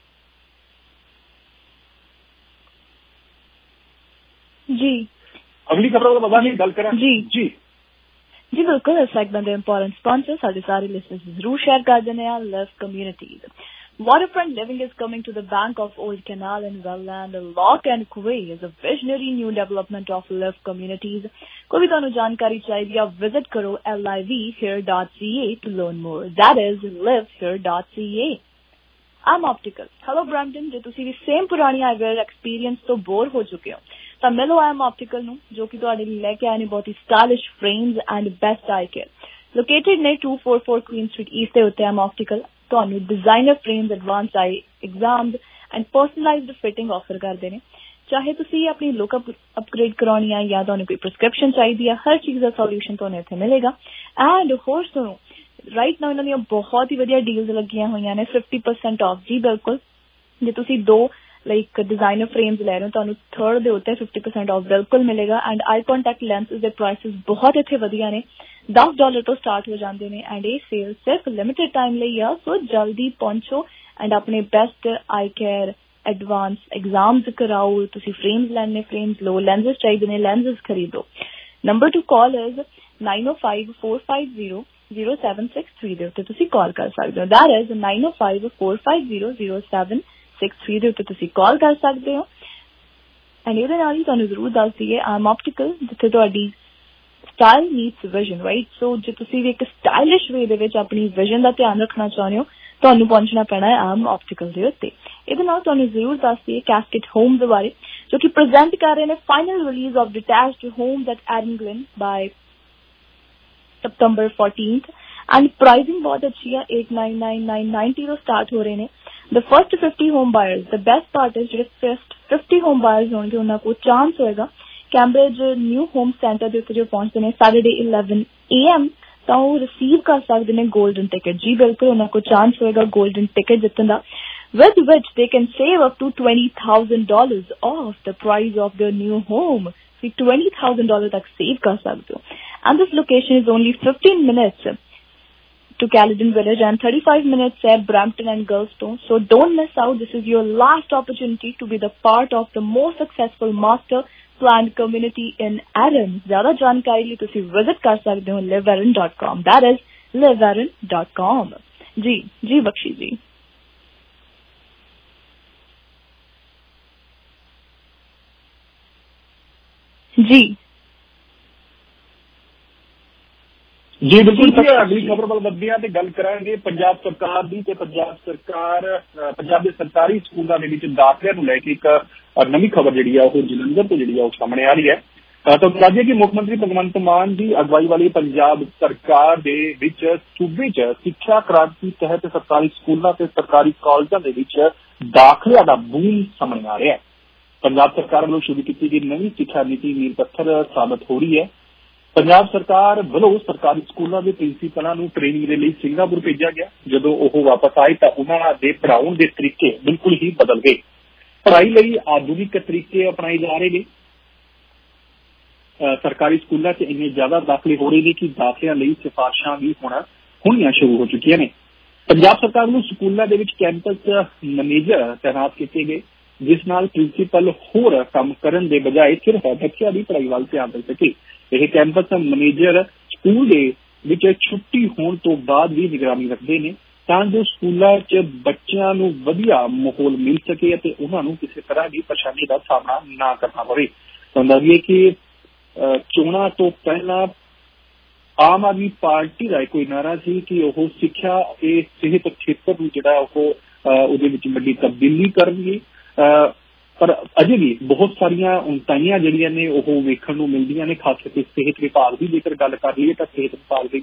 जी अगली खबर का पता नहीं गल करें जी जी जी बिल्कुल इस सेगमेंट ਦੇ ਇੰਪੋਰਟੈਂਟ ਸਪਾਂਸਰ ਸਾਡੇ ਸਾਰੇ ਲਿਸਨਰਸ ਜ਼ਰੂਰ ਸ਼ੇਅਰ ਕਰ ਦੇਣੇ ਆ। Liv communities Waterfront Living is coming to the bank of Old Canal in Welland. Lock and Quay is a visionary new development of Live Communities. ਕੋਈ ਵੀ ਤੁਹਾਨੂੰ ਜਾਣਕਾਰੀ ਚਾਹੀਦੀ ਆ ਵਿਜ਼ਿਟ ਕਰੋ l i v here dot c a to learn more. That is live here dot c a. I'm Optical. Hello Brampton, ਜੇ ਤੁਸੀਂ ਵੀ same ਪੁਰਾਣੀ ਆਈਵੇਅਰ experience ਤੋਂ ਬੋਰ ਹੋ ਚੁੱਕੇ ਹੋ ਤਾਂ ਮਿਲੋ ਆਮ ਆਪਟੀਕਲ ਨੂੰ, ਜੋ ਕਿ ਤੁਹਾਡੇ ਲਈ ਲੈ ਕੇ ਆਏ ਨੇ ਬਹੁਤ ਹੀ stylish frames and best eye care. Located ਨੇ two forty-four ਕੁਈਨ ਸਟਰੀਟ ਈਸਟ ਦੇ ਉੱਤੇ ਆਮ ਆਪਟੀਕਲ ਤੁਹਾਨੂੰ designer frames, advance eye exams and personalised fitting offer ਕਰਦੇ ਨੇ। ਚਾਹੇ ਤੁਸੀਂ ਆਪਣੀ ਲੁੱਕ ਅਪਗ੍ਰੇਡ ਕਰਾਉਣੀ ਆ ਜਾਂ ਤੁਹਾਨੂੰ ਕੋਈ ਪ੍ਰਿਸਕ੍ਰਿਪਸ਼ਨ ਚਾਹੀਦੀ ਆ, ਹਰ ਚੀਜ਼ ਦਾ ਸੋਲਿਊਸ਼ਨ ਤੁਹਾਨੂੰ ਇੱਥੇ ਮਿਲੇਗਾ। ਐਂਡ ਹੋਰ ਸੁਣੋ, ਰਾਈਟ ਨਾਓ ਇਹਨਾਂ ਦੀਆਂ ਬਹੁਤ ਹੀ ਵਧੀਆ ਡੀਲਸ ਲੱਗੀਆਂ ਹੋਈਆਂ ਨੇ ਫਿਫਟੀ ਪਰਸੈਂਟ ਆਫ। ਜੀ ਬਿਲਕੁਲ, ਜੇ ਤੁਸੀਂ ਦੋ ਲਾਈਕ ਡਿਜ਼ਾਈਨਰ ਫਰੇਮਸ ਲੈ ਰਹੇ ਹੋ ਤੁਹਾਨੂੰ ਥਰਡ ਦੇ ਉੱਤੇ ਫਿਫਟੀ ਪਰਸੈਂਟ ਆਫ ਬਿਲਕੁਲ ਮਿਲੇਗਾ। ਐਂਡ ਆਈ ਕੰਟੈਕਟ ਲੈਂਸਿਸ ਦੇ ਪ੍ਰਾਈਸਿਸ ਬਹੁਤ ਇੱਥੇ ਵਧੀਆ ਨੇ, ਦਸ ਡਾਲਰ ਤੋਂ ਸਟਾਰਟ ਹੋ ਜਾਂਦੇ ਨੇ। ਐਂਡ ਇਹ ਸੇਲ ਸਿਰਫ ਲਿਮਿਟਡ ਟਾਈਮ ਲਈ ਆ, ਸੋ ਜਲਦੀ ਪਹੁੰਚੋ ਐਂਡ ਆਪਣੇ best eye care advance exams ਕਰਾਓ। ਤੁਸੀਂ ਫਰੇਮਸ ਲੈਣੇ, ਫਰੇਮਸ ਲੋ, ਲੈਂਸਿਸ ਚਾਹੀਦੇ ਨੇ, ਲੈਂਸਿਸ ਖਰੀਦੋ। Number to call is nine oh five four five zero zero seven six three ਦੇ ਉੱਤੇ ਤੁਸੀਂ ਕਾਲ ਕਰ ਸਕਦੇ ਹੋ। That is nine oh five four five zero zero seven six three ਦੇ ਉੱਤੇ ਤੁਸੀਂ ਕਾਲ ਕਰ ਸਕਦੇ ਹੋ। ਐਂਡ ਇਹਦੇ ਨਾਲ ਹੀ ਤੁਹਾਨੂੰ ਜ਼ਰੂਰ ਦੱਸ ਦਈਏ ਆਮ ਆਪਟੀਕਲ, ਜਿੱਥੇ ਤੁਹਾਡੀ style meets vision, right. So ਜੇ ਤੁਸੀਂ ਵੀ ਇੱਕ ਸਟਾਈਲਿਸ਼ ਵੇ ਦੇ ਵਿੱਚ ਆਪਣੀ ਵਿਜ਼ਨ ਦਾ ਧਿਆਨ ਰੱਖਣਾ ਚਾਹੁੰਦੇ ਹੋ, ਤੁਹਾਨੂੰ ਪਹੁੰਚਣਾ ਪੈਣਾ ਹੈ ਆਮ ਆਪਟੀਕਲ ਦੇ ਉੱਤੇ। ਇਹਦੇ ਨਾਲ ਤੁਹਾਨੂੰ ਜ਼ਰੂਰ ਦੱਸ ਦਈਏ ਕੈਸਕੇਟ ਹੋਮ ਦੇ ਬਾਰੇ, ਜੋ ਕਿ ਪ੍ਰੈਜ਼ੈਂਟ ਕਰ ਰਹੇ ਨੇ final release of detached homes at Eden Glen by September fourteenth and pricing ਬਹੁਤ ਅੱਛੀ ਆ, eight nine nine nine ninety ਤੋਂ ਸਟਾਰਟ ਹੋ ਰਹੇ ਨੇ। The first fifty home buyers, the best part is ਜਿਹੜੇ first fifty home buyers ਹੋਣਗੇ ਉਹਨਾਂ ਕੋਲ ਚਾਂਸ ਹੋਏਗਾ ਕੈਂਬਰਿਜ ਨਿਊ ਹੋਮ ਸੈਂਟਰ ਦੇ ਉੱਤੇ ਜੋ ਪਹੁੰਚਦੇ ਨੇ Saturday eleven a m ਤਾਂ ਉਹ ਰਿਸੀਵ ਕਰ ਸਕਦੇ ਨੇ ਗੋਲਡਨ ਟਿਕਟ। ਜੀ ਬਿਲਕੁਲ, ਉਹਨਾਂ ਕੋਲ ਚਾਂਸ ਹੋਏਗਾ ਗੋਲਡਨ ਟਿਕਟ ਜਿੱਤਣ ਦਾ, with which they can save up to twenty thousand dollars off the price of their new home. So twenty thousand dollars ਤੱਕ ਸੇਵ ਕਰ ਸਕਦੇ ਹੋ। And this location is only fifteen minutes to Caledon Village and thirty-five minutes at Brampton and Girlstone. So don't miss out. This is your last opportunity to be the part of the most successful master planned community in Arran. ज़्यादा जानकारी लिए तुसी visit कर सकते हो live arran dot com. That is live arran dot com. जी जी बख्शी जी। जी जी बिल्कुल जी। अगली खबर ਵੱਲ ਵਧਦੇ ਹਾਂ ਤੇ ਗੱਲ ਕਰਾਂਗੇ ਪੰਜਾਬ ਸਰਕਾਰ ਦੀ। ਤੇ ਪੰਜਾਬ ਸਰਕਾਰ ਪੰਜਾਬ ਦੇ ਸਰਕਾਰੀ ਸਕੂਲਾਂ ਦੇ ਵਿੱਚ ਦਾਖਲਿਆਂ ਨੂੰ ਲੈ ਕੇ ਇੱਕ ਨਵੀਂ ਖਬਰ ਜਿਹੜੀ ਆ ਉਹ ਜਲੰਧਰ ਤੋਂ ਜਿਹੜੀ ਆ ਉਹ ਸਾਹਮਣੇ ਆ ਰਹੀ ਹੈ। ਤਾਂ ਦੱਸ ਦਈਏ ਕਿ ਮੁੱਖ ਮੰਤਰੀ ਭਗਵੰਤ ਮਾਨ ਦੀ ਅਗਵਾਈ ਵਾਲੀ ਪੰਜਾਬ ਸਰਕਾਰ ਦੇ ਵਿੱਚ ਸੂਬੇ 'ਚ ਸਿੱਖਿਆ ਕ੍ਰਾਂਤੀ ਤਹਿਤ ਸਰਕਾਰੀ ਸਕੂਲਾਂ ਤੇ ਸਰਕਾਰੀ ਕਾਲਜਾਂ ਦੇ ਵਿੱਚ ਦਾਖਲਿਆਂ ਦਾ ਬੂਮ ਸਾਹਮਣੇ ਆ ਰਿਹਾ ਹੈ। ਪੰਜਾਬ ਸਰਕਾਰ ਵੱਲੋਂ ਸ਼ੁਰੂ ਕੀਤੀ ਗਈ ਨਵੀਂ ਸਿੱਖਿਆ ਨੀਤੀ ਮੀਲ ਪੱਥਰ ਸਾਬਤ ਹੋ ਰਹੀ ਹੈ। ਪੰਜਾਬ ਸਰਕਾਰ ਵੱਲੋਂ ਸਰਕਾਰੀ ਸਕੂਲਾਂ ਦੇ ਪ੍ਰਿੰਸੀਪਲਾਂ ਨੂੰ ਟ੍ਰੇਨਿੰਗ ਦੇ ਲਈ ਸਿੰਗਾਪੁਰ ਭੇਜਿਆ ਗਿਆ। ਜਦੋਂ ਉਹ ਵਾਪਸ ਆਏ ਤਾਂ ਉਹਨਾਂ ਦੇ ਪੜ੍ਹਾਉਣ ਦੇ ਤਰੀਕੇ ਬਿਲਕੁਲ ਹੀ ਬਦਲ ਗਏ। ਪੜ੍ਹਾਈ ਲਈ ਆਧੁਨਿਕ ਤਰੀਕੇ ਅਪਣਾਏ ਜਾ ਰਹੇ ਨੇ। ਸਰਕਾਰੀ ਸਕੂਲਾਂ 'ਚ ਇੰਨੇ ਜ਼ਿਆਦਾ ਦਾਖਲੇ ਹੋ ਰਹੇ ਨੇ ਕਿ ਦਾਖਲਿਆਂ ਲਈ ਸਿਫਾਰਿਸ਼ਾਂ ਵੀ ਹੋਣਾ ਹੋਣੀਆਂ ਸ਼ੁਰੂ ਹੋ ਚੁੱਕੀਆਂ ਨੇ। ਪੰਜਾਬ ਸਰਕਾਰ ਵੱਲੋਂ ਸਕੂਲਾਂ ਦੇ ਵਿੱਚ ਕੈਂਪਸ ਮੈਨੇਜਰ ਤੈਨਾਤ ਕੀਤੇ ਗਏ, ਜਿਸ ਨਾਲ ਪ੍ਰਿੰਸੀਪਲ ਹੋਰ ਕੰਮ ਕਰਨ ਦੇ ਬਜਾਏ ਸਿਰਫ ਬੱਚਿਆਂ ਦੀ ਪੜ੍ਹਾਈ ਵੱਲ ਧਿਆਨ ਦੇ ਸਕੇ। ਇਹ ਕੈਂਪਸ ਮੈਨੇਜਰ ਸਕੂਲ ਦੇ ਵਿੱਚ ਛੁੱਟੀ ਹੋਣ ਤੋਂ ਬਾਅਦ ਵੀ ਨਿਗਰਾਨੀ ਰੱਖਦੇ ਨੇ ਤਾਂ ਜੋ ਸਕੂਲਾਂ 'ਚ ਬੱਚਿਆਂ ਨੂੰ ਵਧੀਆ ਮਾਹੌਲ ਮਿਲ ਸਕੇ ਅਤੇ ਉਹਨਾਂ ਨੂੰ ਕਿਸੇ ਤਰ੍ਹਾਂ ਦੀ ਪਰੇਸ਼ਾਨੀ ਦਾ ਸਾਹਮਣਾ ਨਾ ਕਰਨਾ ਪਵੇ। ਤੁਹਾਨੂੰ ਦੱਸੀਏ ਕਿ ਚੋਣਾਂ ਤੋਂ ਪਹਿਲਾਂ ਆਮ ਆਦਮੀ ਪਾਰਟੀ ਦਾ ਕੋਈ ਨਾਰਾ ਸੀ ਕਿ ਉਹ ਸਿੱਖਿਆ ਤੇ ਸਿਹਤ ਖੇਤਰ ਨੂੰ ਜਿਹੜਾ ਉਹ ਉਹਦੇ ਵਿੱਚ ਵੱਡੀ ਤਬਦੀਲੀ ਕਰਨਗੇ, ਪਰ ਅਜੇ ਵੀ ਬਹੁਤ ਸਾਰੀਆਂ ਉਣਤਾਈਆਂ ਜਿਹੜੀਆਂ ਨੇ ਉਹ ਵੇਖਣ ਨੂੰ ਮਿਲਦੀਆਂ ਨੇ। ਖਾਸ ਕਰਕੇ ਸਿਹਤ ਵਿਭਾਗ ਦੀ ਜੇਕਰ ਗੱਲ ਕਰ ਲਈਏ ਤਾਂ ਸਿਹਤ ਵਿਭਾਗ ਦੇ